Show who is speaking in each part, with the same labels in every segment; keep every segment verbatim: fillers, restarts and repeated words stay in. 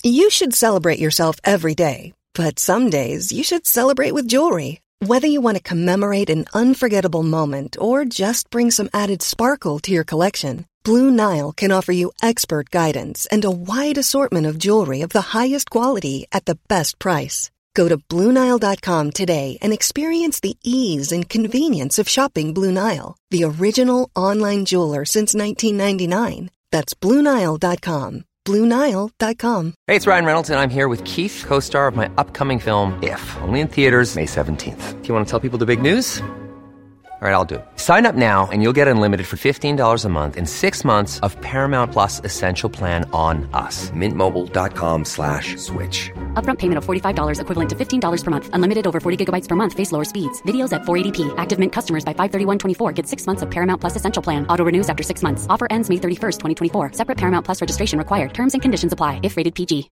Speaker 1: You should celebrate yourself every day, but some days you should celebrate with jewelry. Whether you want to commemorate an unforgettable moment or just bring some added sparkle to your collection, Blue Nile can offer you expert guidance and a wide assortment of jewelry of the highest quality at the best price. Go to Blue Nile dot com today and experience the ease and convenience of shopping Blue Nile, the original online jeweler since nineteen ninety-nine. That's Blue Nile dot com. Blue Nile dot com.
Speaker 2: Hey, it's Ryan Reynolds, and I'm here with Keith, co-star of my upcoming film, If, only in theaters May seventeenth. Do you want to tell people the big news? All right, I'll do it. Sign up now and you'll get unlimited for fifteen dollars a month and six months of Paramount Plus Essential Plan on us. Mint Mobile dot com slash switch.
Speaker 3: Upfront payment of forty-five dollars equivalent to fifteen dollars per month. Unlimited over forty gigabytes per month. Face lower speeds. Videos at four eighty p. Active Mint customers by five thirty-one twenty-four get six months of Paramount Plus Essential Plan. Auto renews after six months. Offer ends May thirty-first, twenty twenty-four. Separate Paramount Plus registration required. Terms and conditions apply if rated P G.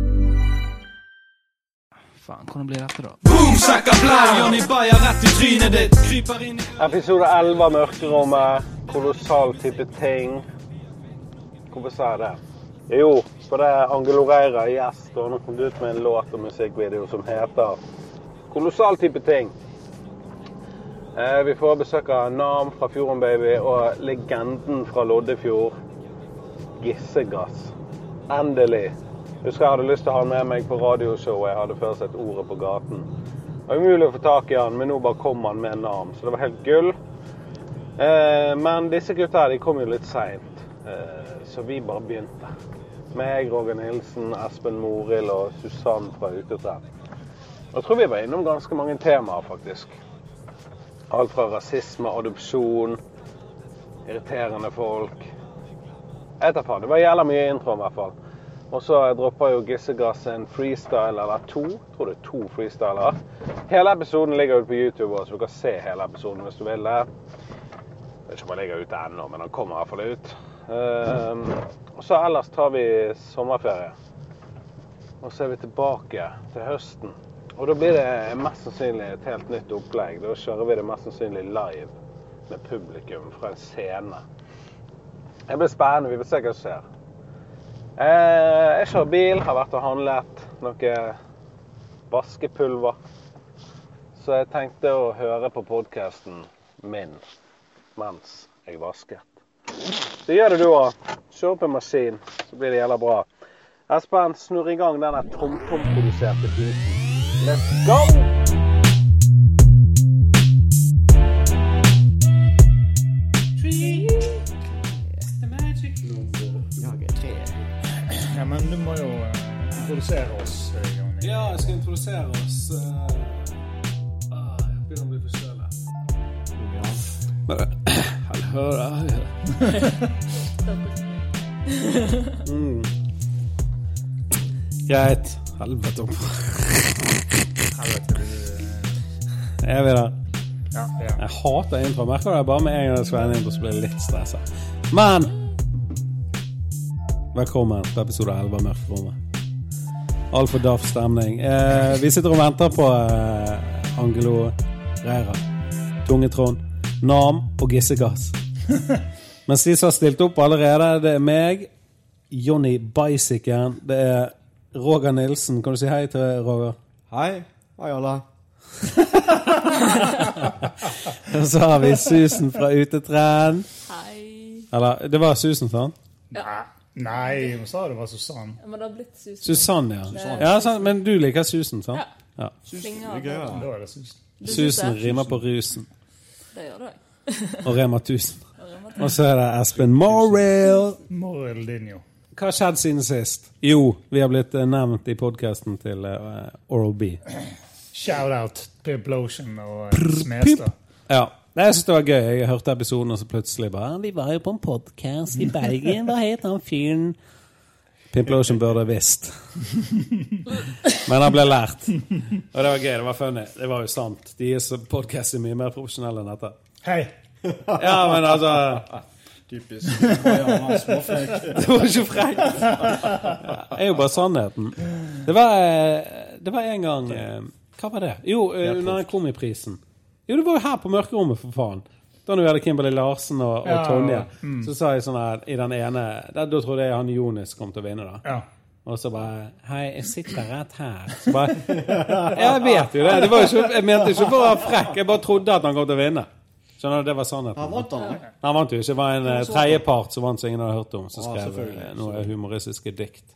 Speaker 4: Fan, hvordan blir dette da? Boom, shaka blau, Johnny Bayer rett I trynet ditt, kryper inn I...
Speaker 5: Episode elleve, Mørkerommet, kolossal type ting. Hvorfor sa jeg det? Jo, for det er Angelo Reira gjest, og han har kommet ut med en låt og musikkvideo som heter Kolossal type ting. Eh, vi får besøk av Nam fra Fjorden Baby og legenden fra Loddefjord, Gissegass. Endelig. Jeg husker jeg hadde lyst til å ha med meg på radioshow, jeg hadde først sett ordet på gaten. Det var umulig å få tak I han, men nå bare kom han med Nam, så det var helt gull. Eh, men disse gutta her, de kom jo litt sent, eh, så vi bare begynte. Meg, Roger Nilsen, Espen Morild og Susanne fra Utetrenn. Jeg tror vi var innom ganske mange temaer, faktisk. Alt fra rasisme, adopsjon, irriterende folk. Etterpå, det var jævla mye intro I hvert fall. Og så dropper jo Gissegass en freestyle eller to, jeg tror det er to freestyler. Hele episoden ligger ute på YouTube, så du kan se hele episoden hvis du vil det. Jeg vet ikke om han ligger ute ennå, men han kommer I hvert fall ut. Um, og så ellers tar vi sommerferie. Og så er vi tilbake til høsten. Og da blir det mest sannsynlig et helt nytt opplegg. Da kjører vi det mest sannsynlig live med publikum fra en scene. Det blir spennende, vi vil se hva som skjer. Eh, jeg kjører bil, har vært og handlet noe vaskepulver. Så jeg tenkte å høre på podcasten min mens jeg vasket. Så gjør det du også. Kjør opp en maskin, så blir det jævla bra. Espen, snurr I gang denne tom-tom-produserte biten. Let's go!
Speaker 6: Ja, men du må jo uh, introdusere oss, Johnny.
Speaker 4: Ja, jeg skal introdusere oss. Uh, uh, jeg begynner å bli forståelig. Hallo,
Speaker 6: mm. Greit. Helvete. Helvete. Jeg vil da. Ja, ja. Jeg hater intro. Merker det bare med en gang jeg skal være en intro, så blir jeg litt stresset. Men... Velkommen til episode elleve av Mørkerommet. Alt for daff stemning. Eh, vi sitter og venter på eh, Angelo Reira, Tungetron, Nam og Gissegass. Mens de som har stilt opp allerede, det er meg, Johnny Bicyclen, det er Roger Nilsen. Kan du si hei til Roger?
Speaker 7: Hei. Hei alle.
Speaker 6: Og så har vi Susan fra Utetrenn.
Speaker 8: Hei.
Speaker 6: Eller, det var Susan, sant?
Speaker 8: Ja.
Speaker 6: Nei, hva sa det var Susanne?
Speaker 8: Ja, men det har blitt Susan.
Speaker 6: Susanne, ja.
Speaker 8: Susanne.
Speaker 6: Ja, sant, men du liker Susan, sant?
Speaker 8: Ja.
Speaker 6: Ja.
Speaker 8: Susan,
Speaker 6: det er da er det Susan.
Speaker 8: Susan
Speaker 6: rimer på rusen.
Speaker 8: Det gjør det.
Speaker 6: Og Rema tusen. Og så er det Espen Morild.
Speaker 7: Morildinho.
Speaker 6: Hva har skjedd siden sist? Jo, vi har blitt nevnt I podcasten til uh, Oral B.
Speaker 7: Shout out Pimplotion og uh, Smestad.
Speaker 6: Ja. Nei, jeg synes det var gøy. Jeg hørte episoden, og så plutselig bare, vi var jo på en podcast I Bergen. Hva heter han fyren? Pimplotion burde visst. Men han ble lært. Og det var gøy, det var funny. Det var jo sant. De er podcast mye mer profesjonelle enn dette.
Speaker 7: Hei!
Speaker 6: Ja, men altså...
Speaker 7: Typisk. Ja,
Speaker 6: det var ikke frekt. Det er jo bare sannheten. Det var, det var en gang... Hva var det? Jo, under den komiprisen. Jo, det var jo her på Mørkerommet, for faen. Da når vi hadde Kimberly Larsen og, og
Speaker 7: ja,
Speaker 6: Tonje,
Speaker 7: mm.
Speaker 6: så sa jeg sånn her, I den ene, da, da trodde jeg han Jonas kom til å vinne da.
Speaker 7: Ja.
Speaker 6: Og så bare, hei, jeg sitter rett her. Så bare, jeg vet jo det. Det var jo ikke, jeg mente ikke for å være frekk. Jeg bare trodde at han kom til å vinne. Skjønner du, det var sannheten.
Speaker 9: Han vant han, da.
Speaker 6: Han vant jo ikke. Det var en uh, tredjepart som vant som ingen hadde hørt om, som skrev uh, noe humoristiske dikt.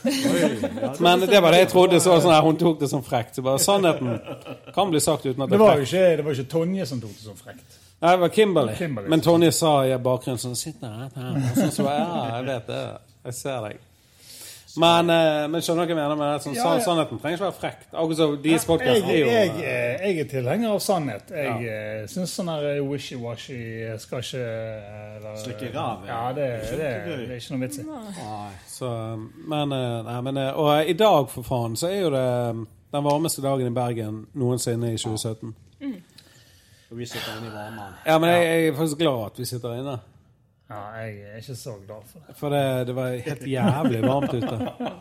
Speaker 6: Men det var det jeg trodde, så sånn her, hun tok det som frekt. Så bare, sannheten kan bli sagt uten at det
Speaker 7: er frekt. Det var jo ikke, det var ikke Tonje som tok det som frekt.
Speaker 6: Nei, det var Kimberly.
Speaker 7: Kimberly.
Speaker 6: Men Tonje sa i bakgrunnen sånn, sitter rett her. Og så så ja, jeg vet det. Jeg ser deg. Men, uh, men skjønner dere hva jeg mener med det? Sånn, ja, ja. Sannheten trenger ikke være frekt. Akkurat så deres podcast er jo...
Speaker 7: Jeg, jeg, jeg er tilhenger av sannhet. Jeg ja. synes sånn her wishy-washy skal ikke... Eller,
Speaker 9: Slikke rav.
Speaker 7: Ja, det, det, det, det er ikke noe vits i.
Speaker 6: Så, men, nei, men, og i dag, for faen, så er jo det den varmeste dagen i Bergen noensinne i tjue sytten.
Speaker 8: Mm.
Speaker 9: Og vi sitter inne i varmen.
Speaker 6: Ja, men jeg, jeg er faktisk glad at vi sitter inne.
Speaker 7: Ja, jeg er ikke så glad for det.
Speaker 6: For det, det var helt jævlig varmt ute.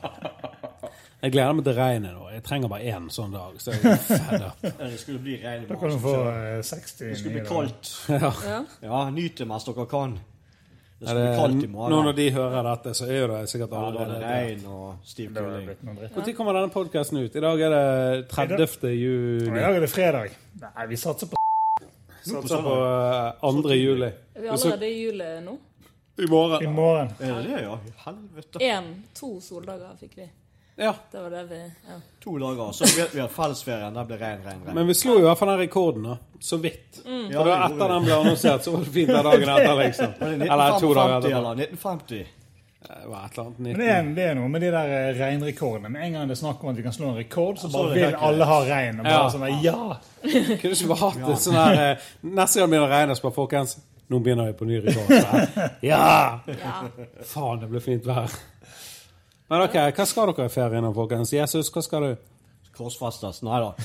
Speaker 6: Jeg gleder meg til regnet nå. Jeg trenger bare en sånn dag, så jeg er fed up.
Speaker 9: Det skulle bli regn.
Speaker 7: Da kan du få seksti.
Speaker 9: Det skulle bli kaldt.
Speaker 6: Ja,
Speaker 9: ja nyt det mens dere kan. Det
Speaker 6: skulle bli kaldt i morgen. Nå når de hører dette, så er det sikkert allerede.
Speaker 9: Ja, det er regn og stiv kuling.
Speaker 6: Når kommer denne podcasten ut? I dag er det tredivte juni.
Speaker 7: I dag er det fredag. Nei, vi satser på
Speaker 6: satser på andre juli.
Speaker 8: Er vi allerede i juli nå?
Speaker 6: I morgen.
Speaker 7: I morgen.
Speaker 9: Er det det, ja? Helvete.
Speaker 8: En, to soldager fikk vi.
Speaker 6: Ja.
Speaker 8: Det var det vi, ja.
Speaker 9: To dager, så vet vi at fellesferien, der ble regn, regn, regn.
Speaker 6: Men vi slo jo i hvert fall den rekorden da, så vidt.
Speaker 8: Mm.
Speaker 6: For da etter den ble annonsert, så var det fint den dagen etter, liksom. Eller to dager etter.
Speaker 9: Eller nitten femti.
Speaker 6: Det var et eller annet
Speaker 7: Men det er, det er noe med de der regnrekordene. Med en gang det snakker om at vi kan slå en rekord, så bare vil alle ha regn. Og bare ja. Sånn, ja!
Speaker 6: Kunne ikke bare hatt det sånn her, neste gang begynner å regne, så bare folkens, nå begynner vi på ny rekord. Ja!
Speaker 8: Ja!
Speaker 6: Faen, det ble fint vær. Men ok, hva skal dere i ferien, folkens? Jesus, hva skal du?
Speaker 9: Korsfestes, nei da.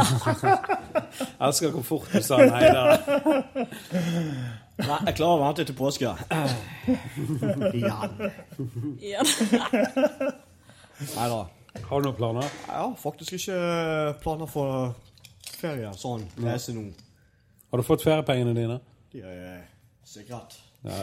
Speaker 6: Jeg skal gå fort og sa nei da.
Speaker 9: Nei, jeg klarer å vente til påske. Igjen.
Speaker 8: Igjen.
Speaker 9: Neida.
Speaker 6: Har du noen planer?
Speaker 9: Ja, faktisk ikke planer for ferie, sånn, lese nå.
Speaker 6: Har du fått feriepengene dine?
Speaker 9: De er sikkert.
Speaker 6: Ja.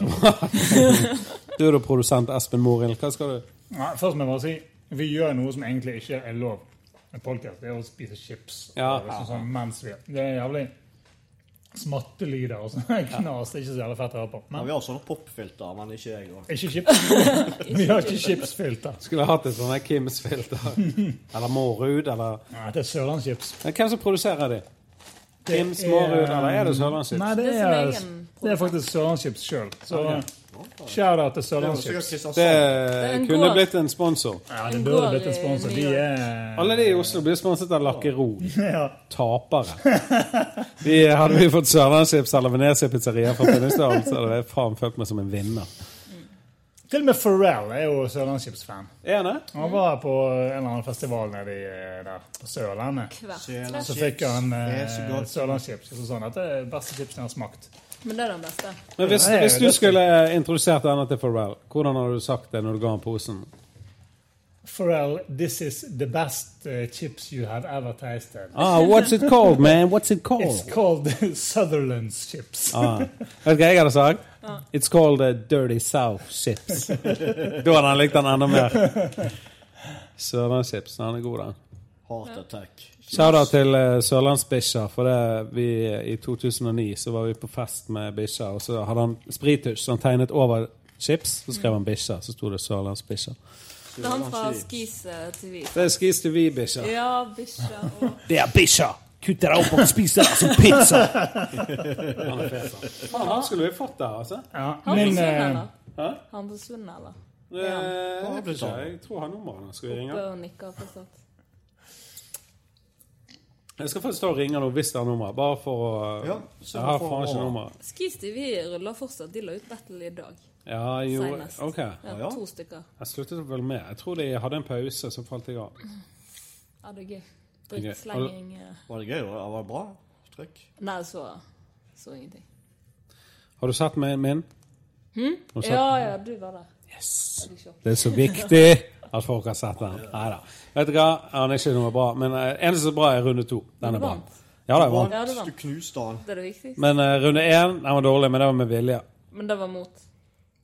Speaker 6: Du er da produsent Espen Morild, hva skal du?
Speaker 7: Ja, først må jeg bare si, vi gjør noe som egentlig ikke er lov. En podcast, det er å spise chips.
Speaker 6: Ja.
Speaker 7: Sånn, sånn, mens vi, det er jævlig smattelyder og sånn knas, det er ikke så jævlig fett å høre på. Men,
Speaker 9: ja, vi har sånne popfilter, men ikke jeg. Også.
Speaker 7: Ikke chips. Vi har ikke chipsfilter.
Speaker 6: Skulle ha hatt et sånne Kims-filter. Eller Mårud, eller...
Speaker 7: Ja, det er Sørlandschips.
Speaker 6: Hvem som produserer de? Kims, Mårud, eller er det Sørlandschips?
Speaker 7: Nei, det er, det er faktisk Sørlandschips selv. Så shout out til Sørlandschips.
Speaker 6: Det, det kunne blitt en sponsor.
Speaker 7: Ja, det burde blitt en sponsor. De er...
Speaker 6: Alle de i Oslo blir sponset av Lakero.
Speaker 7: Ja.
Speaker 6: Tapere. De, hadde vi fått Sørlandschips eller Venezia pizzeria fra Pinnestad, så hadde det faen følt meg som en vinner.
Speaker 7: Til og med Pharrell er jo Sørlandschips-fan.
Speaker 6: Er han det?
Speaker 7: Han var på en eller annen festival nede der på Sørlandet. Så fikk han eh, Sørlandschips. Så sånn at det er beste chipsen jeg har smakt.
Speaker 8: Men det er den beste.
Speaker 6: Men hvis, hvis du skulle introdusert denne til Pharrell, hvordan har du sagt det når du ga han posen?
Speaker 7: Pharrell, this is the best uh, chips you have ever tasted.
Speaker 6: Ah, what's it called, man? What's it called?
Speaker 7: It's called Sutherland's chips.
Speaker 6: Ah. Vet du hva jeg hadde sagt? Ah. It's called uh, Dirty South chips. Da hadde han likt den enda mer. Sørlandschips, han er god den.
Speaker 9: Heart attack.
Speaker 6: Shoutout til uh, Sørlandsbisha, for det, vi, i to tusen og ni så var vi på fest med Bisha, og så hadde han spritusj, så han tegnet over chips, så skrev han Bisha, så stod det Sørlandsbisha.
Speaker 8: Det er han fra Skis til Vi.
Speaker 6: Det er Skis til Vi, Bisha.
Speaker 8: Ja, Bisha. Og...
Speaker 6: Det er Bisha! Kutter deg opp og spiser deg som pizza! Han er fet, da. Faen, han skulle vi fått der, altså.
Speaker 7: Ja,
Speaker 8: han
Speaker 7: men...
Speaker 8: forsvunnet, eller?
Speaker 6: Hæ?
Speaker 8: Han forsvunnet, eller?
Speaker 6: Det, ja. Jeg, ikke, jeg tror han nummeren skal vi ringe.
Speaker 8: Oppe og nikker, forstått.
Speaker 6: Jeg skal faktisk ta og ringe nå hvis det er nummer, bare for å...
Speaker 9: Ja,
Speaker 6: jeg har faen ikke nummer.
Speaker 8: Skis til Vi ruller fortsatt, de la ut battle i dag.
Speaker 6: Ja, jo,
Speaker 8: senest.
Speaker 6: ok.
Speaker 8: Ja, ja. To stykker.
Speaker 6: Jeg sluttet vel med. Jeg tror de hadde en pause, så falt jeg av.
Speaker 8: Ja, det er gøy. Drittslenging.
Speaker 9: Okay. Var det gøy? Var det bra? Trykk?
Speaker 8: Nei, så, så ingenting.
Speaker 6: Har du sett min? min?
Speaker 8: Hmm?
Speaker 6: Sett?
Speaker 8: Ja, ja, du var der.
Speaker 6: Yes! Det er så viktig at folk har sett den. Neida. Vet du hva? Han er ikke noe bra, men uh, eneste bra er runde to. Den er bra. Ja, det er bra.
Speaker 8: Ja, det var.
Speaker 9: Du knuste han.
Speaker 8: Det er det viktigste.
Speaker 6: Men uh, runde én, den var dårlig, men det var med vilje.
Speaker 8: Men det var mot.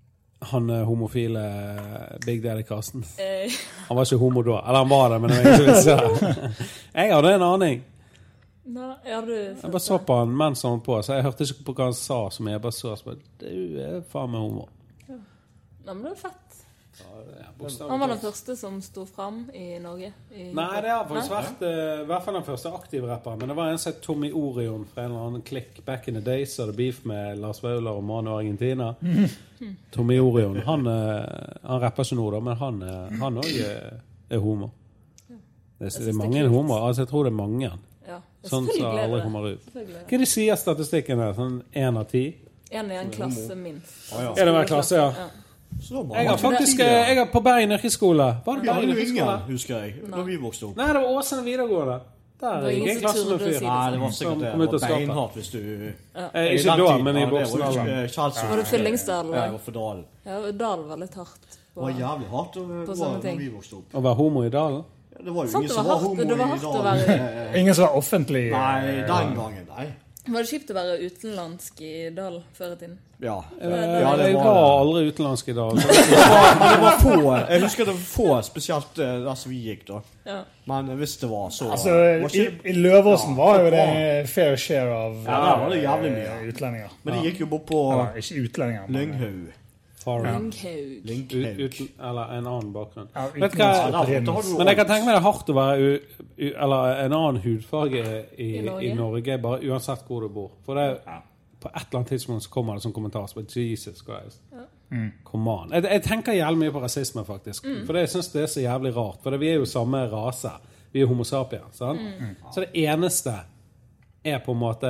Speaker 6: han homofile Big Daddy Karsten.
Speaker 8: Eh.
Speaker 6: Han var ikke homo da. Eller han var det, men det var ikke så. Jeg hadde en aning.
Speaker 8: Nå, ja, du...
Speaker 6: Jeg bare så på han mens han var på, så jeg hørte ikke på hva han sa, som jeg bare så, så bare, du er faen med homo.
Speaker 8: Ja. Nei, men det var fett.
Speaker 6: Ja,
Speaker 8: han var den første som stod frem i Norge. I
Speaker 6: Nei, det har faktisk vært uh, i hvert fall den første aktive rapper, men det var en som het Tommy Orion fra en eller annen klikk back in the days, og det beef med Lars Vaular og Manu Argentina. Mm. Tommy Orion, han, uh, han rapper ikke nå da, men han, uh, han også er, er homo. Ja. Det, er, det er mange homo, altså jeg tror det er mange.
Speaker 8: Ja.
Speaker 6: Sånn som aldri kommer ut. Hva de sier statistikken der? Sånn en av ti?
Speaker 8: En i en klasse minst.
Speaker 6: Oh, ja. Er det hver klasse, ja? Ja. Jeg har faktisk jeg har på Bergen yrkesskole. Var det Bergen yrkesskole?
Speaker 9: Husker jeg, da vi vokste opp.
Speaker 6: Nei, det var Åsane videregående. Der gikk en klasse med fyr.
Speaker 9: Nei, det var sikkert det. Det var beinhardt hvis du...
Speaker 6: Ja. Eh, ikke da, men i voksen alder.
Speaker 8: Var det Fyllingsdal?
Speaker 9: Ja, det var for Dalen.
Speaker 8: Ja, Dalen var litt hardt.
Speaker 9: Det var jævlig hardt da vi vokste opp.
Speaker 6: Å være homo i Dalen?
Speaker 9: Det var jo ingen som var homo i Dalen.
Speaker 7: Ingen som var offentlig?
Speaker 9: Nei, den gangen, nei.
Speaker 8: Var det kjipt å være utenlandsk i Dal før i tiden?
Speaker 9: Ja.
Speaker 6: ja, det jeg var aldri utenlandsk i Dal.
Speaker 9: det, var, det var få, jeg husker det var få, spesielt der som vi gikk da. Ja. Men hvis det var så...
Speaker 7: Altså, i, i Løvåsen ja, var jo det fair share av
Speaker 9: ja, der var det jævlig mye
Speaker 7: utlendinger.
Speaker 9: Men de gikk jo bort på
Speaker 7: ja, ikke utlendinger,
Speaker 9: Lynghaug.
Speaker 8: Lynghaug.
Speaker 6: Lynghaug. Eller en annen bakgrunn.
Speaker 7: Ja,
Speaker 6: vet hva, men jeg kan tenke meg det er hardt å være u, u, eller en annen hudfarge i, I, Norge? i Norge, bare uansett hvor du bor. For det er, på et eller annet tidspunkt så kommer det som kommentar som Jesus Christ. Ja. Mm. Come on. Jeg, jeg tenker jævlig mye på rasisme faktisk. Mm. For det, jeg synes det er så jævlig rart. For det, vi er jo samme rase. Vi er homo sapiens. Mm. Så det eneste er på en måte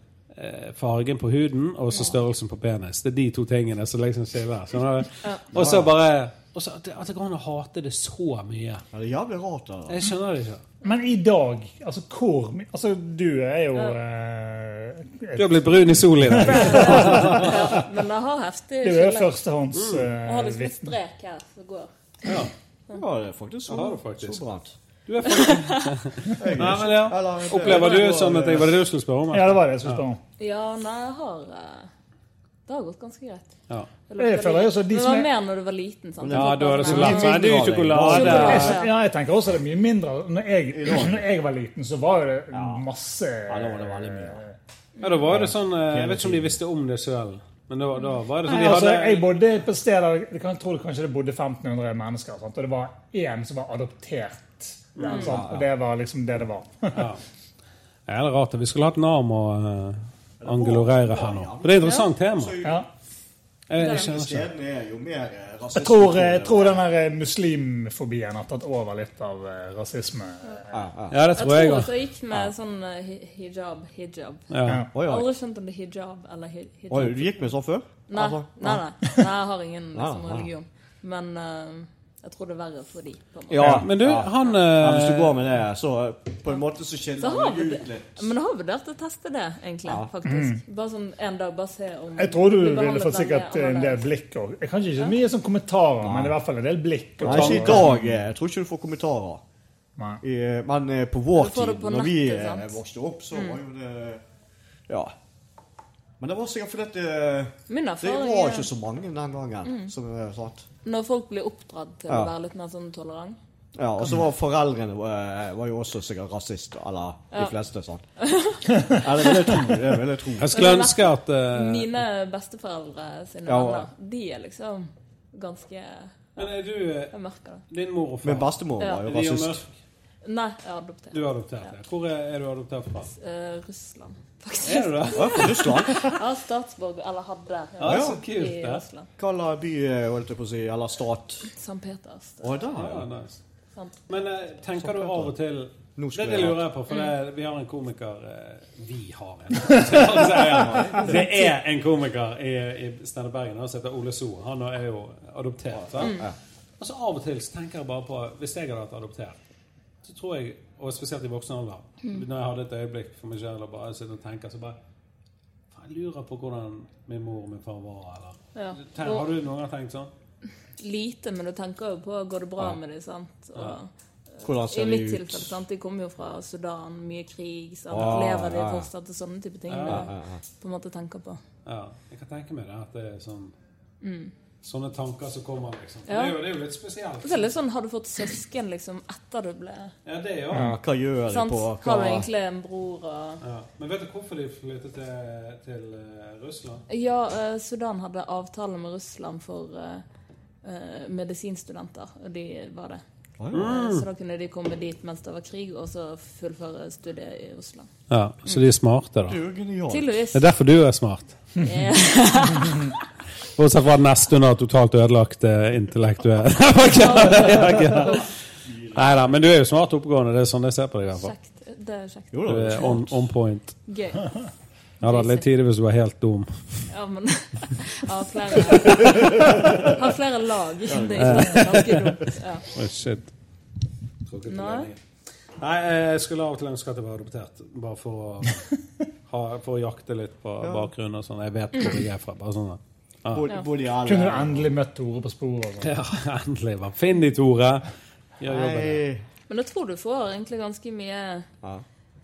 Speaker 6: fargen på huden og så størrelsen på penis. Det er de to tingene som liksom skiller. Og så bare og så at, at det går an å hate det så mye.
Speaker 9: Ja, det er jævlig rart da.
Speaker 6: Jeg skjønner det ikke.
Speaker 7: Men i dag, altså hvor altså du er jo uh,
Speaker 6: du har blitt brun i sol i dag.
Speaker 8: Ja, men det har heftig
Speaker 7: du er førstehånds uh,
Speaker 8: jeg har liksom en strek her som går.
Speaker 9: Ja, ja det er faktisk så,
Speaker 6: det faktisk.
Speaker 9: så brant.
Speaker 6: Du er faktisk... Nei, men ja. Opplever du sånn at jeg var det du skulle spørre om?
Speaker 7: Ja, det var det jeg skulle spørre om.
Speaker 8: Ja, nei, jeg har... Det har gått ganske greit.
Speaker 6: Ja.
Speaker 7: Jeg føler jo så de
Speaker 8: det var mer når du var liten, sant?
Speaker 6: Ja, da er det så lett. Men det er jo sjokolade.
Speaker 7: Ja, jeg tenker også det er mye mindre. Når jeg, når jeg var liten, så var det masse...
Speaker 9: Ja, da var det veldig mye.
Speaker 6: Ja, da var det sånn... Jeg vet ikke om de visste om det selv. Men da, da var det sånn...
Speaker 7: Nei, de hadde... altså, jeg bodde på steder... Jeg kan tro det kanskje det bodde femten hundre mennesker, sant? Og det var en som var adoptert. Ja, sant? Og det var liksom det det var. Ja.
Speaker 6: Ja, det er rart. Vi skulle hatt Nam og... Angelo Reira her nå. For det er et interessant tema.
Speaker 7: Ja.
Speaker 6: Jeg, jeg,
Speaker 9: Stedene er jo mer rasisme.
Speaker 7: Jeg tror, jeg tror den der muslimfobien har tatt over litt av rasisme.
Speaker 6: Ja, ja det tror jeg.
Speaker 8: Jeg tror også jeg gikk med sånn hijab, hijab.
Speaker 6: Ja.
Speaker 8: Jeg har aldri skjønt om det er hijab eller hijab.
Speaker 9: Oi, du gikk med sånn før?
Speaker 8: Nei, nei, nei. nei jeg har ingen liksom, religion. Men... Uh, jeg tror det er verre for de.
Speaker 6: Ja, men du, han... Uh,
Speaker 9: ja, hvis du går med det, så på en måte så kjenner
Speaker 8: så
Speaker 9: du ut litt.
Speaker 8: Men jeg har vurdert å teste det, egentlig, ja. faktisk. Mm. Bare sånn en dag, bare se om...
Speaker 7: Jeg tror du ville fått sikkert en del blikk. Og, jeg kan ikke så mye som kommentarer, ja. men i hvert fall en del blikk. Og
Speaker 9: Nei, ikke i dag. Jeg tror ikke du får kommentarer. I, men på vår tid,
Speaker 8: på
Speaker 9: når
Speaker 8: nettet,
Speaker 9: vi vokste opp, så mm. var jo det... Ja. Men det var sikkert fordi det, det var ikke så mange den gangen, mm. som er sant.
Speaker 8: Når folk blir oppdratt til ja. å være litt mer sånn tolerant.
Speaker 9: Ja, og så var foreldrene var jo også sikkert rasist, eller ja. de fleste sånn. Ja, det vil jeg tro, det vil jeg tro.
Speaker 6: Jeg skulle ønske at... Uh...
Speaker 8: Mine besteforeldre sine ja. venner, de er liksom ganske...
Speaker 6: Men er du...
Speaker 8: Jeg merker det.
Speaker 6: Din mor og far?
Speaker 9: Min bestemor ja. var jo rasist.
Speaker 8: Nei, jeg er adoptert.
Speaker 6: Du er adoptert, ja. Hvor er, er du adoptert fra?
Speaker 8: Uh, Russland, faktisk.
Speaker 6: Er du det?
Speaker 9: Ja, fra Russland?
Speaker 8: Ja, Statsborg, eller hadde.
Speaker 6: Ja, ja. Så kult,
Speaker 8: i Russland.
Speaker 9: Hva by, holdt jeg på å si, eller stat?
Speaker 8: Sankt Peters.
Speaker 9: Å, da?
Speaker 6: Ja, nice. Men uh, tenker du av og til...
Speaker 9: Det
Speaker 6: det lurer jeg på, for det, vi har en komiker... Uh, vi har en. Det er en komiker i, i Stene Bergen, han heter Ole So. Han er jo adoptert, sant? Mm. Og så av og til så tenker jeg bare på, hvis jeg hadde vært adoptert, så tror jeg, og spesielt i voksen alder, mm. når jeg hadde et øyeblikk for meg selv og bare sitte og tenke, så bare jeg lurer på hvordan min mor og min far var, eller ja. Tenk, har du noen gang tenkt sånn?
Speaker 8: Lite, men du tenker jo på går det bra ja. med dem, sant? Og,
Speaker 9: ja.
Speaker 8: I mitt tilfelle, sant? De kommer jo fra Sudan, mye krig, sant? Ah, lever de ja. fortsatt og sånne type ting ja, ja, ja. du på en måte tenker på.
Speaker 6: Ja, jeg kan tenke meg det, at det er sånn
Speaker 8: mm.
Speaker 6: sånne tanker som kommer, liksom.
Speaker 8: Ja.
Speaker 6: Det, er jo, det er jo litt spesielt.
Speaker 8: Det er litt sånn, har du fått søsken, liksom, etter du ble...
Speaker 6: Ja, det er jo.
Speaker 9: Ja, hva gjør de på? Hva...
Speaker 8: Har du egentlig en bror og...
Speaker 6: Ja. Men vet du hvorfor de flyttet til, til uh, Russland?
Speaker 8: Ja, uh, Sudan hadde avtale med Russland for uh, uh, medisinstudenter, og de var det. Mm. Uh, så da kunne de komme dit mens det var krig, og så fullføre studiet i Russland.
Speaker 6: Ja, så de er smarte da.
Speaker 9: Det er jo genialt.
Speaker 8: Tydeligvis.
Speaker 6: Det er derfor du er smart. Yeah. Bortsett fra neste under totalt ødelagt uh, intellektuelt. Neida, men du er jo smart oppgående, det er sånn jeg ser på deg i hvert fall.
Speaker 8: Kjekt, det er kjekt.
Speaker 6: Jo, du er on, on point.
Speaker 8: Gøy.
Speaker 6: Ja, det er litt tidlig hvis du var helt dum.
Speaker 8: Ja, men har flere, har flere lag. Det er ikke ganske dumt. Ja.
Speaker 6: Oh, shit.
Speaker 8: Nei.
Speaker 6: Nei, jeg skulle av og til ønske at jeg var adoptert, bare for å, ha, for å jakte litt på ja. bakgrunnen og sånn. Jeg vet hvor jeg er fra, bare sånn. Ah.
Speaker 7: Ja. Kunne du endelig møtt Tore på sporet?
Speaker 6: Ja, endelig. Finn de Tore. Gjør jobben.
Speaker 8: Men jeg tror du får egentlig ganske mye ja.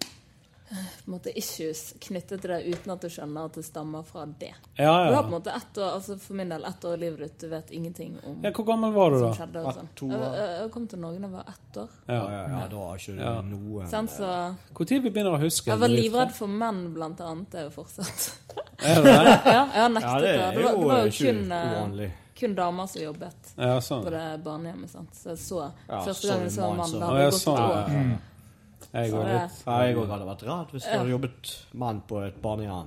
Speaker 8: på en måte issues knyttet til det uten at du skjønner at det stammer fra det.
Speaker 6: Ja, ja.
Speaker 8: Du har på en måte ett år, altså for min del, ett år i livet ditt, du vet ingenting om
Speaker 6: ja, hvor gammel var du da?
Speaker 8: Skjedde, og sånn. Jeg, jeg kom til Norge da jeg var ett år.
Speaker 9: Ja, ja, ja, da har ikke du ja. noe.
Speaker 8: Sånn, så...
Speaker 6: Hvor tid vi begynner å huske?
Speaker 8: Jeg var livredd for menn, blant annet, det er jo fortsatt.
Speaker 6: Er det det?
Speaker 8: Ja, jeg har nektet ja, det. Det var, det var jo kun,
Speaker 9: uvanlig.
Speaker 8: kun damer som jobbet
Speaker 6: ja, sånn.
Speaker 8: på det barnehjemmet, sant? Så jeg så,
Speaker 9: ja,
Speaker 8: første gang jeg så en mann, da
Speaker 6: hadde
Speaker 8: det
Speaker 6: gått
Speaker 8: gått et år.
Speaker 6: Mm. Jeg går litt.
Speaker 9: Ja, jeg også hadde vært rart hvis du hadde jobbet mann på et barnehjem.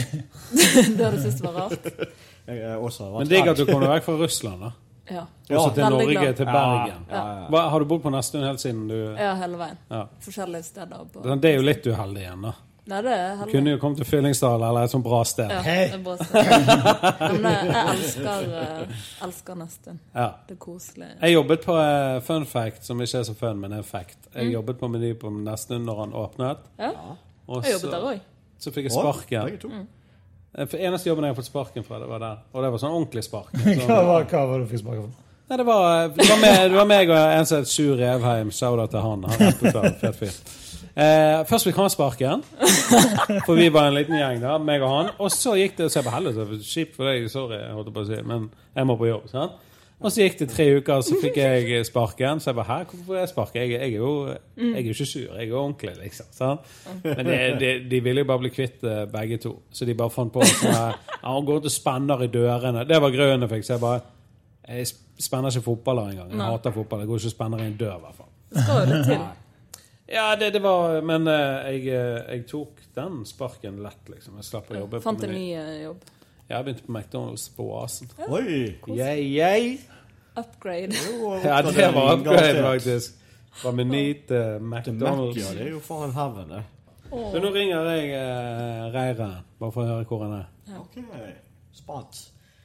Speaker 8: Det hadde syntes var rart.
Speaker 9: Jeg også vært
Speaker 6: Men det er at du kommer vekk fra Russland, da.
Speaker 8: Ja.
Speaker 6: Også til Norge,
Speaker 8: glad.
Speaker 6: til Bergen.
Speaker 8: Ja. Ja.
Speaker 6: Hva, har du bodd på Nesttun helt siden du...
Speaker 8: Ja, hele veien.
Speaker 6: Ja.
Speaker 8: Forskjellige steder. På...
Speaker 6: Det er jo litt uheldig igjen, da.
Speaker 8: Nei, det er heldig.
Speaker 6: Du kunne jo kommet til Fyllingsdal eller et sånt bra sted.
Speaker 8: Ja, det er bra sted. Men jeg, jeg elsker, uh, elsker Nesttun. Ja. Det er koselig.
Speaker 6: Jeg jobbet på uh, Fun Fact, som ikke er så fun, men er en fact. Jeg mm. jobbet på Meny på Nesttun når han åpnet.
Speaker 8: Ja,
Speaker 6: og
Speaker 8: jeg jobbet der også.
Speaker 6: Så fikk jeg sparken.
Speaker 8: Mm.
Speaker 6: For eneste jobben jeg har fått sparken fra, det var der. Og det var sånn ordentlig spark.
Speaker 7: hva, var, hva var det du fikk sparken fra?
Speaker 6: Nei, det var, det var, meg, det var meg og en som het Sjur Revheim. Shout-out til han. Han er totalt fett fyrt. Eh, først fikk han sparken, for vi var en liten gjeng da, meg og han. Og så gikk det, og så jeg på helvete, kjipt for deg, sorry, jeg holdt på å si, men jeg må på jobb, sant? Og så gikk det tre uker, så fikk jeg sparken, så jeg bare, hæ, hvorfor får jeg sparken? Jeg, jeg, er jo, jeg er jo ikke sur, jeg er jo ordentlig, liksom, sant? Men de, de, de ville jo bare bli kvitt begge to, så de bare fant på sånn her, han går ut og spenner i dørene. Det var grunnen jeg fikk, så jeg bare, jeg spenner ikke fotballer engang, jeg hater fotball, jeg går ikke og spenner i en dør, i hvert fall.
Speaker 8: Det skal jo litt til.
Speaker 6: Ja, det, det var, men uh, jeg, jeg tok den sparken lett, liksom. Jeg slapp å jobbe.
Speaker 8: Fant en ny uh, jobb?
Speaker 6: Ja, jeg begynte på McDonald's på Oasen.
Speaker 9: Ja. Oi!
Speaker 6: Yay, yay!
Speaker 8: Upgrade.
Speaker 9: Jo,
Speaker 6: ja, det var upgrade, faktisk. Fra Meny til McDonald's.
Speaker 9: Til Mac, ja, det er jo faen heaven, det.
Speaker 8: Oh.
Speaker 6: Så nå ringer jeg uh, Reira, bare for å høre hvor han er.
Speaker 8: Ja.
Speaker 9: Ok, spant.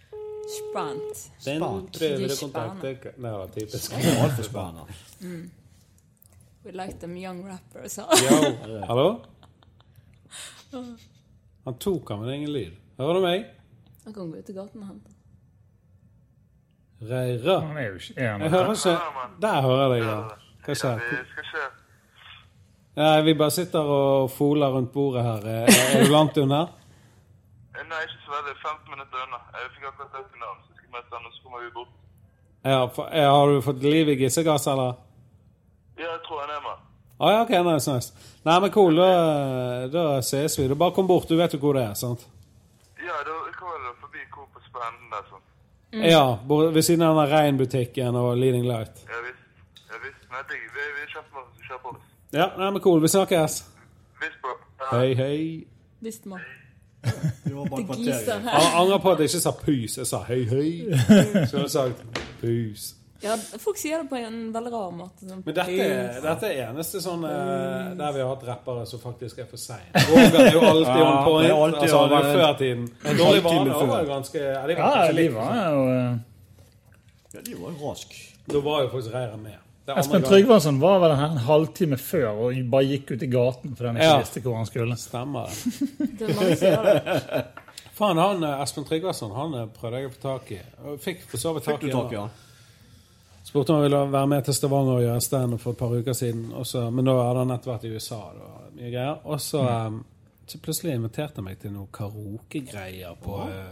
Speaker 8: Spant.
Speaker 6: Den prøver å kontakte. Nei, det var typisk. Det
Speaker 9: var alt for spennende.
Speaker 8: Mm. We like them young rappers.
Speaker 6: Yo, hallo? Han tok han, men det er ingen lyd. Hører du meg?
Speaker 8: Han kan gå ut i gaten og hente.
Speaker 6: Reira.
Speaker 7: Han er jo ikke... Er han
Speaker 6: jeg hører ikke... Der hører jeg deg, ja. Hva skjer? Ja, vi bare sitter og foler rundt bordet her. Er du langt unna?
Speaker 10: Nei, ikke så veldig. femten minutter unna. Jeg fikk akkurat døtt i navn, så jeg skal møte han, og så kommer vi bort.
Speaker 6: Ja, for, har du fått liv i gissegass, eller?
Speaker 10: Ja, jeg tror han er med.
Speaker 6: Ah, ja, ok, nice, nice. Nei, men cool, da, da ses vi. Du bare kom bort, du vet jo hvor det er, sant?
Speaker 10: Ja, da kommer jeg forbi hvor på spennende der, sånn.
Speaker 6: Mm. Ja, ved siden av den Rein-butikken og Leading Light.
Speaker 10: Ja, visst. Ja, visst. Nei, det, vi, vi er kjempe med å kjøre på oss.
Speaker 6: Ja, nei, men cool, vi snakkes.
Speaker 10: Visst, bro. Ja.
Speaker 6: Hei, hei.
Speaker 8: Visst, man.
Speaker 9: Det var bare kvarter.
Speaker 6: Jeg angrer på at jeg ikke sa pys, jeg sa hei, hei. Så jeg har sagt pys.
Speaker 8: Ja, folk sier det på en veldig rar måte. Sånn.
Speaker 6: Men dette, dette er eneste sånn uh, der vi har hatt rappere som faktisk er for seg. Roger er jo alltid ja, on point. Det er alltid altså, det er før tiden. En dårlig vane var jo ganske... Ja, de var,
Speaker 7: ja, de var jo...
Speaker 9: Ja, de var jo rask.
Speaker 6: Da var jo faktisk Reira med.
Speaker 7: Espen Tryggvason var vel en halvtime før og bare gikk ut i gaten for den ikke ja. visste hvor han skulle.
Speaker 6: Stemmer det.
Speaker 8: Det er mange sier det.
Speaker 6: Faen, han, Espen Tryggvason, han prøvde jeg å få tak i. Fikk for så vidt tak i.
Speaker 9: Fikk du tak i, ja?
Speaker 6: Spurte om han ville være med til Stavanger og gjøre stand for et par uker siden, også, men da hadde han nettopp vært i U S A, det var mye greier. Og så, mm. um, så plutselig inviterte han meg til noen karaoke-greier på, uh,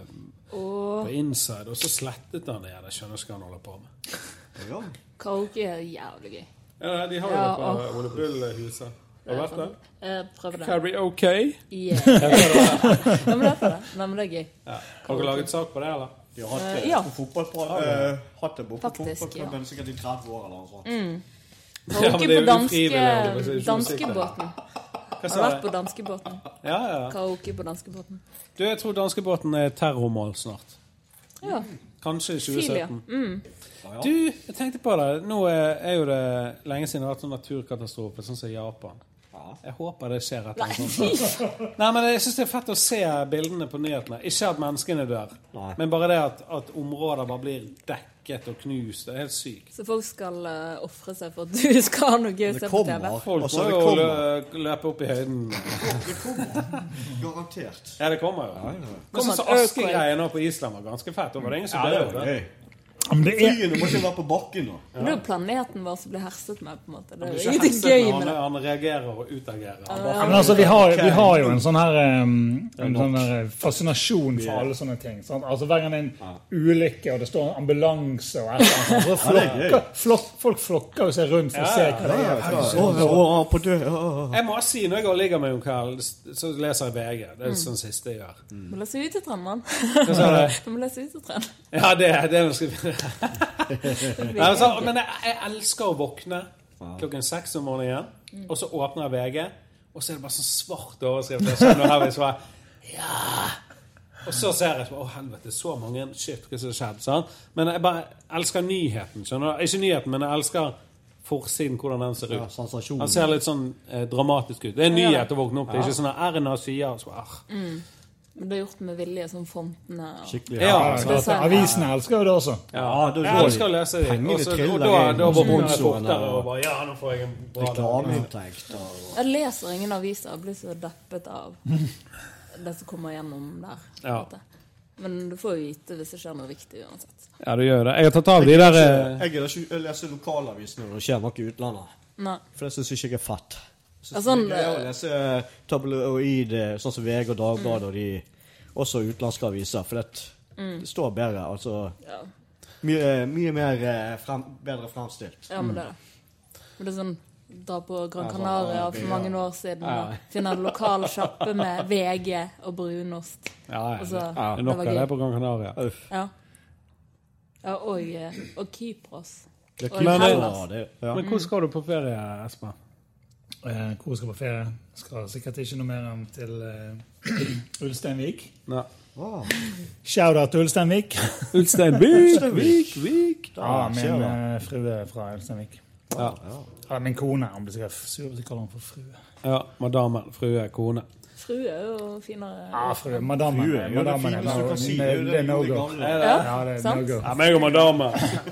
Speaker 6: på inside, og så slettet han det. Jeg skjønner ikke hva han holder på med.
Speaker 9: Ja.
Speaker 8: Karaoke er jævlig gøy.
Speaker 6: Ja, de har jo
Speaker 8: ja,
Speaker 6: det på Ole Bull-huset. Har du vært der?
Speaker 8: Jeg prøver det.
Speaker 6: Karaoke?
Speaker 8: Yeah. Nei, men det er det. Nei, men det er gøy.
Speaker 6: Ja. Har dere laget sak på det, eller?
Speaker 9: De har hatt det
Speaker 8: uh, ja.
Speaker 9: på fotballprøven. Uh, hatt det på fotballprøven, sikkert i tretti år eller noe sånt.
Speaker 8: Mm. Karaoke ja, på danske, danskebåten. Har du vært på danskebåten?
Speaker 6: Ja, ja.
Speaker 8: Karaoke på danskebåten.
Speaker 6: Du, jeg tror danskebåten er terrormål snart.
Speaker 8: Ja.
Speaker 6: Kanskje i tjue sytten.
Speaker 8: Mm.
Speaker 6: Du, jeg tenkte på det. Nå er jo det lenge siden det har vært en naturkatastrofe, sånn som i Japan. Jeg håper det skjer etter en sånn. Nei, men jeg synes det er fett å se bildene på nyhetene. Ikke at menneskene dør, Nei. men bare det at, at områder bare blir dekket og knust. Det er helt sykt.
Speaker 8: Så folk skal uh, offre seg for at du skal ha noe gøy å se på T V?
Speaker 6: Folk må jo lø, løpe opp i høyden.
Speaker 9: Det kommer. Garantert.
Speaker 6: Ja, det kommer jo. Ja, ja. Men så, så askegreier nå på Island var ganske fett. Det var det ingen som døde. Ja, det
Speaker 9: Men det er... Flyene må ikke være på bakken nå.
Speaker 8: Ja. Det er jo planeten vår som blir herset med, på en måte. Det er jo ikke gøy med det.
Speaker 6: Han reagerer og utagerer.
Speaker 7: Ja, men altså, vi har, vi har jo en sånn her, um, en sånn her fascinasjon for alle sånne ting. Sant? Altså, hver gang det er en ulykke, og det står en ambulanse og et eller annet, så flokker, flok, folk flokker jo seg rundt for å se hva det er.
Speaker 6: Jeg må si, når jeg går og ligger med Jon, så leser jeg V G. Det er sånn siste jeg gjør.
Speaker 8: Du må lese utetrenn, mann.
Speaker 6: Hva sa du?
Speaker 8: Du må lese utetrenn.
Speaker 6: Ja, det er det jeg skal... altså, men jeg, jeg elsker å våkne klokken seks om morgenen, og så åpner jeg V G, og så er det bare sånn svart overskrift. Jeg ser noe her, så bare, ja! Og så ser jeg, å helvete, så mange, shit, hva som skjedde, sånn. Men jeg bare elsker nyheten, skjønner du? Ikke nyheten, men jeg elsker forsiden, hvordan den ser ut. Ja, han ser litt sånn eh, dramatisk ut. Det er en nyhet å våkne opp, det er ikke sånn at Erna sier, så bare,
Speaker 8: mm. Men det er gjort med vilje, som fontene. Og...
Speaker 7: Skikkelig. Ja, ja, ja. Avisene elsker jo det også.
Speaker 6: Ja, ja jeg elsker å lese det. Og da, da våkner jeg fortere og bare, ja, nå får jeg en bra
Speaker 9: reklameinntekt.
Speaker 8: Jeg leser ingen aviser, jeg blir så deppet av det som kommer gjennom der.
Speaker 6: Ja.
Speaker 8: Men du får jo vite hvis det skjer noe viktig uansett.
Speaker 6: Ja, du gjør det. Jeg har tatt av de der...
Speaker 9: Jeg, jeg leser lokalavisene når det skjer noe i utlandet.
Speaker 8: Nei.
Speaker 9: For det synes jeg ikke er fett.
Speaker 8: Ja, sånn,
Speaker 9: jeg har lest tabloid, sånn som V G og Dagbladet, og de, også utenlandske aviser, for det, mm. det står bedre, altså
Speaker 8: ja.
Speaker 9: mye, mye mer frem, bedre fremstilt.
Speaker 8: Ja, men det er det. Men det er sånn, dra på Gran Canaria for mange år siden, ja. og finne en lokal kjappe med V G og brunost.
Speaker 6: Ja, ja.
Speaker 8: Så,
Speaker 6: ja. Det er nok av det på Gran Canaria.
Speaker 8: Ja. Ja, og, og Kypros.
Speaker 6: Det er men, det, ja. Men hvor skal du på ferie, Espen?
Speaker 7: Eh, hvor skal på ferie? Skal sikkert ikke noe mer enn til uh, Ulsteinvik.
Speaker 6: Nei.
Speaker 7: Wow. Shoutout til Ulsteinvik.
Speaker 6: Ulsteinvik, Vik, Vik.
Speaker 7: Ja, min uh, frue fra Ulsteinvik.
Speaker 6: Ja.
Speaker 7: Ja, min kone, om du skal sur, så kaller hun for frue.
Speaker 6: Ja, madame, frue, kone.
Speaker 8: Frue er jo finere.
Speaker 7: Ja, frue, madame.
Speaker 9: Frue,
Speaker 7: madame,
Speaker 9: det
Speaker 7: madame,
Speaker 9: er det
Speaker 7: det, det er no-go.
Speaker 8: Ja,
Speaker 7: ja, det er no-go.
Speaker 6: Ja, meg og madame.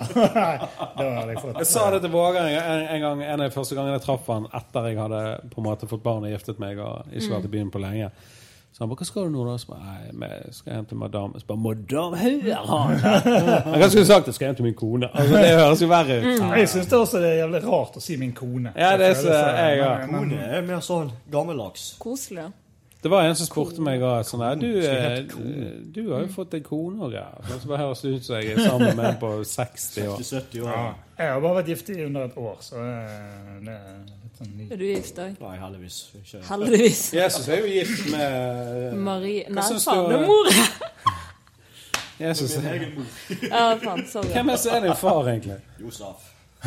Speaker 7: jeg,
Speaker 6: jeg sa det til Vågar en, en gang, en av de første gangene jeg traff han, etter jeg hadde på en måte fått barn og giftet meg, og ikke vært i byen på lenge. Så han bare, hva skal du nå da? Så bare, nei, jeg skal hjem til madame. Så bare, madame, hør han! Jeg kan skulle sagt, jeg skal hjem til min kone. Altså, det høres jo verre ut.
Speaker 7: Mm. Jeg synes det også det er jævlig rart å si min kone.
Speaker 6: Ja, det er så, jeg, ja.
Speaker 9: Kone er mer sånn gammeldags.
Speaker 8: Koselig, ja.
Speaker 6: Det var en som spurte meg sånn der, du, du har jo fått en kone og greier. Så bare høres det ut som jeg er sammen med en på seksti år.
Speaker 9: seksti sytti år.
Speaker 7: Ja. Jeg har bare vært gift i under et år, så det er litt sånn ny.
Speaker 8: Er du gift da?
Speaker 9: Nei, heldigvis. Ikke.
Speaker 8: Heldigvis.
Speaker 6: Jesus er jo gift med...
Speaker 8: Marie... Nei, faen, det er mor.
Speaker 6: Jesus er...
Speaker 8: Ja, faen, sorry.
Speaker 6: Hvem er så er din far, egentlig?
Speaker 9: Josef.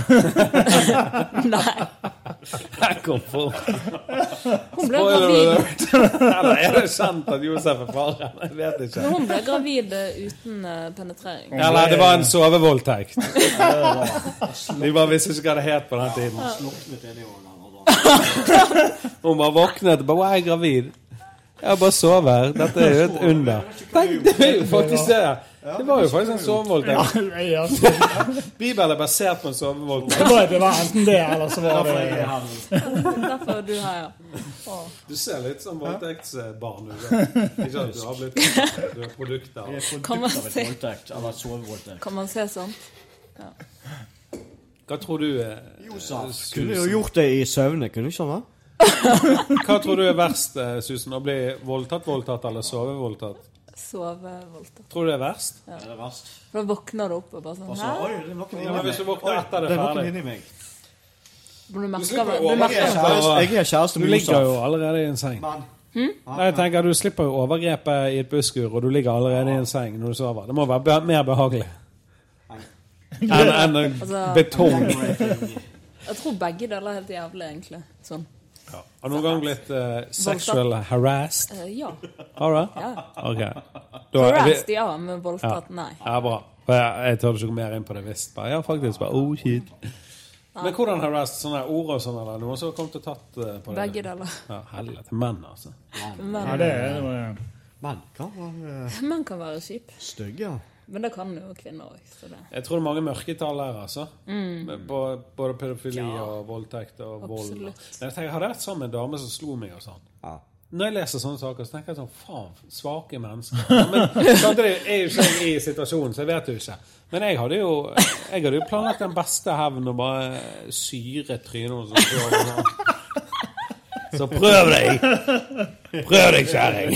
Speaker 8: Nei.
Speaker 6: Jeg kom for.
Speaker 8: Hun ble gravid.
Speaker 6: Eller er det kjent at Josef er faren? Jeg vet ikke.
Speaker 8: Hun ble gravid uten penetrering.
Speaker 6: Eller det var en sovevoldtekt. Vi bare visste ikke hva det het på den tiden. Hun bare våknet og bare, jeg er gravid. Jeg bare sover. Dette er jo et under. Tenk, det er jo faktisk det. Det var jo faktisk en sovevoldtekt. Bibelen er basert på en sovevoldtekt.
Speaker 7: Det var enten det, eller så var det...
Speaker 8: Derfor er du her, ja.
Speaker 6: Du ser litt som voldtektsbarn ut. Ikke at du har blitt du er produkter.
Speaker 8: Kan man se,
Speaker 9: eller sovevoldtekt.
Speaker 8: kan man se sånt? Ja.
Speaker 6: Hva tror du er...
Speaker 9: Josef, kunne jo gjort det i søvne, kunne du ikke sånn, da?
Speaker 6: Hva tror du er verst, Susan? Å bli voldtatt, voldtatt eller sovevoldtatt?
Speaker 8: Sovevolter.
Speaker 6: Tror du det er verst?
Speaker 8: Ja.
Speaker 9: Det er verst.
Speaker 8: For da våkner du opp og bare sånn,
Speaker 9: altså, oi, det er noen inni meg.
Speaker 6: Hvis du våkner etter det
Speaker 9: er
Speaker 6: ferdig.
Speaker 9: noen inni meg.
Speaker 8: Du merker,
Speaker 6: du
Speaker 8: du merker
Speaker 9: Jeg er kjæreste
Speaker 6: Du ligger jo allerede i en seng.
Speaker 9: Men.
Speaker 8: Hmm?
Speaker 6: Nei, jeg tenker Du slipper jo overgrepet i et busskur, og du ligger allerede i en seng når du sover. Det må være be mer behagelig enn en
Speaker 8: altså,
Speaker 6: betong.
Speaker 8: Jeg tror begge deler er helt jævlig, egentlig. Sånn.
Speaker 6: Ja. Har du noen gang blitt uh, sexual harassed?
Speaker 8: Uh, ja.
Speaker 6: Har du?
Speaker 8: Ja.
Speaker 6: Okay.
Speaker 8: Harassed, ja, men voldtatt,
Speaker 6: ja.
Speaker 8: nei.
Speaker 6: Ja, bra. Jeg, jeg tør ikke gå mer inn på det visst. Ja, faktisk. Bare, oh, shit. Men hvordan harassed? Sånne ord og sånn, eller noen som har kommet og tatt uh, på det?
Speaker 8: Begge deler.
Speaker 6: Ja, helvete. Menn, altså.
Speaker 8: Men,
Speaker 7: ja, det er det.
Speaker 9: Menn kan være... Uh,
Speaker 8: menn kan være kjip.
Speaker 9: Stygge, ja.
Speaker 8: Men det kan jo kvinner også. Det.
Speaker 6: Jeg tror det er mange mørketall her, altså.
Speaker 8: Mm.
Speaker 6: Både, både pedofili
Speaker 8: ja.
Speaker 6: og voldtekt og vold.
Speaker 8: Absolutt.
Speaker 6: Men jeg tenker, har det vært sammen med en dame som slo meg og sånn?
Speaker 9: Ja.
Speaker 6: Når jeg leser sånne saker, så tenker jeg sånn, faen, svake mennesker. Men samtidig er jo ikke jeg i situasjonen, så jeg vet jo ikke. Men jeg hadde jo, jeg hadde jo planlagt den beste hevn og bare syre trynet som prøver sånn. Så prøv deg! Prøv deg, kjæring!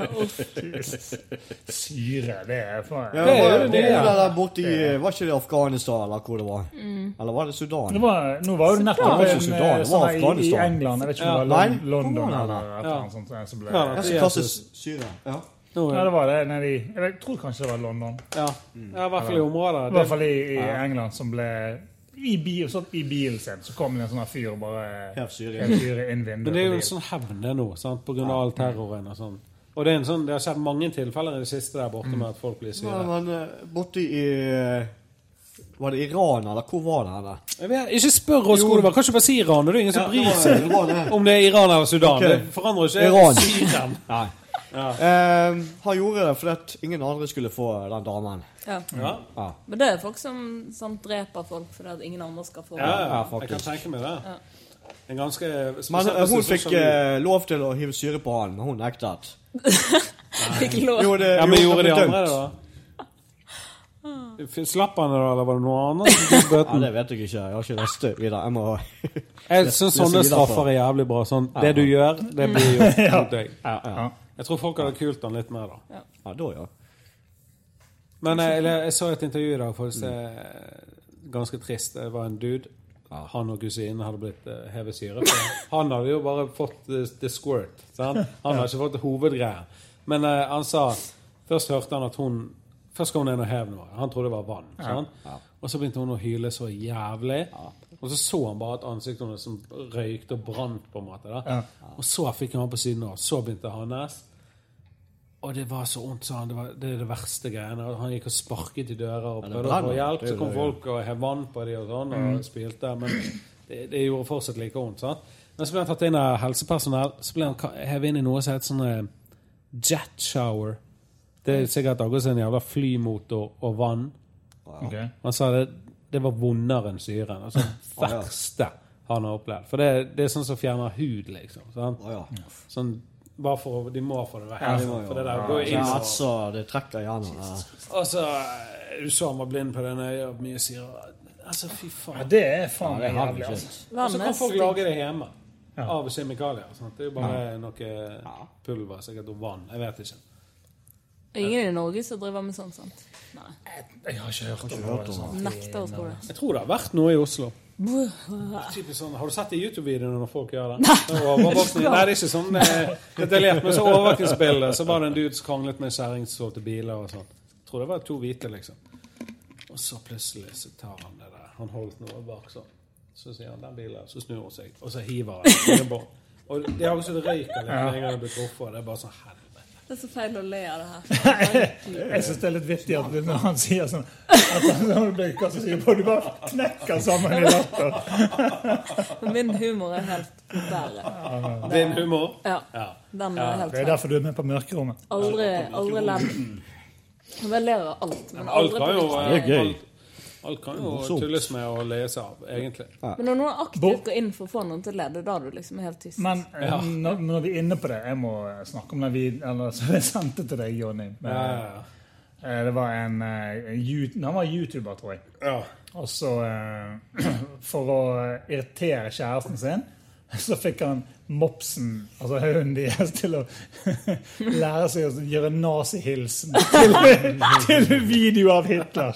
Speaker 7: Syre, det er faen.
Speaker 9: Ja, det var det der borte i, var ikke det Afghanistan eller hvor det var? Mm. Eller var det Sudan?
Speaker 7: Det var, nå var det nettopp
Speaker 9: det var
Speaker 7: en,
Speaker 9: Sudan, det var
Speaker 7: sånn i, i England, jeg vet ikke om det var
Speaker 9: ja.
Speaker 7: London eller et eller annet sånt som ble...
Speaker 9: Ja, så kastes syre. Ja.
Speaker 7: Ja, det var det nede i, jeg tror kanskje det var London.
Speaker 6: Ja, ja i hvert fall i området.
Speaker 7: I hvert fall i, i England som ble... I, bil, sånn, i bilen sin, så kom det en sånn fyr og bare
Speaker 9: helt syre
Speaker 7: inn vinduet.
Speaker 6: Men det er jo en sånn hevn det nå, sant? På grunn av all terroren og sånn. Og det er en sånn, det har skjedd mange tilfeller i det siste der borte med at folk blir syre.
Speaker 9: Ja, men borte i... Var det Iran, eller hvor var det her?
Speaker 6: Jeg vet, ikke spør oss hvor det var. Kanskje bare si Iran, det er ingen som ja, bryr seg det det. Om det er Iran eller Sudan. Okay. Det forandrer ikke
Speaker 9: Iran.
Speaker 6: Syren.
Speaker 9: Nei. Ja. Uh, han gjorde det fordi at ingen andre skulle få den damen.
Speaker 8: Ja.
Speaker 6: Ja.
Speaker 8: Ja. Men det er folk som, som dreper folk fordi at ingen andre skal få.
Speaker 6: Ja, ja, jeg kan tenke meg det. Ja. En ganske
Speaker 9: men hun fikk uh, lov til å hive syre på han, men hun nektet.
Speaker 8: Fikk lov.
Speaker 9: Jo, det,
Speaker 6: ja, men
Speaker 9: jo,
Speaker 6: gjorde de
Speaker 9: dømt.
Speaker 6: andre det da? Slapp han det da, eller var det noe annet?
Speaker 9: Ja, det vet jeg ikke. Jeg har ikke lest det videre. Jeg må...
Speaker 6: Jeg synes sånne straffer er jævlig bra. Sånn, ja. Det du gjør, det blir gjort mot deg.
Speaker 9: Ja, ja.
Speaker 6: Jeg tror folk hadde kult han litt mer da.
Speaker 9: Ja, ja da ja.
Speaker 6: Men jeg, jeg så et intervju i dag, for det er ganske trist. Det var en dude. Han og kusinen hadde blitt uh, hevet syre. Han hadde jo bare fått the, the squirt. Sant? Han hadde ikke fått det hovedgreier. Men uh, han sa, først hørte han at hun, først kom hun inn og hev noe. Han trodde det var vann. Sant? Ja. Og så begynte hun å hyle så jævlig. Ja. Og så så han bare et ansikt som røykte og brant på en måte. Da. Ja. Og så fikk han på siden av. Så begynte Hannes. Og det var så ondt, sa han. Det, var, det er det verste greiene. Han gikk og sparket i dører og prøvde å få hjelp. Så kom folk og hev vann på de og sånn, og mm. spilte. Men det, det gjorde fortsatt like ondt, sant? Men så ble han tatt inn av helsepersonell. Så ble han hevet inn i noe som heter sånn jet shower. Det er sikkert akkurat en jævla flymotor og vann.
Speaker 7: Okay.
Speaker 6: Han sa det, det var vondere enn syren. Altså det verste han har opplevd. For det, det er sånn som fjerner hud, liksom. Sant?
Speaker 9: Oh, ja.
Speaker 6: Sånn, bare for de må få det vekk.
Speaker 9: Ja, det må jo.
Speaker 6: For det der går inn.
Speaker 9: Ja, altså, det trekker igjen. Ja.
Speaker 6: Og så, du så han var blind på den øya, mye syre. Altså, fy faen.
Speaker 7: Ja, det er faen ja, det er jævlig, altså.
Speaker 6: Og så kan folk lage det hjemme. Ja. Av kjemikalier. Sant? Det er jo bare ja. noe pulver, sikkert, og vann. Jeg vet ikke.
Speaker 8: Ingen i Norge som driver med sånt, sant? Nei.
Speaker 7: Jeg har ikke hørt om det. Sånn.
Speaker 8: Nekter å tro det.
Speaker 6: Jeg tror det har vært noe i Oslo. Sånn, har du sett i YouTube-videoene når folk gjør det? Nei, det er ikke sånn detaljert, men så overvåkningsbildet, så var det en dude som kranglet med kjæringssolgte biler og sånt. Jeg tror det var to hvite, liksom. Og så plutselig så tar han det der. Han holdt noe bak sånn. Så sier han den bilen, så snur han seg, og så hiver han. Og det er også det røyker litt, når jeg har blitt truffet, det er bare sånn helvete.
Speaker 8: Det er så feil å le av det her.
Speaker 7: Jeg synes det er litt vittig at når han sier sånn, at han blir hva som sier på, du bare knekker sammen i latter.
Speaker 8: Min humor er helt bedre.
Speaker 6: Din humor?
Speaker 8: Ja, den er helt
Speaker 7: det er derfor du er med på mørkerommet.
Speaker 8: Aldri, aldri ledd. Jeg ler av alt, men aldri
Speaker 6: på
Speaker 9: det. Det er gøy.
Speaker 6: Alt kan jo tulles med å lese av, egentlig.
Speaker 8: Ja. Men når noen aktivt går inn for å få noen til å lede, da er du liksom helt tyst.
Speaker 7: Men ja. når, når vi er inne på det, jeg må snakke om det vi, eller så jeg sendte til deg, Johnny. Men, ja, ja, ja. Det var en, en han var YouTuber, tror jeg.
Speaker 6: Ja.
Speaker 7: Og så, for å irritere kjæresten sin, så fikk han mopsen, altså hunden deres, til å lære seg å gjøre nazihilsen til, til video av Hitler.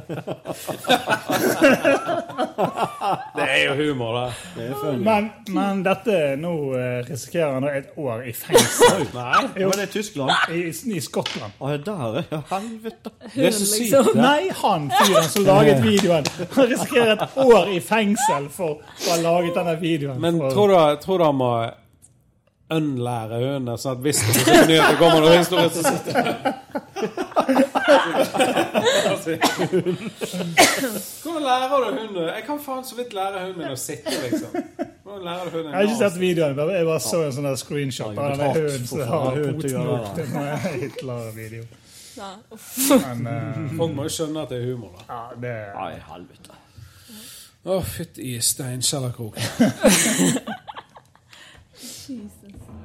Speaker 6: Det er jo humor, da. Det er funny.
Speaker 7: Men, men dette, nå risikerer han et år i fengsel.
Speaker 9: Nei, var det i Tyskland?
Speaker 7: I, i Skottland.
Speaker 9: Å, der, ja, helvete.
Speaker 6: Det er så sykt, det.
Speaker 7: Nei, han fyren som laget videoen. Han risikerer et år i fengsel for å ha laget denne videoen.
Speaker 6: Men
Speaker 7: for...
Speaker 6: tror, du, tror du han må unnlære hundene, sånn at hvis det er nyheter, kommer noe historie til å sitte? Hvordan lærer du hunden? Jeg kan faen så vidt lære hunden min å sitte, liksom. Hvordan lærer du hunden?
Speaker 7: Jeg har ikke sett videoen, jeg bare så en sånn der screenshot av denne hunden som har poten opp til en Hitler-video. Men uh,
Speaker 6: folk må jo skjønne at det er humor, da.
Speaker 7: Ja, det er...
Speaker 9: Nei, helvete.
Speaker 6: Å, fytt i steinkjellerkroken.
Speaker 8: Jesus.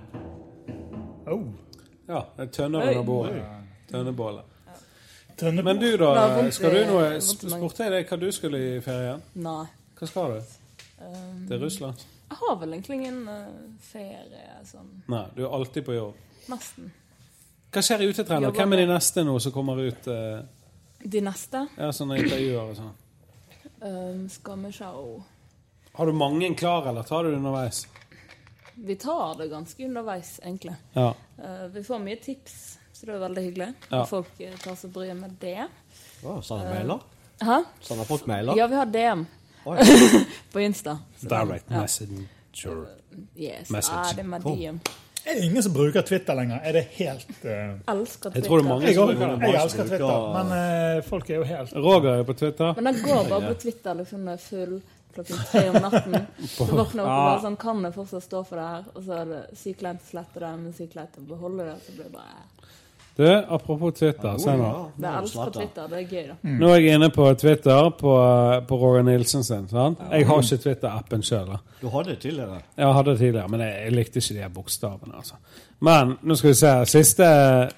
Speaker 7: Oh.
Speaker 6: Ja, det er tønner under bordet. Tønnebålet.
Speaker 7: Tønnebål.
Speaker 6: Men du da, skal du noe, spurte jeg deg hva du skulle i ferien?
Speaker 8: Nei.
Speaker 6: Hva skal du?
Speaker 8: Um,
Speaker 6: Til Russland?
Speaker 8: Jeg har vel egentlig ingen uh, ferie, sånn.
Speaker 6: Nei, du er alltid på jobb.
Speaker 8: Nesten.
Speaker 6: Hva skjer i Utetrender? Hvem er de neste nå som kommer ut? Uh,
Speaker 8: de neste?
Speaker 6: Ja, sånne intervjuer og sånn.
Speaker 8: Um, skal vi se.
Speaker 6: Har du mange klar, eller tar du det underveis?
Speaker 8: Vi tar det ganske underveis, egentlig.
Speaker 6: Ja.
Speaker 8: Uh, vi får mye tips, så det er veldig hyggelig.
Speaker 6: Ja.
Speaker 8: Folk uh, tar seg bryr med det.
Speaker 9: Å, sånn er mailer?
Speaker 8: Uh, hæ?
Speaker 9: Sånn er folk mailer?
Speaker 8: Ja, vi har D M.
Speaker 9: Oh,
Speaker 8: ja. På Insta. Så,
Speaker 6: Direct
Speaker 8: ja.
Speaker 6: messenger.
Speaker 8: Yes,
Speaker 6: message.
Speaker 8: ah, det er med D M.
Speaker 7: Er det ingen som bruker Twitter lenger? Er det helt... Uh...
Speaker 8: Elsker Twitter.
Speaker 6: Jeg tror det er mange som bruker
Speaker 7: det. Jeg elsker Twitter, men uh, folk er jo helt...
Speaker 6: Roger er på Twitter.
Speaker 8: Men den går bare på Twitter, liksom full... klokken tre om natten. Så våkner opp og bare sånn, kan jeg fortsatt stå for det her? Og så er det sykt lett å slette det, men sykt lett å beholde det, så blir det bare...
Speaker 6: Du, apropos Twitter, se nå.
Speaker 8: Det elsker Twitter, det er gøy da.
Speaker 6: Mm. Nå er jeg inne på Twitter, på, på Roger Nilsen sin, sant? Jeg har ikke Twitter-appen selv da.
Speaker 9: Du hadde det tidligere?
Speaker 6: Ja, jeg hadde det tidligere, men jeg, jeg likte ikke de her bokstavene, altså. Men, nå skal vi se, siste,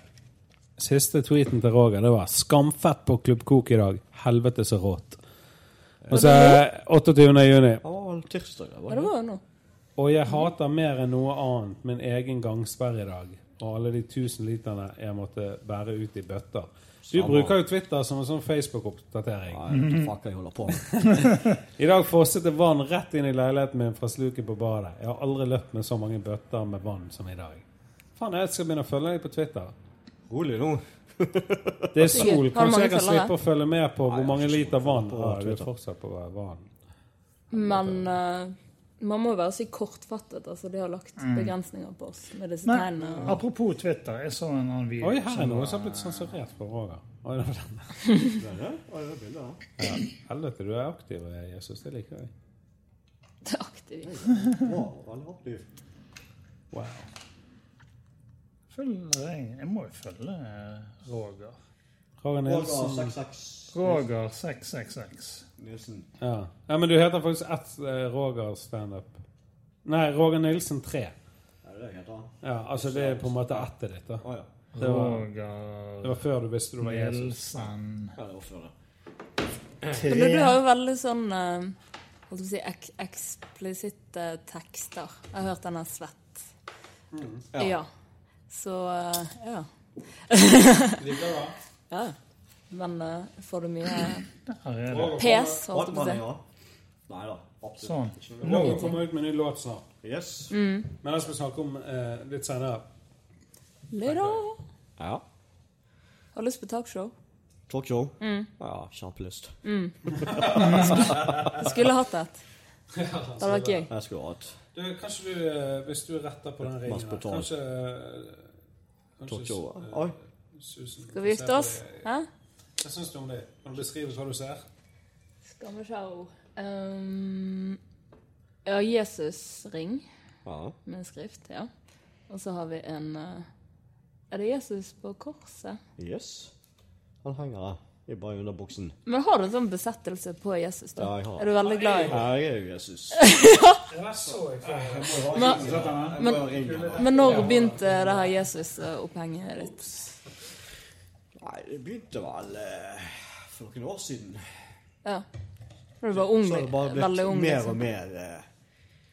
Speaker 6: siste tweeten til Roger, det var skamfett på Klubbkok i dag. Helvete så rått. Og så åtteogtyvende juni.
Speaker 9: Å, tirsdag.
Speaker 8: Ja, det var jo nå.
Speaker 6: Og jeg hater mer enn noe annet min egen gangsperre i dag. Og alle de tusen literne jeg måtte bære ut i bøtter. Du Samme. Bruker jo Twitter som en sånn Facebook-oppdatering.
Speaker 9: Nei, fuck jeg holder på.
Speaker 6: I dag frosset det vann rett inn i leiligheten min fra sluket på badet. Jeg har aldri løpt med så mange bøtter med vann som i dag. Faen, jeg skal begynne å følge deg på Twitter.
Speaker 9: Rolig nå.
Speaker 6: Det er sol. Kanskje jeg kan slippe å følge med på hvor mange liter vann har du fortsatt på vann.
Speaker 8: Men... Uh, man må jo være så kortfattet, altså de har lagt mm. begrensninger på oss med disse tegnene. Og...
Speaker 7: Apropos Twitter, jeg så en annen video.
Speaker 6: Oi, her er noe som har blitt sensurert for Roger. Oi, det var den.
Speaker 9: Det er det? Oi, det er bildet.
Speaker 6: Ja, helvete, du er aktiv, Jesus, det liker jeg.
Speaker 8: Det er aktiv.
Speaker 9: Wow, veldig aktiv.
Speaker 6: Wow.
Speaker 7: Følger jeg, jeg må jo følge Roger.
Speaker 6: Roger Nilsen.
Speaker 9: Roger seks seks.
Speaker 7: Roger seks seks seks.
Speaker 9: Nilsen.
Speaker 6: Ja. Ja, men du heter faktisk ett uh, Roger stand-up. Nei, Roger Nilsen tre.
Speaker 9: Ja, det heter han.
Speaker 6: Ja, altså det er på en måte ettet ditt da.
Speaker 9: Å ja.
Speaker 6: Det var,
Speaker 7: Roger...
Speaker 6: Det var før du visste du var Jesus.
Speaker 7: Nilsen.
Speaker 9: Ja, det var før det.
Speaker 8: Men du, du har jo veldig sånn, uh, hva skal vi si, ek eksplisitte tekster. Jeg har hørt denne svett.
Speaker 6: Mm.
Speaker 8: Ja. Ja. Så, uh, ja.
Speaker 6: Liker du da?
Speaker 8: Ja. Men uh, får du mye pes, holdt jeg på å si.
Speaker 9: Nei da, absolutt.
Speaker 7: Sånn.
Speaker 6: Nå kommer ut med en ny låt snart.
Speaker 9: Yes.
Speaker 8: Mm.
Speaker 6: Men jeg skal snakke om uh, litt senere.
Speaker 8: Litt da.
Speaker 9: Ja.
Speaker 8: Har du lyst på talkshow?
Speaker 9: Talkshow?
Speaker 8: Mm.
Speaker 9: Ja, kjempelyst.
Speaker 8: Mm. Du skulle hatt et. Det hadde vært gøy.
Speaker 9: Jeg skulle hatt.
Speaker 6: Du, kanskje du, hvis du retter på den ringen her, kanskje... kanskje
Speaker 9: talkshow,
Speaker 6: uh,
Speaker 9: oi.
Speaker 6: Susan,
Speaker 8: skal vi gifte oss? Hæ?
Speaker 6: Hva synes du om det? Kan du beskrive hva du ser?
Speaker 8: Skal vi se. Um, ja, Jesus-ring.
Speaker 9: Ja.
Speaker 8: Med skrift, ja. Og så har vi en... Uh, er det Jesus på korset?
Speaker 9: Yes. Han henger der. I bare under buksen.
Speaker 8: Men har du en sånn besettelse på Jesus da?
Speaker 9: Ja, jeg har.
Speaker 8: Er du veldig glad i?
Speaker 9: Ja, jeg er jo Jesus.
Speaker 6: Ja, så jeg.
Speaker 8: Men, men, men når begynte det her Jesus-opphenget ditt?
Speaker 9: Nei, det begynte vel uh, for noen år siden.
Speaker 8: Ja. Du var ung,
Speaker 9: så har det bare blitt
Speaker 8: veldig ung.
Speaker 9: mer
Speaker 8: liksom.
Speaker 9: og mer uh,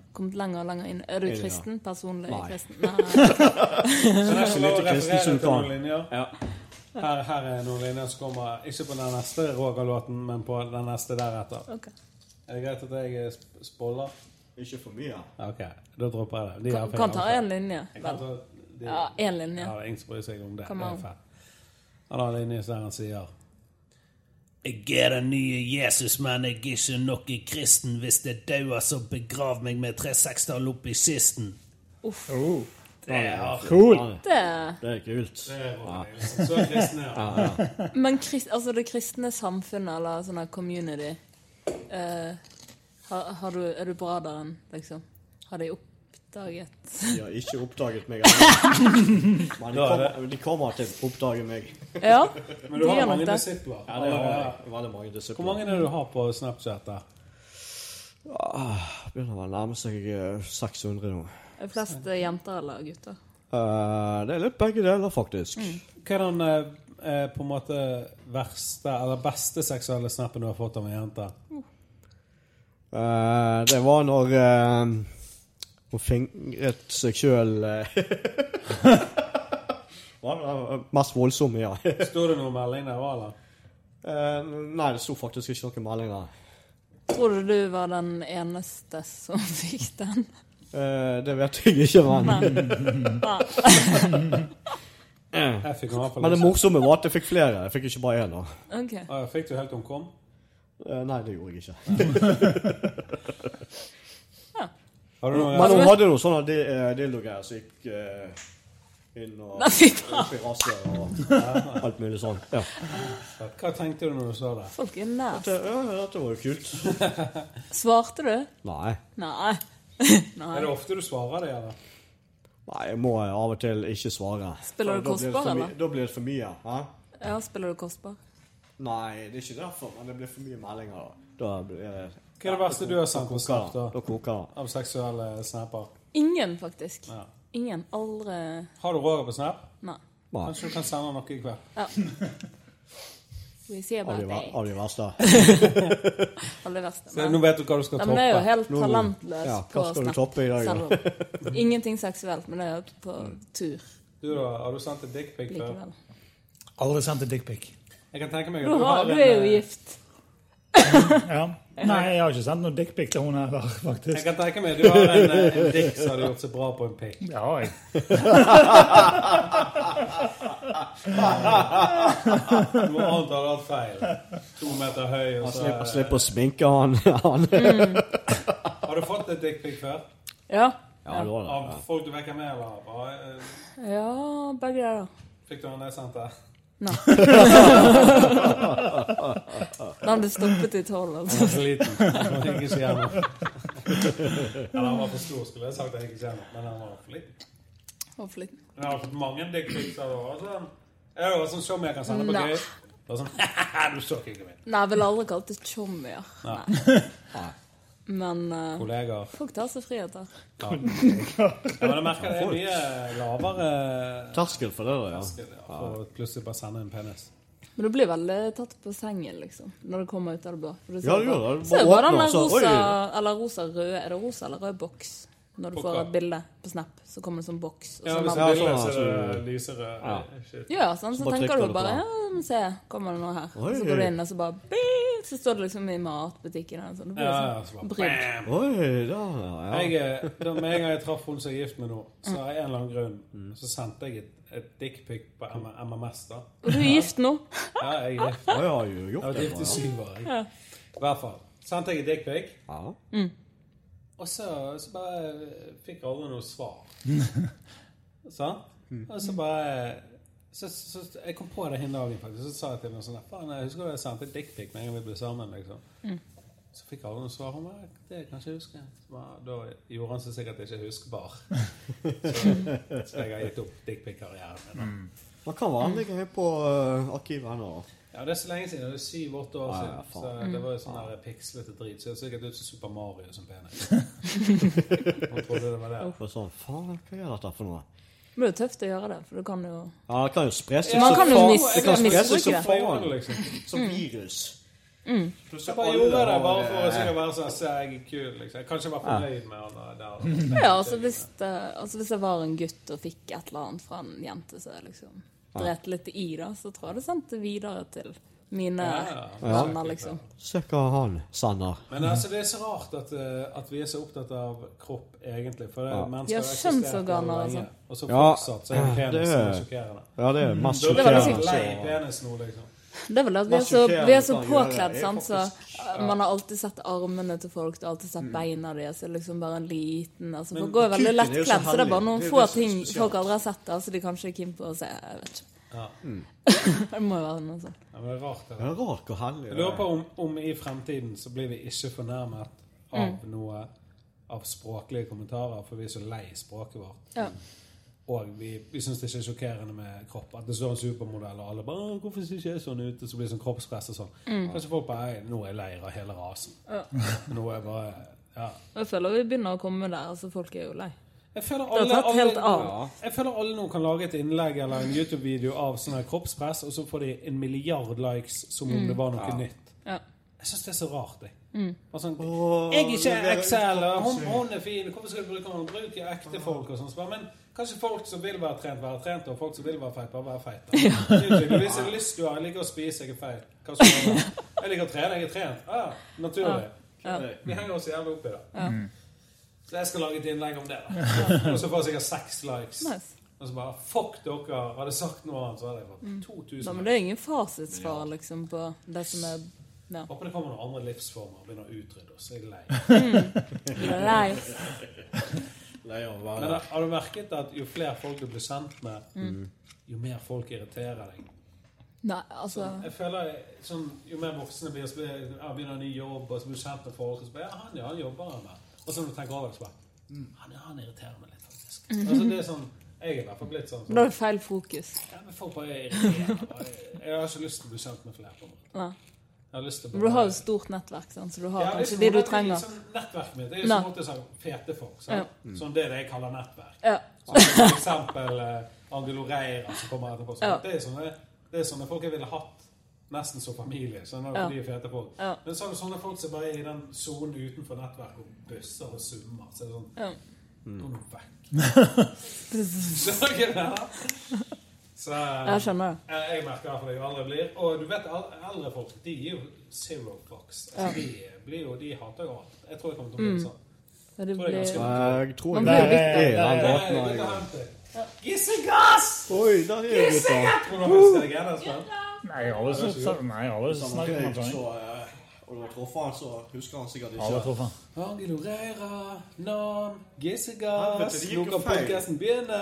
Speaker 8: kommet lenger og lenger inn. Er du kristen? Personlig
Speaker 9: Nei.
Speaker 8: kristen? Nei.
Speaker 6: Så det er ikke lite kristen som kan. Ja. Her, her er noen linjer som kommer, ikke på den neste Roger-låten, men på den neste deretter.
Speaker 8: Okay.
Speaker 6: Er det greit at jeg spoiler?
Speaker 9: Ikke for mye.
Speaker 6: Ok, da dropper jeg det. De
Speaker 8: kan, kan ta en linje.
Speaker 6: Ta, de,
Speaker 8: ja, en linje.
Speaker 6: Ja, det er ingen som bryr seg om det.
Speaker 8: Kom
Speaker 6: det er fett. Han har en linje der han sier Jeg er den nye Jesus, men jeg er ikke noe kristen. Hvis det dauer, så begrav meg med tre sekstall opp i kisten.
Speaker 8: Uff.
Speaker 7: Oh.
Speaker 6: Det er
Speaker 7: cool.
Speaker 8: Det,
Speaker 9: det er kult.
Speaker 6: Det er ja. Så er kristne, ja.
Speaker 9: ja, ja.
Speaker 8: Men krist, altså det kristne samfunnet, eller sånn her community, uh, har, har du, er du braderen, liksom? Har de oppdaget?
Speaker 9: De har ikke oppdaget meg. Men de kommer, de kommer til å oppdage meg.
Speaker 8: Ja,
Speaker 6: men du har mange disipler.
Speaker 9: Ja, det har jeg. Veldig mange disipler.
Speaker 6: Hvor mange er det du har på Snapchat der?
Speaker 9: Ah, begynner å nærme seg seks hundre nå.
Speaker 8: Er det flest jenter eller gutter?
Speaker 9: Uh, det er litt begge deler, faktisk.
Speaker 6: Mm. Hva er den eh, på en måte verste, eller beste seksuelle snappen du har fått av en jente?
Speaker 8: Uh.
Speaker 9: Uh, det var når uh, hun fingret seg selv uh, var det mest voldsomme, ja.
Speaker 6: Stod det noen melding der, eller?
Speaker 9: Uh, nei, det stod faktisk ikke noen melding der.
Speaker 8: Tror du du var den eneste som fikk den?
Speaker 9: Uh, det vet jeg ikke, men
Speaker 6: Jeg fikk
Speaker 9: men det morsomme var at jeg fikk flere. Jeg fikk ikke bare en da.
Speaker 8: Okay.
Speaker 6: Ah, fikk du helt omkom?
Speaker 9: Uh, nei, det gjorde jeg ikke.
Speaker 8: Ja.
Speaker 9: Men hun hadde noe sånn at det dildo-greier så gikk uh, inn og opp i rasset og alt mulig sånn. Ja.
Speaker 6: Hva tenkte du når du så det?
Speaker 8: Folk er nært.
Speaker 9: Ja, dette var jo kult.
Speaker 8: Svarte du?
Speaker 9: Nei.
Speaker 8: Nei. Nei.
Speaker 6: Er det ofte du svarer det, eller?
Speaker 9: Nei, jeg må av og til ikke svare.
Speaker 8: Spiller du kostbar, eller?
Speaker 9: Da blir det for mye. Ha?
Speaker 8: Ja, spiller du kostbar?
Speaker 9: Nei, det er ikke derfor, men det blir for mye meldinger da. Da blir det...
Speaker 6: Hva er det verste du har sendt på snap da?
Speaker 9: Da koker det.
Speaker 6: Av seksuelle snapper?
Speaker 8: Ingen, faktisk.
Speaker 6: Ja.
Speaker 8: Ingen, aldri...
Speaker 6: Har du Roger på snap?
Speaker 8: Nei.
Speaker 6: Kanskje du kan sende noe i kveld?
Speaker 8: Ja. Vi sier bare
Speaker 9: det. Av de verste.
Speaker 8: Av de verste.
Speaker 6: Så nå vet du hva du skal toppe.
Speaker 8: Men det er jo helt talentløs
Speaker 9: ja,
Speaker 8: på
Speaker 9: hva skal du toppe i dag?
Speaker 8: Ja? Ingenting seksuelt, men det er jo på tur.
Speaker 6: Du da, har du sendt en dickpic før?
Speaker 7: Aldri sendt en dickpic.
Speaker 6: Jeg kan tenke meg
Speaker 8: at du, du har en... Du er jo gift.
Speaker 7: Ja. Nei, jeg har ikke sendt noen dickpic til hun her, faktisk.
Speaker 6: Jeg kan tenke meg, du har en, en dick som hadde gjort seg bra på en pick.
Speaker 7: Ja, jeg.
Speaker 6: Noe annet hadde hatt feil. To meter høy. Og så...
Speaker 9: Han slipper å sminke han.
Speaker 6: mm. Har du fått en dickpic før?
Speaker 8: Ja.
Speaker 9: Ja, det var det.
Speaker 6: Av folk du vekker med, eller? Bare...
Speaker 8: Ja, begge der da.
Speaker 6: Fikk du den nedsendt der?
Speaker 8: Nei. Da hadde du stoppet i tolv.
Speaker 6: Altså. Han var for liten. Han var ikke så gjerne. Eller han var for stor, skulle jeg sagt. Jeg ikke gjerne. Men han var for liten.
Speaker 8: Han var for liten.
Speaker 6: Men jeg har fått mange dickpics av det. Sånn, er det sånn som jeg kan sende på gøy? Det var sånn, du så ikke min.
Speaker 8: Nei, jeg vil aldri kalle det tjommier.
Speaker 6: Nei. Nei.
Speaker 8: Men uh,
Speaker 6: kollegaer.
Speaker 8: Folk tar seg friheter.
Speaker 6: Ja. Ja, men jeg merker det er mye lavere
Speaker 9: terskel for det da, ja.
Speaker 6: Terskel, ja. For plutselig bare sende en penis.
Speaker 8: Men du blir veldig tatt på sengen, liksom, når det kommer ut av det blå. For du
Speaker 9: ja, det gjør det.
Speaker 8: Så er bare den rosa, eller rosa rød, er det rosa eller rød boks? Når du får et bilde på Snap, så kommer det som boks. Og
Speaker 6: ja,
Speaker 8: sånn
Speaker 6: hvis det er bilde, så er det lysere. Ja,
Speaker 8: ja sånn, så, så tenker du bare, ja, se, kommer det noe her. Oi, så går du inn, og så bare, så står det liksom i matbutikken. Så det blir
Speaker 6: ja,
Speaker 8: sånn brydd.
Speaker 9: Oi, da, ja.
Speaker 6: Jeg, da, med en gang jeg traff hun som er gift med nå, så av en eller annen grunn, så sendte jeg et, et dickpic på M M S da.
Speaker 8: Og du er gift nå?
Speaker 6: Ja, jeg er gift.
Speaker 9: Ja, jeg har jo gjort det.
Speaker 6: Jeg har gift i syv år. Ja. I hvert fall. Sendte jeg et dickpic.
Speaker 9: Ja.
Speaker 8: Mm.
Speaker 6: Og så, så bare fikk alle noe svar. Sånn? Og så bare... Så, så, så jeg kom på det henne dagen faktisk. Så sa jeg til henne sånn, faen, jeg husker jeg sendte et dickpic med en gang vi ble sammen, liksom.
Speaker 8: Mm.
Speaker 6: Så fikk alle noe svar. Hun bare, det kan jeg ikke huske. Så bare, da gjorde han så sikkert ikke huskbar. Så, så jeg har gitt opp dickpic-karrieren.
Speaker 9: Mm. Hva kan være det jeg er på uh, arkivet her nå?
Speaker 6: Ja, det er så lenge siden. Det er syv-åtte år siden. Ja, så
Speaker 8: mm.
Speaker 6: det var jo sånn der pikslete drit. Så det er sikkert ut som Super Mario som penis. Man trodde det var det.
Speaker 9: Og sånn, faen, hva er dette for noe?
Speaker 8: Men det er jo tøft å gjøre det, for du kan jo...
Speaker 9: Ja, det kan jo spre seg
Speaker 8: man
Speaker 9: så
Speaker 8: kan jo
Speaker 9: faen.
Speaker 8: mis-
Speaker 9: Det kan spre seg så
Speaker 8: misbruke det.
Speaker 9: faen, liksom. Som virus.
Speaker 8: Mm.
Speaker 6: Jeg bare gjorde det bare for å sikkert være sånn, så jeg er kul, liksom. Jeg kan ikke være fornøyd med han der.
Speaker 8: Ja, altså hvis, det, altså hvis jeg var en gutt og fikk et eller annet fra en jente, så jeg liksom drept litt i da, så tror jeg det sendte videre til mine ja, venner, liksom.
Speaker 9: Se hva han sanner.
Speaker 6: Men altså, det er så rart at, at vi er så opptatt av kropp, egentlig. For det er
Speaker 8: ja.
Speaker 6: mennesker
Speaker 8: har kjønnsorganer, altså.
Speaker 6: Og så fortsatt, så er det penis som er sjokkerende.
Speaker 9: Ja, det er masse
Speaker 6: sjokkerende. Det er lei penis nå, liksom.
Speaker 8: Det er vel at vi er så, vi er så påkledd, sant? Så man har alltid sett armene til folk, du har alltid sett beina de, så liksom bare en liten, altså folk går jo veldig lettkledd, så det er bare noen få ting folk aldri har sett, altså de kanskje er keen på å se, jeg vet ikke. Ja. Mm. Det må jo være noe sånn.
Speaker 6: Ja, men det er rart det.
Speaker 9: Det er rart og heldig.
Speaker 6: Jeg lurer på om, om i fremtiden så blir vi ikke fornærmet av mm. noe av språklige kommentarer, for vi er så lei språket vårt. Ja. Og vi, vi synes det er ikke sjokkerende med kropp. At det står en supermodell og alle bare, hvorfor ser ikke jeg sånn ut? Og så blir det sånn kroppspress og sånn. Mm. Kanskje folk bare, nå er jeg lei av hele rasen. Ja. Nå er jeg bare, ja.
Speaker 8: Jeg føler vi begynner å komme der, altså folk er jo lei.
Speaker 6: Jeg føler alle, alle, jeg føler alle nå kan lage et innlegg eller en YouTube-video av sånn her kroppspress, og så får de en milliard likes som om mm. det var noe ja. nytt. Ja. Jeg synes det er så rart, det. Mm. Sånn, jeg er ikke X L, hun, hun er fin, hvorfor skal du bruke henne? Bruke ekte folk og sånn. Men kanskje folk som vil være trent, være trent, og folk som vil være feit, bare være feit. Ja. Hvis jeg lyst du har, jeg liker å spise, jeg er feit. Hva skal jeg gjøre? Jeg liker å trene, jeg er trent. Ah, naturlig. Ja. Ja. Vi henger oss jævlig opp i det. Ja. Så jeg skal lage et innlegg om det da. Og så får jeg sikkert seks likes. Nice. Og så bare, fuck dere, hadde sagt noe annet, så hadde jeg fått mm. to tusen.
Speaker 8: Da, men det er ingen fasitsvar liksom på det som er... Ja.
Speaker 6: Håper det kommer noen andre livsformer og begynner å utrydde oss. Jeg er lei.
Speaker 8: Mm. Lei.
Speaker 6: Lei av å være. Men har du merket at jo flere folk du blir kjent med, mm. jo mer folk irriterer deg?
Speaker 8: Nei, altså...
Speaker 6: Så jeg føler, sånn, jo mer voksne blir, så blir jeg begynner en ny jobb, og så blir du kjent med folk, og så bare, ja, han, ja, han jobber han med. Og så når du tenker over det, så bare, mm, han, han irriterer meg litt, faktisk. Mm-hmm. Altså, det er sånn, jeg er i hvert fall blitt sånn.
Speaker 8: Da er det feil fokus.
Speaker 6: Ja, men folk bare irriterer. Jeg har ikke lyst til å bli kjent med flere på meg.
Speaker 8: Nei.
Speaker 6: Jeg har lyst til å
Speaker 8: bli... Du har jo stort nettverk, sånn, så du har ja, kanskje de du trenger.
Speaker 6: Sånn, nettverket mitt, det er jo sånn måte sånn fete folk, sånn. Ja. Sånn det er det jeg kaller nettverk.
Speaker 8: Ja.
Speaker 6: Sånn, for eksempel uh, Angelo Reira som kommer etterpå. Sånn. Ja. Det er sånne, det er sånne folk jeg ville hatt nesten som familie, sånn er det ja. de fete folk. Ja. Men så er det sånne folk som bare er i den zonen utenfor nettverk og bøsser og summer. Så er det sånn, ja. gå nå vekk. Skjønner du det? Så
Speaker 8: jeg skjønner det.
Speaker 6: Jeg, jeg merker hvertfall jeg aldri blir. Og du vet, eldre folk, de er jo zero fucks. Altså, ja. de blir jo, de hater jo alt. Jeg tror jeg kommer til å bli sånn.
Speaker 8: Ja, det blir...
Speaker 9: Jeg tror jeg tror
Speaker 8: det
Speaker 9: er
Speaker 6: det er Gissegass!
Speaker 9: Oi, der er det
Speaker 6: gutta. Tror du har husker deg igjen, Espen?
Speaker 7: Nei, jeg har vel snakket med han sånn.
Speaker 9: Og du har truffet han, så husker han sikkert ikke.
Speaker 7: Ja, truffet han.
Speaker 6: Angelo Reira, Nam, Gissegass, nå kan podcasten begynne.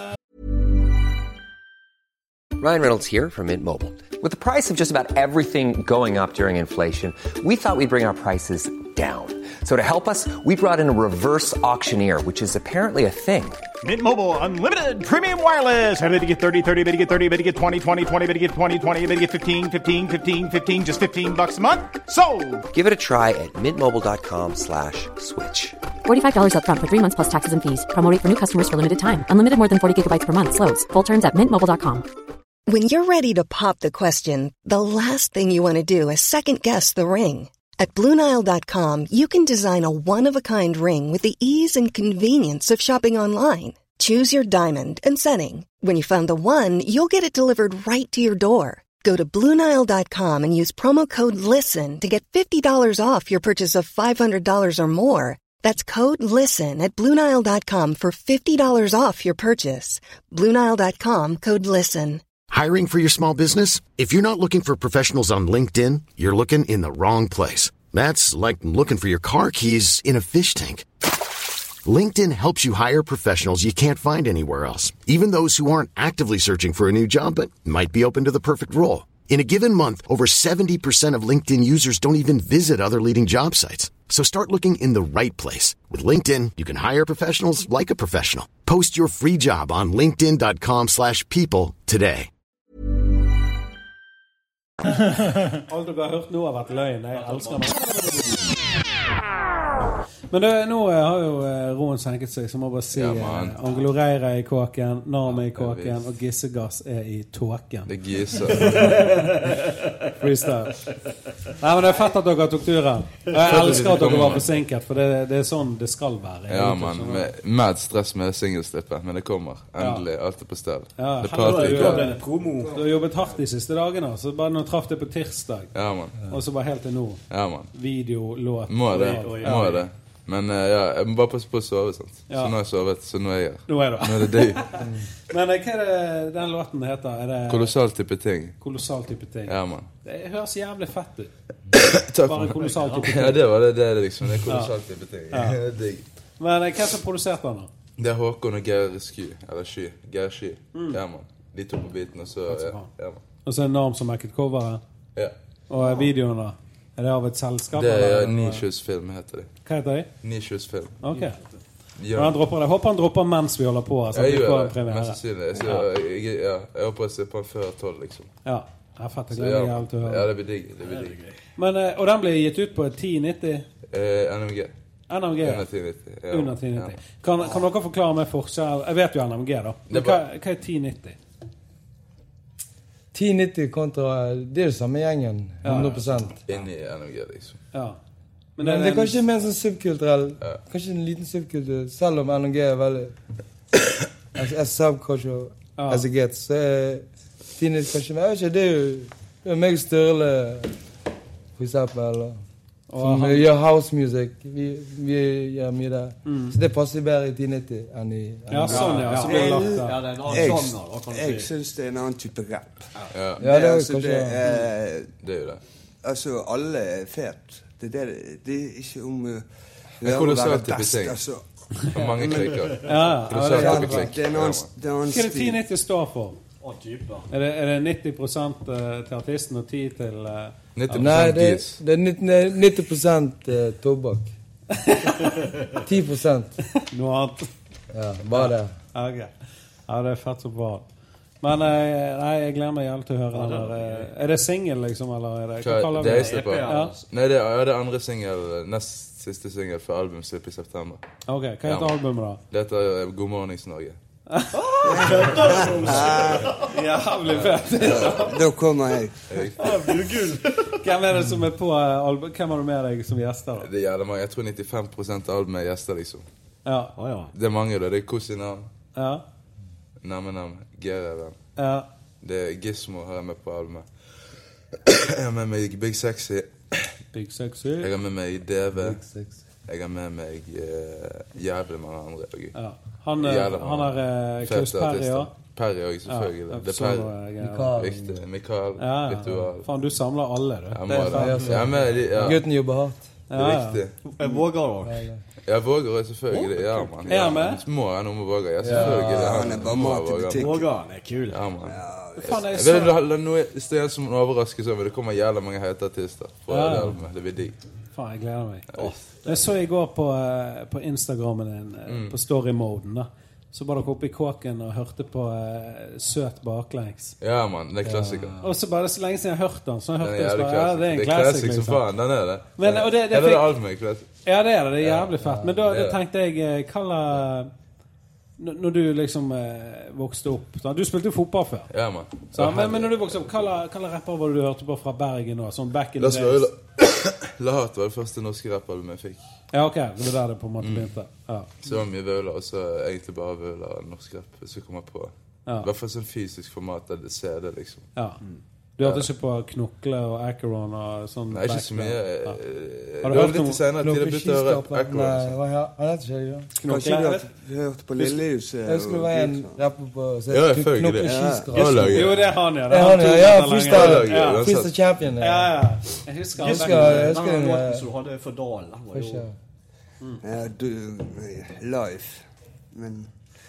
Speaker 2: Ryan Reynolds here from Mint Mobile. With the price of just about everything going up during inflation, we thought we'd bring our prices down. So to help us, we brought in a reverse auctioneer, which is apparently a thing.
Speaker 11: Mint Mobile Unlimited Premium Wireless. How to get thirty, thirty, how to get thirty, how to get twenty, twenty, twenty, how to get twenty, twenty, how to get fifteen, fifteen, fifteen, fifteen, just fifteen bucks a month? Sold!
Speaker 2: Give it a try at mintmobile.com slash switch.
Speaker 3: forty-five dollars up front for three months plus taxes and fees. Promo rate for new customers for limited time. Unlimited more than forty gigabytes per month. Slows full terms at mint mobile dot com.
Speaker 1: When you're ready to pop the question, the last thing you want to do is second-guess the ring. At Blue Nile dot com, you can design a one-of-a-kind ring with the ease and convenience of shopping online. Choose your diamond and setting. When you find the one, you'll get it delivered right to your door. Go to Blue Nile dot com and use promo code LISTEN to get fifty dollars off your purchase of five hundred dollars or more. That's code LISTEN at Blue Nile dot com for fifty dollars off your purchase. Blue Nile dot com, code LISTEN.
Speaker 12: Hiring for your small business? If you're not looking for professionals on LinkedIn, you're looking in the wrong place. That's like looking for your car keys in a fish tank. LinkedIn helps you hire professionals you can't find anywhere else, even those who aren't actively searching for a new job but might be open to the perfect role. In a given month, over seventy percent of LinkedIn users don't even visit other leading job sites. So start looking in the right place. With LinkedIn, you can hire professionals like a professional. Post your free job on linkedin dot com slash people today.
Speaker 6: Alt du har hørt nå har vært løgn. Jeg elsker meg. Men det, nå har jo roen senket seg, så må jeg bare si ja, Angelo Reira er i kåken, Narm er i kåken, og Gissegass er i tåken.
Speaker 13: Det gisser.
Speaker 6: Freestyle. Nei, men det er fett at dere tok turen. Jeg elsker at dere var forsinket, for det, det er sånn det skal være.
Speaker 13: Ja, man, med, med stress med singelslippet, men det kommer. Endelig, alt er på sted.
Speaker 6: Ja,
Speaker 13: det
Speaker 6: party, du, har, du har jobbet hardt de siste dagene, så bare nå traff det på tirsdag.
Speaker 13: Ja, man.
Speaker 6: Og så bare helt til nå.
Speaker 13: Ja, man.
Speaker 6: Video, låt.
Speaker 13: Må det, må det. Men uh, ja, jeg må bare passe på å sove, sant? Ja. Så nå har jeg sovet, så nå er jeg her.
Speaker 6: Nå er,
Speaker 13: nå er det deg.
Speaker 6: Men hva er det den låten heter? Er det
Speaker 13: Kolossal type ting.
Speaker 6: Kolossal type ting.
Speaker 13: Ja, man.
Speaker 6: Det høres jævlig fett ut.
Speaker 13: Takk
Speaker 6: bare kolossal type ting.
Speaker 13: Ja, det var det, det er det liksom. Det er kolossal type ting. Ja. Det er digg.
Speaker 6: Men hva som produserte den da?
Speaker 13: Det er Håkon og Geir Sky, eller Sky. Geir Sky. Mm. Ja, man. De to på biten, og så... Ja, ja, man. Og
Speaker 6: så er Narm som merket coveret.
Speaker 13: Ja.
Speaker 6: Og videoen da? Er det av et selskap?
Speaker 13: Det er Nishus Film, heter det.
Speaker 6: Hva heter det?
Speaker 13: Nishus Film.
Speaker 6: Ok. Ja. Han dropper det. Jeg håper han dropper mens vi holder på. Altså,
Speaker 13: jeg gjør det, mest sannsynlig. Så ja. Jeg, ja, jeg håper å se på han før tolv, liksom.
Speaker 6: Ja, det er fett. Jeg gleder meg til å høre.
Speaker 13: Ja, det blir digg. Det blir digg.
Speaker 6: Men, og den ble gitt ut på ti nitti?
Speaker 13: Eh, N M G.
Speaker 6: N M G?
Speaker 13: Under ti nitti. Ja.
Speaker 6: Under ti nitti. Ja. Kan, kan dere forklare meg forskjell? Jeg vet jo N M G da. Men hva, hva er ti nitti?
Speaker 14: ti nitti kontra, det er det samme gjengen, hundre prosent.
Speaker 13: Ja, inni N M G, liksom.
Speaker 6: Ja.
Speaker 14: Men, Men det, det er kanskje mer sånn subkulturell, ja. Kanskje en liten subkultur, selv om N M G er veldig, as, as subculture, ja. As it gets, så er ti nitti kanskje, men jeg vet ikke, det er jo, det er meg Sturle, for eksempel, eller... Som vi gjør house music, vi, vi gjør mye der. Mm. Så det passer bedre i ti nitti enn i...
Speaker 6: Ja, sånn, ja. Så blir lagt, ja.
Speaker 9: Ja, det er en annen sånn. Jeg synes det er en annen type rap.
Speaker 13: Ja,
Speaker 14: ja det er altså, kanskje...
Speaker 9: Det er,
Speaker 13: det er jo det.
Speaker 9: Altså, alle er fet. Det, det, det er ikke om... Uh,
Speaker 13: det er kolossalt type ting. Altså. Og mange klikker.
Speaker 6: Ja,
Speaker 13: kolossalt type klikk.
Speaker 9: Det er en annen stil.
Speaker 6: Hva er det ti nitti står for? Er det, er det nitti prosent til artisten og ti til... Uh,
Speaker 13: nitti prosent
Speaker 14: Nei, det, det er nitti prosent uh, tobakk. ti prosent.
Speaker 6: Noe annet.
Speaker 14: Ja, bare det.
Speaker 6: Okay. Ja, det er fett så bra. Men uh, nei, jeg gleder meg jævlig til å høre den der. Uh, er det single, liksom, eller er det... Hva kaller vi
Speaker 13: det?
Speaker 6: Det
Speaker 13: er ja. Nei, det er, det er andre single, nest siste single for album slipp i september.
Speaker 6: Ok, hva heter ja, albumet da?
Speaker 13: Det heter God Mornings Norge.
Speaker 6: Jævlig fett.
Speaker 9: Da kommer jeg.
Speaker 6: Hvem er det som er på albumet? Hvem har du med deg som gjester da?
Speaker 13: Det gjelder mange. Jeg tror nittifem prosent av albumet er gjester liksom.
Speaker 6: Ja.
Speaker 14: Oh, ja.
Speaker 13: Det er mange da. Det er Kosinam.
Speaker 6: Ja.
Speaker 13: Nam-nam. G-Reven.
Speaker 6: Ja.
Speaker 13: Det er Gizmo har jeg med på albumet. Jeg har med meg Big Sexy.
Speaker 6: Big Sexy.
Speaker 13: Jeg har med meg D V. Big Sexy. Jeg har med meg uh, jævlig mange andre. Okay.
Speaker 6: Ja. Han, han er uh, Klaus Perry også.
Speaker 13: Perry også, selvfølgelig. Ja, det er Perry.
Speaker 14: Mikael.
Speaker 13: Riktig. Mikael.
Speaker 6: Ja, ja.
Speaker 13: Ritual.
Speaker 6: Faen, du samler alle, du.
Speaker 13: Jeg må det. Ja, men, ja.
Speaker 14: Gutten jobber hardt.
Speaker 6: Ja, ja.
Speaker 13: Riktig.
Speaker 9: Jeg våger også.
Speaker 13: Jeg våger også, selvfølgelig. Ja, man.
Speaker 6: Er han med?
Speaker 13: Må jeg noe med våger. Ja, selvfølgelig.
Speaker 9: Ja, han er bare mat i butikk.
Speaker 14: Våger, han er kul.
Speaker 13: Ja, man.
Speaker 6: Ja. Faen, jeg,
Speaker 13: jeg vil la, la noe i stedet som en overraskelse, men det kommer jævla mange heite artister fra ja. Det albumet. Det blir digg.
Speaker 6: Faen, jeg gleder meg. Ja. Jeg så i går på, på Instagrammen din, mm. på story-moden da. Så bare dere oppe i kåken og hørte på uh, Søt baklengs.
Speaker 13: Ja, man, det er klassiker.
Speaker 6: Ja. Og så bare så lenge siden jeg har hørt den, så har jeg hørt den,
Speaker 13: den,
Speaker 6: så bare, ja, det er en klassik. Det er klassik
Speaker 13: liksom. Som faen, den er det.
Speaker 6: Men, og det, det,
Speaker 13: det er
Speaker 6: fikk,
Speaker 13: det albumet, klassik.
Speaker 6: Ja, det er det, det er jævlig fett. Men da, da tenkte jeg, kalla... Når du liksom eh, vokste opp så, du spilte jo fotball før.
Speaker 13: Ja, man.
Speaker 6: Så, men, men når du vokste opp, hva rapper var det du hørte på fra Bergen nå? Sånn back in the days?
Speaker 13: Lahat var det første norske rappalbumet jeg fikk.
Speaker 6: Ja, ok. Det var der det på en måte begynte. Ja.
Speaker 13: Så var mye vøler, og så egentlig bare vøler og norsk rapp. Så kom jeg på. Ja. I hvert fall sånn fysisk format der det ser det, liksom.
Speaker 6: Ja. Du hørte ikke på Knokle og Acheron og sånn?
Speaker 13: Nei, ikke så mye.
Speaker 6: Ja.
Speaker 13: Har du hørt litt senere til det begynte å høre Acheron?
Speaker 14: Nei, han heter ikke det.
Speaker 9: Kanskje du hørte på Lillehuset?
Speaker 14: Jeg skulle være en rapper på
Speaker 13: ja, Knokle
Speaker 14: Skiskap.
Speaker 6: Jo, det er han, ja.
Speaker 14: Det er han, ja. Ja, freestyle. Freestyle champion.
Speaker 6: Ja, ja. Jeg husker han.
Speaker 14: Jeg husker
Speaker 9: den låten som du hadde for Dalen. Ja, du... Live. Men...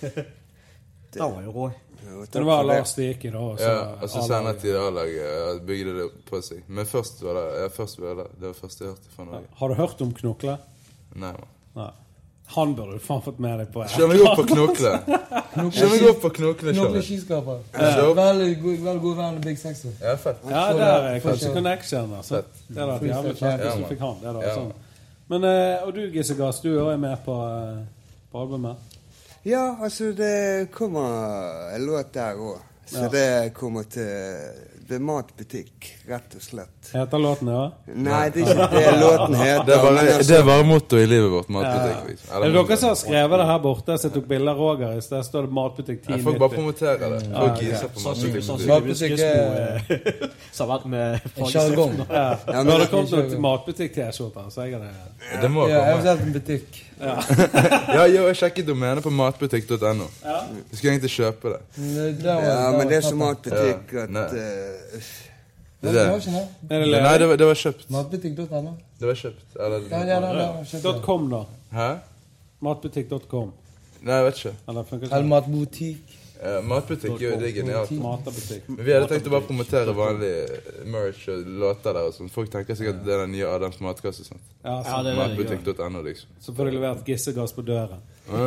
Speaker 14: Det var jo rå.
Speaker 6: Det var Lars Stike da.
Speaker 13: Ja, og så senere til A-laget bygde det på seg. Men først var det, ja, først var det, det var først jeg hørte fra Norge.
Speaker 6: Har du hørt om Knokle?
Speaker 13: Nei, man.
Speaker 6: Nei. Han burde du faen fått med deg på.
Speaker 13: Kjør meg opp på Knokle. Kjør meg opp på Knokle.
Speaker 14: Knokle skiskaper. Veldig god venn Big Sexy.
Speaker 13: Ja, fett.
Speaker 6: Ja, der er kanskje connection, altså. Det er da jævlig fett hvis du fikk han. Det er da sånn. Men, uh, og du, Gissegass, du er med på, uh, på albumet?
Speaker 15: Ja, altså det kommer en låt der også. Så ja. Det kommer til det matbutikk, rett og slett.
Speaker 6: Heter låten, ja?
Speaker 15: Nei, det er ikke det låten heter.
Speaker 13: Det var, altså, det var motto i livet vårt, matbutikk.
Speaker 6: Ja. Er det dere som har skrevet det her borte? Så jeg tok bilder av Roger, i sted står det matbutikk ti.
Speaker 13: Jeg får bare promotere det. Folk giser på matbutikk.
Speaker 14: Matbutikk er...
Speaker 16: Sammen med
Speaker 14: sjargong.
Speaker 6: Ja, men det kom til matbutikk-t-skjorter, så jeg er det...
Speaker 13: Det må
Speaker 14: ja,
Speaker 13: komme.
Speaker 14: eventuelt en butikk.
Speaker 6: Ja,
Speaker 13: ja jeg har sjekket domenet på matbutikk punktum no. Ja. Jeg skulle egentlig kjøpe det.
Speaker 15: Ja, men det er som matbutikk at...
Speaker 13: Uh,
Speaker 14: det, det. Det
Speaker 13: Nei, det var, det var kjøpt.
Speaker 14: matbutikk punktum no.
Speaker 13: Det var kjøpt. Eller,
Speaker 14: ja, ja, ja, ja, ja.
Speaker 6: .com da.
Speaker 13: Hæ?
Speaker 6: matbutikk punktum com.
Speaker 13: Nei, jeg vet ikke.
Speaker 6: Eller,
Speaker 14: Eller matbutikk.
Speaker 13: Ja, matbutikk, jo, det er genialt.
Speaker 6: Matbutikk.
Speaker 13: Men vi hadde tenkt å bare promotere vanlig merch og låter der og sånn. Folk tenker sikkert at det er den nye Adams matkasse og sånt.
Speaker 6: Ja, så,
Speaker 13: ja matbutikk punktum no liksom.
Speaker 6: Så får du levert Gissegass på døren.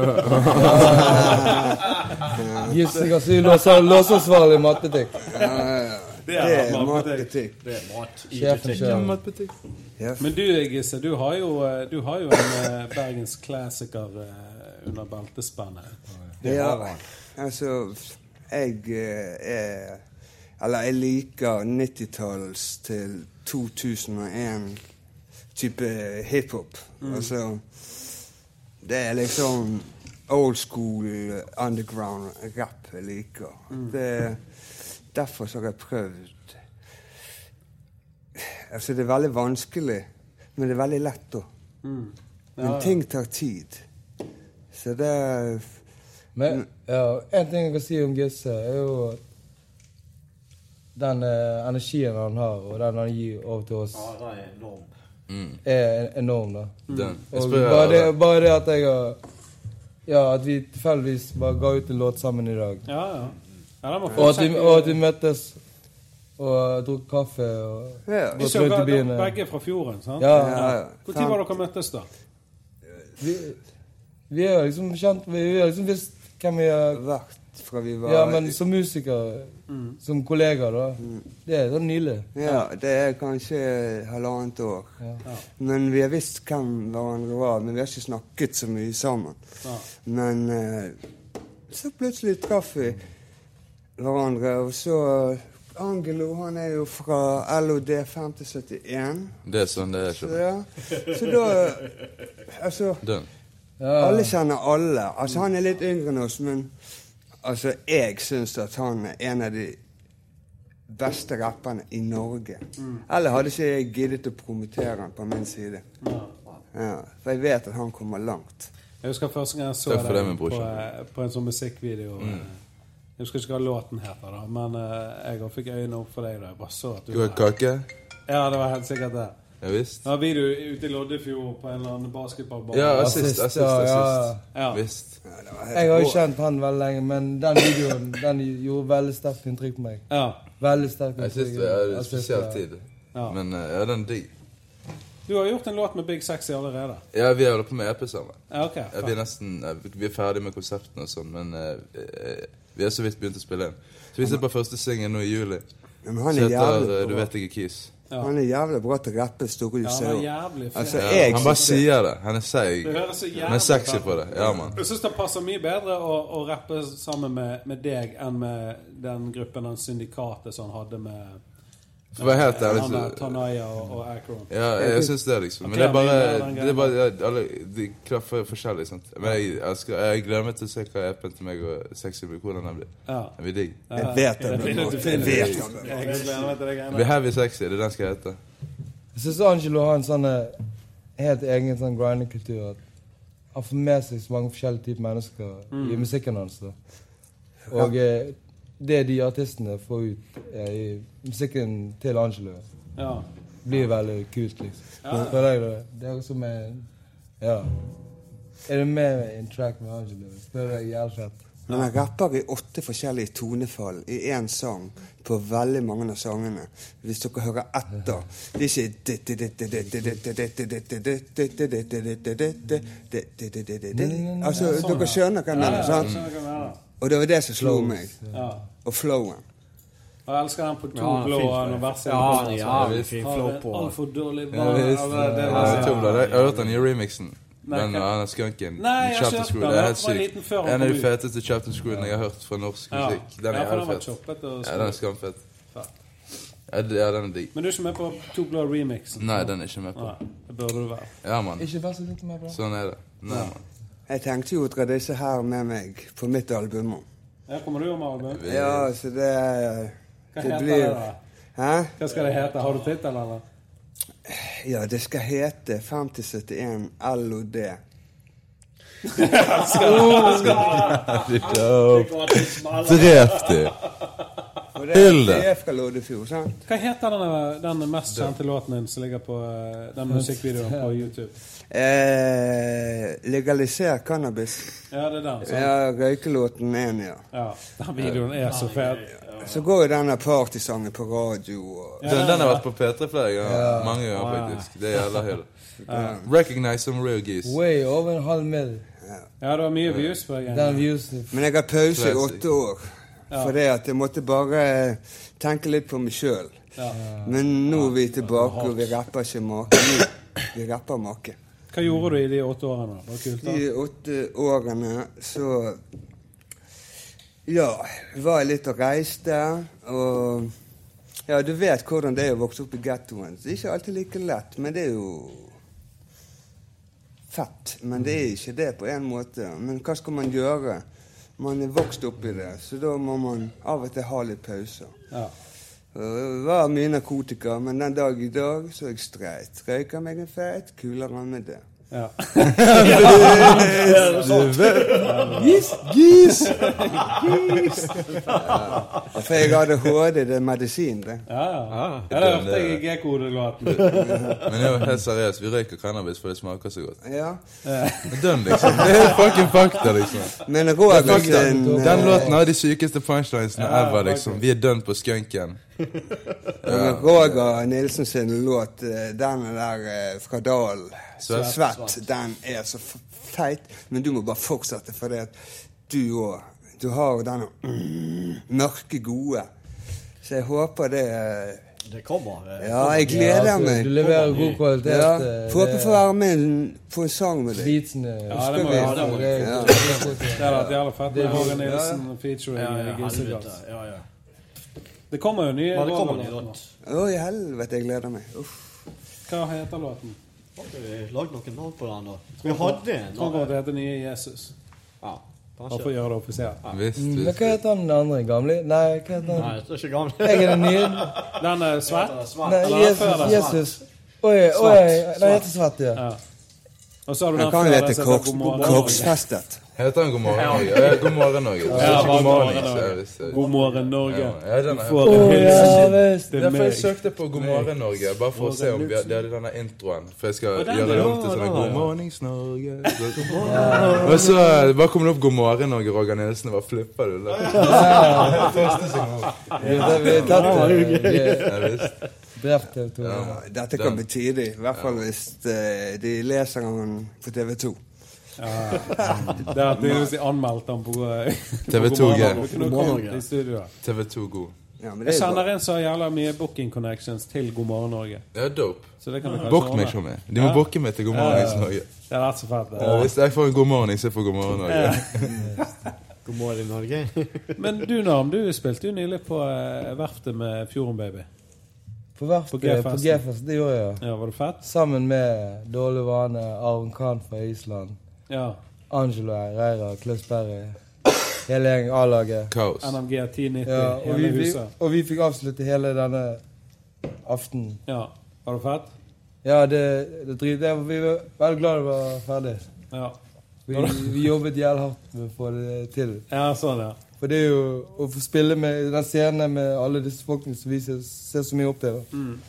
Speaker 14: Gissegass, du låseansvarlig i matbutikk.
Speaker 15: Ja, ja, ja.
Speaker 6: Det er, det er
Speaker 15: matbutikk.
Speaker 16: Det er mat i
Speaker 14: butikk.
Speaker 13: Ja, matbutikk.
Speaker 6: Yes. Men du, Gisse, du har jo, du har jo en uh, Bergens klassiker uh, under beltespannet.
Speaker 15: Ja, altså, jeg uh, er... Eller jeg liker nittitalls til to tusen og en type hiphop. Mm. Altså, det er liksom old school underground rap jeg liker. Mm. Det er... Derfor så har jeg prøvd. Altså, det er veldig vanskelig, men det er veldig lett da. Mm. Ja, men ting tar tid. Så det er...
Speaker 14: Men, ja, en ting jeg kan si om Gisse er jo den eh, energien han har, og den han gir over til oss.
Speaker 16: Ja, det er enorm.
Speaker 14: Mm. Er enorm, da.
Speaker 13: Den.
Speaker 14: Og bare det, bare det at jeg har... Ja, at vi tilfeldigvis bare ga ut en låt sammen i dag.
Speaker 6: Ja, ja. Ja,
Speaker 14: og, at vi, og at vi møttes og drukket kaffe og
Speaker 6: ja. Vi så begge fra fjorden, sant?
Speaker 14: Ja, ja, ja.
Speaker 6: Hvor tid var dere møttes da?
Speaker 14: Vi, vi er liksom kjent, vi har liksom visst hvem vi har
Speaker 15: vært fra vi var...
Speaker 14: Ja, men som musikere, mm. som kollegaer da, mm. det er så nylig.
Speaker 15: Ja, det er kanskje halvannet år. Ja. Ja. Men vi har visst hvem hverandre var, men vi har ikke snakket så mye sammen. Ja. Men uh, så plutselig traff vi hverandre, og så Angelo, han er jo fra L O D fem syttien.
Speaker 13: Det er sånn det er,
Speaker 15: så, ja. Så da, altså,
Speaker 13: Den.
Speaker 15: alle kjenner alle. Altså, han er litt yngre enn oss, men altså, jeg synes at han er en av de beste rapperne i Norge. Mm. Eller hadde ikke jeg giddet å promotere han på min side. Ja. Ja, for jeg vet at han kommer langt.
Speaker 6: Jeg husker første gang jeg så deg på, på en sånn musikkvideo. Mm. Jeg husker ikke hva låten heter da, men uh, jeg fikk øynene opp for deg da. Jeg bare så at du...
Speaker 13: Du har kake?
Speaker 6: Ja, det var helt sikkert det.
Speaker 13: Ja, visst.
Speaker 6: Da var video ute i Loddefjord på en eller annen basketballbar.
Speaker 13: Ja, assist, assist,
Speaker 14: ja,
Speaker 13: assist.
Speaker 6: Ja. Ja.
Speaker 13: Visst.
Speaker 15: Ja,
Speaker 14: jeg har jo kjent han veldig lenge, men den videoen, den gjorde veldig sterkt inntrykk på meg.
Speaker 6: Ja.
Speaker 14: Veldig sterkt inntrykk.
Speaker 13: Jeg synes det er en spesiell tid. Ja. Men uh, ja, den digg.
Speaker 6: Du har gjort en låt med Big Sexy allerede.
Speaker 13: Ja, vi er på med E P sammen.
Speaker 6: Ja, ok.
Speaker 13: Ja, vi er nesten, vi er ferdig med konsepten og sånn, men uh, vi har så vidt begynt å spille inn. Så vi sitter på første singen nå i juli.
Speaker 15: Ja, men han er jævlig
Speaker 13: bra. Du vet ikke Keys.
Speaker 15: Ja. Han er jævlig bra til å rappe, store du
Speaker 6: ja,
Speaker 15: ser.
Speaker 6: Han er jævlig
Speaker 15: altså,
Speaker 13: ja,
Speaker 15: jeg,
Speaker 13: han bare sier det. Han er seig. Han er sexy på det. Ja, man.
Speaker 6: Jeg synes det passer mye bedre å, å rappe sammen med, med deg enn med den gruppen, den syndikatet som han hadde med...
Speaker 13: For å være helt ærlig
Speaker 6: så... Tanaya og, og Akron.
Speaker 13: Ja, jeg, jeg synes det liksom. Men okay, det er bare... Det er bare alle, de klarer for forskjellig, sant? Men jeg, jeg, skal, jeg gleder meg til å se hva E P-en til meg og Sexy blir, hvordan den blir.
Speaker 6: Ja.
Speaker 13: Jeg blir digg.
Speaker 15: Jeg vet det. Jeg vet det.
Speaker 6: Jeg gleder meg til det.
Speaker 13: Det blir Heavy Sexy, det er den skal hete.
Speaker 14: Jeg synes Angelo har en sånn helt egen sånn grinding-kultur. Han får med seg så mange forskjellige typer mennesker mm. i musikken hans. Da. Og... Ja. Det de artistene får ut eh, i musikken til Angelo
Speaker 6: ja.
Speaker 14: blir veldig kult, liksom.
Speaker 6: Ja.
Speaker 14: For deg, det er også med... Ja. Er du med i en track med Angelo? Spør deg jævlig fett.
Speaker 15: Men han rapper i åtte forskjellige tonefall i en sang på veldig mange av sangene. Hvis dere hører etter. Det er ikke... Altså, dere skjønner hva jeg mener, sant? Og det var det som slo meg.
Speaker 6: Ja.
Speaker 15: Og flowen.
Speaker 6: Jeg elsker den på to
Speaker 16: Ja,
Speaker 6: blå
Speaker 16: fint,
Speaker 6: og noen verser.
Speaker 16: Ja, han er jævlig fin flow på.
Speaker 6: Alt for dårlig.
Speaker 13: Ja, visst. Ja, det er to blå. Jeg har hørt den i remixen. Den og han er skunken.
Speaker 6: Nei, jeg har
Speaker 13: Captain
Speaker 6: ikke
Speaker 13: Screw.
Speaker 6: hørt
Speaker 13: Det er
Speaker 6: den.
Speaker 13: helt
Speaker 6: Jeg var liten før
Speaker 13: sykt.
Speaker 6: han
Speaker 13: En av
Speaker 6: kom
Speaker 13: de
Speaker 6: ut.
Speaker 13: feteste Captain Screw jeg har hørt fra norsk
Speaker 6: Ja.
Speaker 13: musikk. Den
Speaker 6: Ja,
Speaker 13: er
Speaker 6: for den
Speaker 13: helt
Speaker 6: var
Speaker 13: fett.
Speaker 6: choppet og
Speaker 13: Ja, den er skamfett.
Speaker 6: Fett.
Speaker 13: Ja, det- ja, den er digg.
Speaker 6: Men du er ikke med på to blå remixen?
Speaker 13: Nei, den er ikke med på.
Speaker 6: Nei, det burde du være.
Speaker 13: Ja, mann.
Speaker 14: Ikke vær så litt med på det.
Speaker 13: Sånn er det. Nei,
Speaker 15: Ja.
Speaker 13: mann.
Speaker 15: Jeg tenkte jo å dra disse her med meg på mitt album.
Speaker 6: Ja, kommer du om album?
Speaker 15: Ja, så det,
Speaker 6: Hva
Speaker 15: det
Speaker 6: heter
Speaker 15: blir...
Speaker 6: det da?
Speaker 15: Hæ?
Speaker 6: Hva skal det hete? Har du titel, eller?
Speaker 15: Ja, det skal hete femti syttien L O D.
Speaker 13: Drep de.
Speaker 15: Og det
Speaker 13: Hyll det.
Speaker 15: er fra Loddefjord, sant?
Speaker 6: Hva heter den, den mest kjente låten din som ligger på eh, den musikkvideoen på YouTube?
Speaker 15: Eh, legaliser cannabis.
Speaker 6: Ja, det er den, sant?
Speaker 15: Ja, røykelåten er en, ja.
Speaker 6: Ja, den videoen er så fet.
Speaker 15: Så går jo denne partysangen på radio. Og...
Speaker 13: Den, den har vært på P tre flere ganger.
Speaker 15: Ja.
Speaker 13: Mange ganger,
Speaker 6: Ja, ja.
Speaker 13: faktisk. Det gjelder hele.
Speaker 6: Ja.
Speaker 13: Recognize some real geese.
Speaker 14: Way over en halv mil.
Speaker 6: Ja, det var mye views på den.
Speaker 14: Den views.
Speaker 15: Men jeg har pause i åtte år.
Speaker 6: Ja.
Speaker 15: For det at jeg måtte bare tenke litt på meg selv.
Speaker 6: Ja.
Speaker 15: Men nå er vi tilbake, og vi rapper ikke make. Vi rapper make.
Speaker 6: Hva gjorde du i de åtte årene? Var det kult da?
Speaker 15: De åtte årene så ja, var jeg litt og reiste, og ja, du vet hvordan det er å vokse opp i ghettoen. Det er ikke alltid like lett, men det er jo fett. Men det er ikke det på en måte. Men hva skal man gjøre? Man er vokst opp i det, så da må man av og til ha litt pauser.
Speaker 6: Ja.
Speaker 15: Det var mye narkotika, men den dag i dag så er jeg streit. Røyker meg en feit, kulere med det.
Speaker 6: Ja.
Speaker 15: Gis! Gis! Gis! For jeg hadde H D, det er medisin, det.
Speaker 6: Ja, ja. Ja, det hørte jeg i G-kodelåten.
Speaker 13: Men jo, helt seriøst, vi røyker cannabis for det smaker så godt.
Speaker 15: Ja.
Speaker 13: Dønn, liksom. Det er fucking fakta, liksom.
Speaker 15: Men Roger
Speaker 13: Det er fakta.
Speaker 15: sin,
Speaker 13: Den
Speaker 15: eh,
Speaker 13: låten har de sykeste punchlinesene
Speaker 6: Ja,
Speaker 13: ever, liksom. Vi er dønn på skunken.
Speaker 15: Men Roger Nilsen sin låt, eh, den der eh, fra Dalen,
Speaker 13: Svett.
Speaker 15: Svett, den er så f- feit, men du må bare fortsette, for det at du også, du har jo denne mm, mørke gode. Så jeg håper det... eh,
Speaker 16: Det kommer. eh,
Speaker 15: Ja, jeg gleder
Speaker 14: Ja, altså,
Speaker 15: meg.
Speaker 14: du leverer god kvalitet,
Speaker 15: Ja,
Speaker 14: eh,
Speaker 15: håper
Speaker 14: det-
Speaker 15: få være med en- på en sang med deg.
Speaker 14: Beatsene.
Speaker 6: Ja, det må
Speaker 15: vi-
Speaker 6: ja, det må
Speaker 14: det-
Speaker 15: Ja.
Speaker 6: Det hadde vært jævla fett
Speaker 14: Det
Speaker 6: med
Speaker 14: er-
Speaker 6: Roger Nilsen featuring
Speaker 16: Ja, ja,
Speaker 6: Gissegass.
Speaker 16: helvete. Ja, ja.
Speaker 6: Det kommer jo nye
Speaker 16: Ja, det kommer
Speaker 6: Roger-låter
Speaker 16: nye
Speaker 6: nå.
Speaker 16: låt.
Speaker 15: Å, i helvete, jeg gleder meg. Uff.
Speaker 6: Hva heter låten?
Speaker 16: Har vi lagd noen navn på den da? Vi hadde en.
Speaker 6: Tror det heter Nye Jesus.
Speaker 16: Ja,
Speaker 6: Bare for å gjøre det offisielt.
Speaker 13: Visst,
Speaker 14: Mm, Men
Speaker 13: visst.
Speaker 14: hva heter den andre? Gamle? Nei, hva heter
Speaker 16: Nei,
Speaker 14: den?
Speaker 16: det er ikke gammel.
Speaker 14: Jeg er den nye.
Speaker 6: Den er svett?
Speaker 14: Nei,
Speaker 6: Eller før
Speaker 14: Jesus.
Speaker 6: den?
Speaker 14: Jesus. Oi, oi, den heter Svett, ja.
Speaker 6: Ja. Og så har du
Speaker 15: Den
Speaker 6: den
Speaker 15: kan
Speaker 6: før
Speaker 15: jo
Speaker 6: den
Speaker 15: hete
Speaker 6: som heter
Speaker 15: koks-
Speaker 6: God morgen.
Speaker 15: Koksfestet.
Speaker 13: Heter den God morgen Norge? Ja, God morgen Norge.
Speaker 6: Ja,
Speaker 13: Ja,
Speaker 6: bare
Speaker 13: God morgen
Speaker 6: God morgen
Speaker 13: Norge.
Speaker 6: Norge. God morgen Norge.
Speaker 13: Ja, ja, den
Speaker 6: Du
Speaker 13: er-
Speaker 6: får en
Speaker 14: Å,
Speaker 6: hilsen
Speaker 14: ja,
Speaker 6: til
Speaker 14: visst.
Speaker 6: meg.
Speaker 13: Derfor jeg søkte på God morgen Norge, bare for å se om vi hadde hadde denne introen. For jeg skal
Speaker 6: Og den,
Speaker 13: gjøre det
Speaker 6: ja,
Speaker 13: om til sånn
Speaker 6: den,
Speaker 13: God
Speaker 6: ja.
Speaker 13: mornings Norge. Og så bare kom det opp God morgen Norge, Roger Nilsen. Hva flipper du? Da? Første signal.
Speaker 14: Vi har tatt det.
Speaker 13: Ja, visst.
Speaker 14: Drept T V to.
Speaker 13: Ja.
Speaker 15: Dette kan bli tidlig, i hvert fall hvis eh, de leser den på T V to.
Speaker 6: Ja. Det er tydeligvis anmeldt den på
Speaker 13: T V to G.
Speaker 6: Du kunne kommet i studio.
Speaker 13: T V to God.
Speaker 15: Ja, men det
Speaker 6: Jeg
Speaker 15: er
Speaker 6: kjenner
Speaker 15: bra.
Speaker 6: en så jævla mye booking connections til God morgen Norge.
Speaker 13: Det er dope.
Speaker 6: Så det kan vi kanskje
Speaker 13: Bokk meg
Speaker 6: ordne.
Speaker 13: ikke med. De må
Speaker 6: Ja.
Speaker 13: bokke meg til God morgen Norge.
Speaker 6: Det er rett så fett. det.
Speaker 13: Ja, hvis jeg får en god morgen, så får jeg God morgen Norge.
Speaker 16: God morgen, Norge.
Speaker 6: Men du, Nam, du spilte jo nylig på eh, verftet med Fjorden Baby.
Speaker 14: På hvert
Speaker 6: På
Speaker 14: på
Speaker 6: G-festen.
Speaker 14: G-fest, det gjorde jeg.
Speaker 6: Ja, var det fett?
Speaker 14: Sammen med Dårlig Vane, Aron Kahn fra Island,
Speaker 6: Ja.
Speaker 14: Angelo Reira, Klaus Berry, hele gjengen A-laget.
Speaker 13: Kaos.
Speaker 6: N M G ti nitti,
Speaker 14: Ja, og, vi,
Speaker 6: hele
Speaker 14: fikk-
Speaker 6: huset.
Speaker 14: og vi fikk avslutte hele denne aftenen.
Speaker 6: Ja. Var det fett?
Speaker 14: Ja, det, det drit, det, vi var veldig glad det var ferdig.
Speaker 6: Ja.
Speaker 14: Vi, vi jobbet jævlig hardt med å få det til.
Speaker 6: Ja, sånn, ja.
Speaker 14: For det er jo å få spille med den scenen med alle disse folkene som vi ser, ser så mye opp til. Da.
Speaker 6: Mm.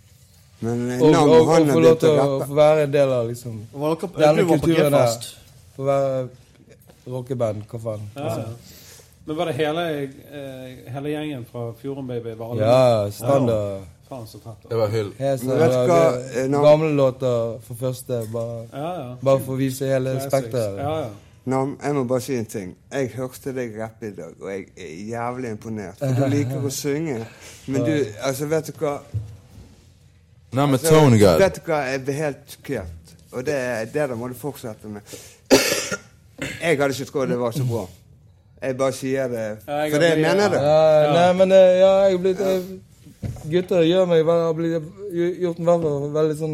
Speaker 15: Men eh,
Speaker 14: Og,
Speaker 15: Nam,
Speaker 14: og, og
Speaker 15: han
Speaker 14: få
Speaker 15: har
Speaker 14: lov
Speaker 15: begynt
Speaker 14: til
Speaker 15: å
Speaker 14: å
Speaker 15: rappe.
Speaker 14: få være en del av liksom
Speaker 16: Var dere,
Speaker 14: denne
Speaker 16: du var på
Speaker 14: kulturen der.
Speaker 16: G-fest.
Speaker 14: Få være rockeband, hva faen.
Speaker 6: Ja, ja. Men var det hele, eh, hele gjengen fra Fjorden Baby? Var alle
Speaker 14: Ja,
Speaker 6: med?
Speaker 14: standard.
Speaker 6: Ja. Faen så fett.
Speaker 13: Det var hyll.
Speaker 14: Helt sånn,
Speaker 15: Men vet du hva, eh, nå-
Speaker 14: gamle låter for første, bare,
Speaker 6: Ja, ja.
Speaker 14: bare for å vise hele
Speaker 6: Classics.
Speaker 14: spekteret.
Speaker 6: Ja, ja.
Speaker 15: Nå, jeg må bare si en ting. Jeg hørte deg rappe I dag, og jeg er jævlig imponert. For du liker å synge. Men du, altså, vet du hva?
Speaker 13: Nei, med altså, tone god.
Speaker 15: Vet du hva, jeg blir helt sjokkert. Og det, det der må du fortsette med. Jeg hadde ikke trodd det var så bra. Jeg bare sier det, for det jeg mener det.
Speaker 14: Ja, ja. Nei, men ja, jeg har blitt... Jeg, gutter gjør meg, jeg har blitt, gjort meg veldig, veldig sånn...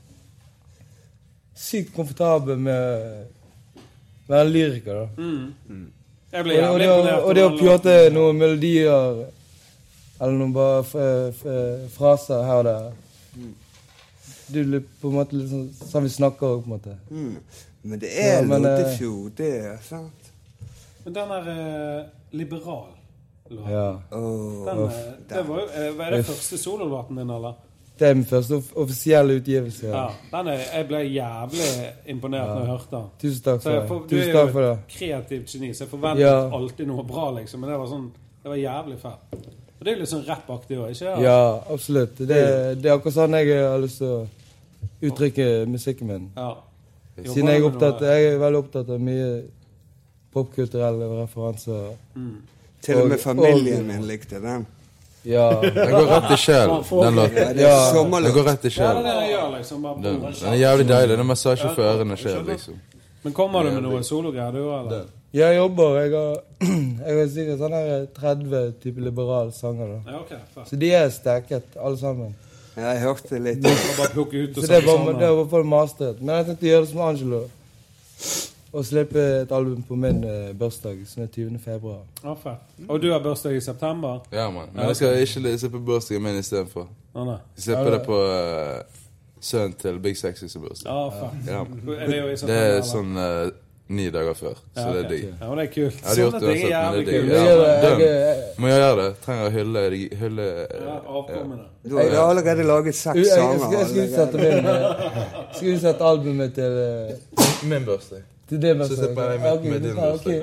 Speaker 14: Sykt komfortabel med... Være lyriker, da.
Speaker 6: Mm. Mm. Jeg ble jævlig
Speaker 14: og,
Speaker 6: imponert.
Speaker 14: Og det å pjåte noen melodier, eller noen bare f f fraser her og der. Mm. Du er på en måte litt sånn, sånn vi snakker, på en måte.
Speaker 15: Mm. Men det er ja, Loddefjord, det er sant.
Speaker 6: Men den er uh, liberal.
Speaker 14: Ja.
Speaker 15: Oh,
Speaker 6: den, uh, det var, uh, var det første sololåten din, eller?
Speaker 14: Det er min første offisielle utgivelse.
Speaker 6: Ja, den er, jeg ble jævlig imponert ja. Når jeg hørte den.
Speaker 14: Tusen takk for det.
Speaker 6: For,
Speaker 14: du Tusen takk for det.
Speaker 6: Du er jo et kreativt geni, så jeg forventet ja. Alltid noe bra, liksom. Men det var sånn, det var jævlig fett. Og det er jo litt sånn rappaktig også, ikke?
Speaker 14: Ja, ja absolutt. Det, det er akkurat sånn jeg har lyst til å uttrykke musikken min. Ja. Siden jeg er, opptatt, jeg er veldig opptatt av mye popkulturelle referanser.
Speaker 15: Mm. Til og med familien min likte den.
Speaker 13: Ja, den går rett I sjæl, den låten. Ja, den går rett I sjæl.
Speaker 6: Ja, det er det jeg gjør, liksom.
Speaker 13: Den, den er jævlig deilig, den er massasje for ørene skjer, liksom.
Speaker 6: Men kommer du med noen sologreier, du, eller?
Speaker 14: Jeg jobber, jeg har, jeg har sikkert sånn her tretti type liberale sanger, da.
Speaker 6: Ja, ok, fast.
Speaker 14: Så de er stekket, alle sammen.
Speaker 15: Ja, jeg hørte litt.
Speaker 6: Bare plukke ut og
Speaker 14: så det var, det var for masteret. Men jeg tenkte å gjøre det som Angelo. Og slippe et album på min uh, børsdag, som er tyvende februar.
Speaker 6: Ja, fett. Og du har børsdag I september?
Speaker 13: Ja, man. Men jeg skal ikke slippe børsdagen min I stedet for.
Speaker 6: Ah, nei.
Speaker 13: Jeg slipper ja, det på uh, sønnen til Big Sexy som børsdag.
Speaker 6: Ja, fett.
Speaker 13: Ja,
Speaker 6: er det, jo I september,
Speaker 13: det er sånn uh, ni dager før, så
Speaker 6: ja, okay.
Speaker 13: Det er digg.
Speaker 6: Ja, men det er kult.
Speaker 13: Jeg hadde gjort det uansett, men det er digg. Ja, ja, må jeg gjøre det? Trenger å hylle... hylle
Speaker 6: ja, avkommende.
Speaker 15: Ja. Du har allerede laget seks sanger.
Speaker 14: Jeg skal utsette min... Jeg skal utsette albumet til... Uh,
Speaker 13: min børsdag.
Speaker 14: Det er det
Speaker 13: så slipper jeg med, med din børsdag.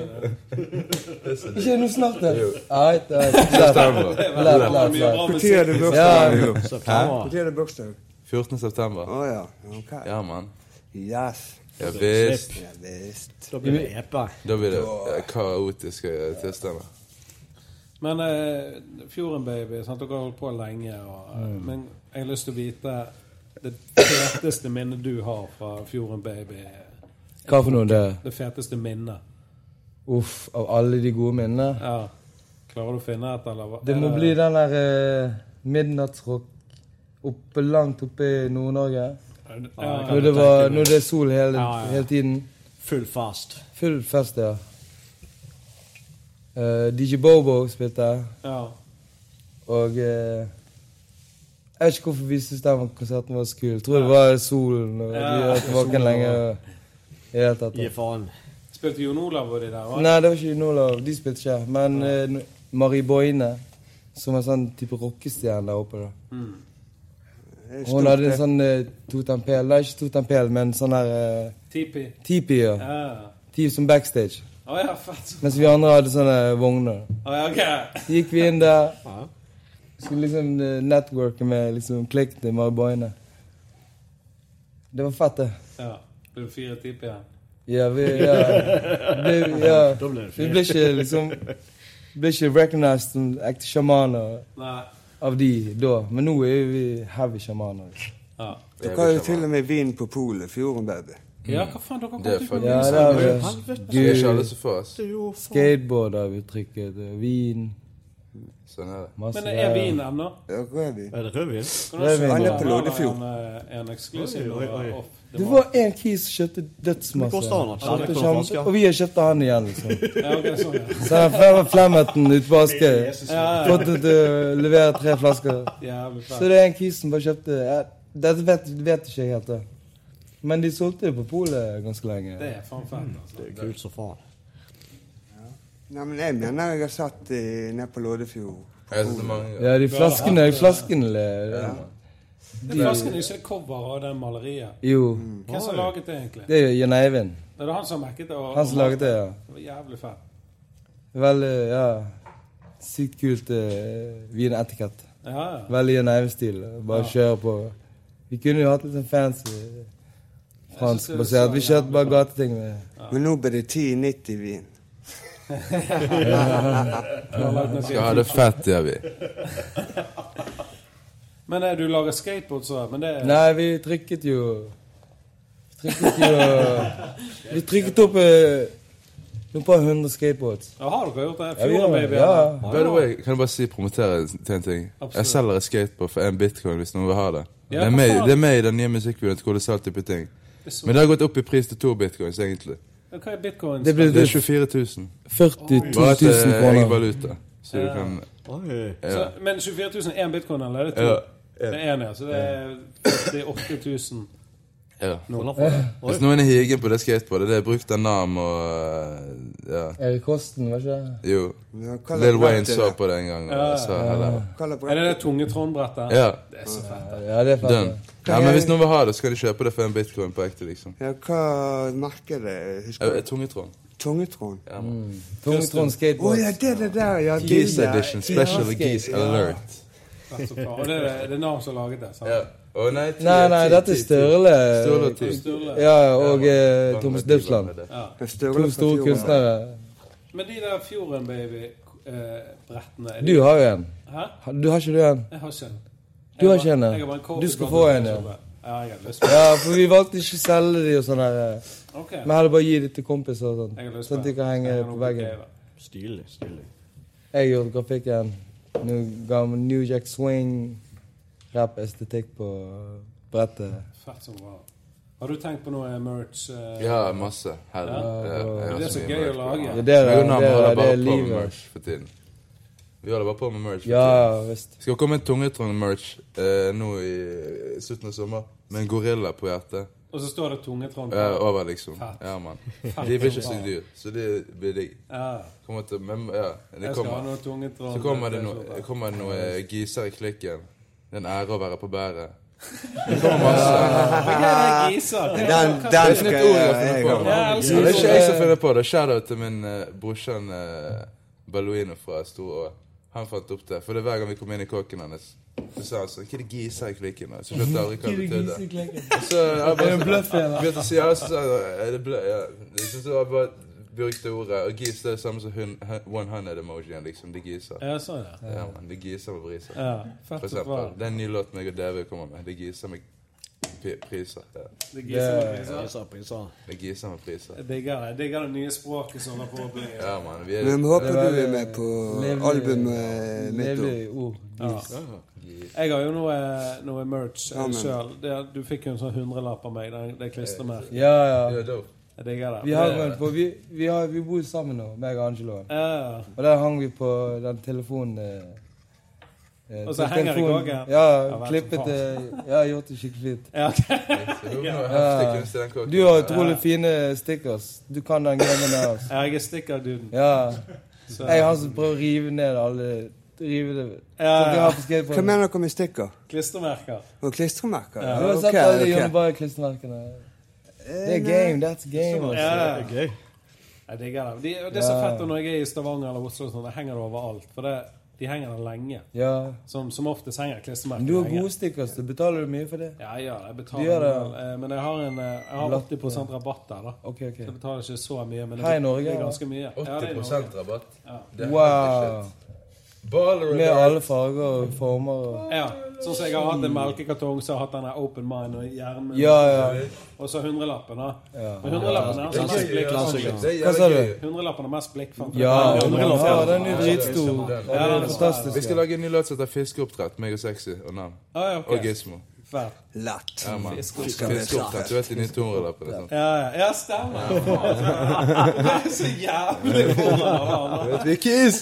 Speaker 14: Ikke noe snart det? Nei, det er
Speaker 13: september.
Speaker 15: Hvor tid er det børsdag? Hvor tid er det børsdag?
Speaker 13: fjortende september.
Speaker 15: Åja, ok.
Speaker 13: Ja, man.
Speaker 15: Yes.
Speaker 13: Ja, visst.
Speaker 15: Ja, visst.
Speaker 16: Da blir det epa.
Speaker 13: Da blir det ja, kaotiske tilstander.
Speaker 6: Men eh, Fjorden Baby, sant? Dere har holdt på lenge, og, mm. men jeg har lyst til å vite det feteste minnet du har fra Fjorden Baby.
Speaker 14: Hva for noe det?
Speaker 6: Det feteste minnet.
Speaker 14: Uff, av alle de gode minnene.
Speaker 6: Ja. Klarer du å finne et, eller hva?
Speaker 14: Det må bli den der eh, midnattsrock oppe, langt oppe I Nord-Norge. Ja, når, det var, når det er sol hele, ja, ja. Hele tiden.
Speaker 16: Full fast.
Speaker 14: Full fast, ja. Uh, D J Bobo spilte.
Speaker 6: Ja.
Speaker 14: Og uh, jeg vet ikke hvorfor vi synes den konserten var så kul. Jeg tror det var solen, og ja, de var tilbake lenge. I helt tatt.
Speaker 16: Gi faen.
Speaker 6: Spilte Jon Olav og de der, hva?
Speaker 14: Nei, det var ikke Jon Olav. De spilte ikke. Men uh, Marie Boine, som er sånn type rockestjerne der oppe, da.
Speaker 6: Mm.
Speaker 14: Hun hadde en sånn uh, totempel, nei ikke totempel, men sånn her... Uh,
Speaker 6: Tipi.
Speaker 14: Tipi, ja.
Speaker 6: Ja.
Speaker 14: Tipi som backstage.
Speaker 6: Å oh, ja, fett.
Speaker 14: Mens vi andre hadde sånne vogner.
Speaker 6: Å oh, ja, ok.
Speaker 14: Så gikk vi inn der. Skulle liksom uh, networke med liksom klikk til Marie Boine. Det var fett, det.
Speaker 6: Ja, ble du fire Tipi igjen?
Speaker 14: Ja, vi, ja. Ble, ja. Vi ble ikke liksom... ble ikke recognized som ekte shamaner.
Speaker 6: Nei.
Speaker 14: Av de da, men nå er vi heavy shamaner.
Speaker 6: Ja.
Speaker 15: Dere har jo til og med vin på polet, Fjorden Baby.
Speaker 6: Ja, hva faen, dere har
Speaker 13: kommet
Speaker 6: ut på
Speaker 14: vin? Ja, det er det.
Speaker 13: Det er ikke alle som får oss.
Speaker 14: Skateboard har vi trykket, vin.
Speaker 13: Sånn er det.
Speaker 6: Masse, men er vin ennå?
Speaker 15: Ja, rødvin.
Speaker 16: Er det rødvin?
Speaker 14: Rødvin,
Speaker 15: ja. På Loddefjord.
Speaker 6: En, en eksklusiv.
Speaker 16: Oi, oi, oi.
Speaker 14: Det var en kis som kjøpte dødsmasse. Og vi har kjøpt han igjen, liksom.
Speaker 6: Ja, ok, sånn, ja.
Speaker 14: Så han var flemmetten ut på Aske. Fått til å levere tre flasker. Så det er en kis som bare kjøpte... Ja, dette vet, vet ikke jeg helt det. Men de solgte jo på polet ganske lenge.
Speaker 6: Det er faen fett, altså.
Speaker 16: Det er kult så faen.
Speaker 15: Nei, men jeg mener jeg har satt i, ned på Loddefjord.
Speaker 14: Ja, de flaskene, de flaskene... Ja.
Speaker 6: Den flasken er ikke cover av den maleriet.
Speaker 14: Jo.
Speaker 6: Mm. Hvem som laget det egentlig?
Speaker 14: Det er jo Jan Eivind.
Speaker 6: Det er det han som merket det? Og,
Speaker 14: han som laget det, ja.
Speaker 6: Det var jævlig fett.
Speaker 14: Veldig, ja, sykt kult uh, vinetikett.
Speaker 6: Ja, ja.
Speaker 14: Veldig Jan Eivind-stil. Bare ja. Kjøre på. Vi kunne jo hatt litt sånn fancy, fransk basert. Vi kjørte bare gateting med.
Speaker 15: Ja. Men nå blir det ti nitti vin.
Speaker 13: Skal ha det fett, ja vi.
Speaker 6: Men du lager skateboard så, men det...
Speaker 14: Nei, vi trykket jo... Vi trykket jo... Vi trykket opp... Noen par hundre skateboards.
Speaker 6: Ja, har dere gjort det?
Speaker 14: Fjorden,
Speaker 6: baby.
Speaker 14: Ja, ja.
Speaker 13: By the way, kan jeg bare si, promotere til en ting? Absolutt. Jeg selger et skateboard for en bitcoin hvis noen vil ha det. Ja, det, er med, det er med i den nye musikkvideoen til kolossalt type ting. Men det har gått opp i pris til to bitcoins, egentlig.
Speaker 6: Ja, hva er bitcoins?
Speaker 14: Det blir
Speaker 13: det er tjuefire tusen.
Speaker 14: førti tusen kroner.
Speaker 13: Egen valuta. Så du kan...
Speaker 6: Ja. Så, men tjuefire tusen er en bitcoin, eller er det to?
Speaker 13: Ja.
Speaker 6: Det er en, ja. Så det er førtiåtte tusen.
Speaker 13: Ja. Hvis noen er higen på det skateboardet, det er brukt av Nam og... Ja.
Speaker 14: Erik Kosten, var ikke det?
Speaker 13: Jo. Lil Wayne så på det en gang.
Speaker 6: Ja,
Speaker 13: så,
Speaker 6: ja. Er det det tunge trådbrettet?
Speaker 13: Ja.
Speaker 6: Det er så fett.
Speaker 14: Ja, det er fett.
Speaker 13: Den. Ja, men hvis noen vil ha det, så kan de kjøpe det for en bitcoin på ekte, liksom.
Speaker 15: Ja, hva merker det?
Speaker 13: Ja, tungetråd.
Speaker 15: Tungetråd?
Speaker 13: Ja,
Speaker 14: mm. Tungetråd skateboard.
Speaker 15: Åh, ja, det er det der, ja.
Speaker 13: Geese edition, special Geese alert.
Speaker 6: Og det er, det er Nam som laget det, sant?
Speaker 13: Ja. Oh, nei, ti,
Speaker 14: nei, nei,
Speaker 13: ti,
Speaker 14: dette er Størle.
Speaker 13: Størle ti.
Speaker 14: Ja, og eh, Thomas Dipsland.
Speaker 6: Ja.
Speaker 14: To store kunstnere.
Speaker 6: Men de der Fjorden Baby-brettene...
Speaker 14: Du har jo en.
Speaker 6: Hæ?
Speaker 14: Du har ikke du en?
Speaker 6: Jeg har ikke en.
Speaker 14: Du har ikke en? Du skal få en, ja.
Speaker 6: Ja, jeg har lyst på.
Speaker 14: Ja, for vi valgte ikke å selge de og sånn her.
Speaker 6: Okay.
Speaker 14: Men heller bare gi det til kompiser og sånn.
Speaker 6: Jeg har lyst på.
Speaker 14: Sånn at de kan henge på veggen.
Speaker 16: Stilig, stilig.
Speaker 14: Jeg har gjort grafikken. Nå ga vi New Jack Swing rap-estetikk på brettet.
Speaker 6: Fett som bra. Har du tenkt på noe merch? Uh,
Speaker 13: ja, masse. Her.
Speaker 6: Ja.
Speaker 13: Ja, ja,
Speaker 6: det er så gøy å lage.
Speaker 14: Det er det, det, det, det er livet.
Speaker 13: Merch for tiden. Vi holder bare på med merch.
Speaker 14: Ja, visst.
Speaker 13: Skal komme en tungetråd-merch uh, nå i slutten av sommer, med en gorilla på hjertet.
Speaker 6: Og så står det tungetråd
Speaker 13: ja, over liksom.
Speaker 6: Fett.
Speaker 13: Ja, man. De blir ikke så dyr, så det blir digg.
Speaker 6: Ja.
Speaker 13: Kommer til, men, ja, det kommer.
Speaker 6: Jeg skal ha noe tungetråd.
Speaker 13: Så kommer det noe, kommer det noe giser i klikken. Det er en ære å være på bæret. Det kommer masse.
Speaker 6: Hva er giser?
Speaker 15: Den, den skal jeg,
Speaker 13: jeg, jeg, det er ikke jeg som finner på det. Shoutout til min uh, brorsan uh, Balluino fra Store Å. Han fant opp det, for det er hver gang vi kom inn i kåken hans. Så sa han sånn, hva er det giser i klikken? Så skjønte aldri hva det betydde. Så jeg bare begynte å si, ja, så sa jeg, er det blød? Ja. Så så jeg bare brukte ordet, og gis det er det samme som hundre-emoji, liksom, det giser.
Speaker 6: Ja, så ja.
Speaker 13: Ja, man, det giser med priser.
Speaker 6: Ja, fett
Speaker 13: for eksempel, det er en ny låt meg og David kommer med, det giser med priser. Ja.
Speaker 6: Det giser med priser?
Speaker 16: priser.
Speaker 13: Det giser med priser.
Speaker 6: Jeg digger det, jeg digger det nye språket som er på å bli.
Speaker 13: Ja, man, vi er...
Speaker 15: Men håper du er med på albumet mitt
Speaker 14: ord.
Speaker 6: Ja. Jeg har jo noe, noe merch ja, selv. Det, du fikk jo en sånn hundrelapp av meg, det, det klistremerket.
Speaker 14: Ja, ja.
Speaker 6: Jeg digger det.
Speaker 14: Vi, har det, på, vi, vi, har, vi bor sammen nå, meg og Angelo.
Speaker 6: Ja, ja.
Speaker 14: Og der hang vi på den telefonen...
Speaker 6: Eh, og så henger det i kåken?
Speaker 14: Ja, klippet det. Ja, gjort det skikkelig fint.
Speaker 6: Ja, ok.
Speaker 14: Ja. Du har utrolig ja. fine stickers. Du kan den gamen der også.
Speaker 6: Ja, jeg er sticker-duden.
Speaker 14: Ja. Så. Jeg har som prøver å rive ned alle... Rive det.
Speaker 6: Ja, ja.
Speaker 15: Hva mener dere med sticker?
Speaker 6: Klistremerker.
Speaker 15: Og klistremerker?
Speaker 14: Ja. Du har sett okay, alle de okay. bare klistremerkene. Det er game, that's game.
Speaker 6: Ja, det er gøy. Jeg digger det. Det, det er så fett når jeg er i Stavanger eller Oslo, sånn, det henger det overalt. For det, de henger der lenge.
Speaker 14: Ja.
Speaker 6: Som, som oftest henger klistremerker.
Speaker 14: Du har gode stickers, du betaler du mye for det?
Speaker 6: Ja, ja, jeg betaler det. det. Men jeg har, en, jeg har åtti prosent rabatt der da.
Speaker 14: Okay, okay.
Speaker 6: Så jeg betaler ikke så mye, men det,
Speaker 14: Her i Norge,
Speaker 6: det er ganske mye.
Speaker 13: åtti prosent rabatt?
Speaker 6: Ja.
Speaker 14: Wow. Med alle farger og former og...
Speaker 6: Ja, sånn som jeg har hatt en melkekartong, så har jeg hatt denne open mind og hjermen.
Speaker 14: Ja, ja.
Speaker 6: Og så hundrelappen da.
Speaker 14: Ja.
Speaker 6: Men hundrelappen er mest blikkfant.
Speaker 14: Hva sa du?
Speaker 6: Hundrelappen er mest blikkfant.
Speaker 14: Ja, ja, den er dritstor. Ja, det er fantastisk.
Speaker 13: Vi skal lage en ny låt som heter Fiskeoppdrett, meg og Sexy og Nam.
Speaker 6: Ah, ja, okay.
Speaker 13: Og Gizmo.
Speaker 15: Lett.
Speaker 13: Ja, man. Fiskeoppdrett, du vet de nye tonrelappene, sant?
Speaker 6: Ja, ja, ja, stemmer. Det er så jævlig foran alle.
Speaker 13: Vet vi kiss?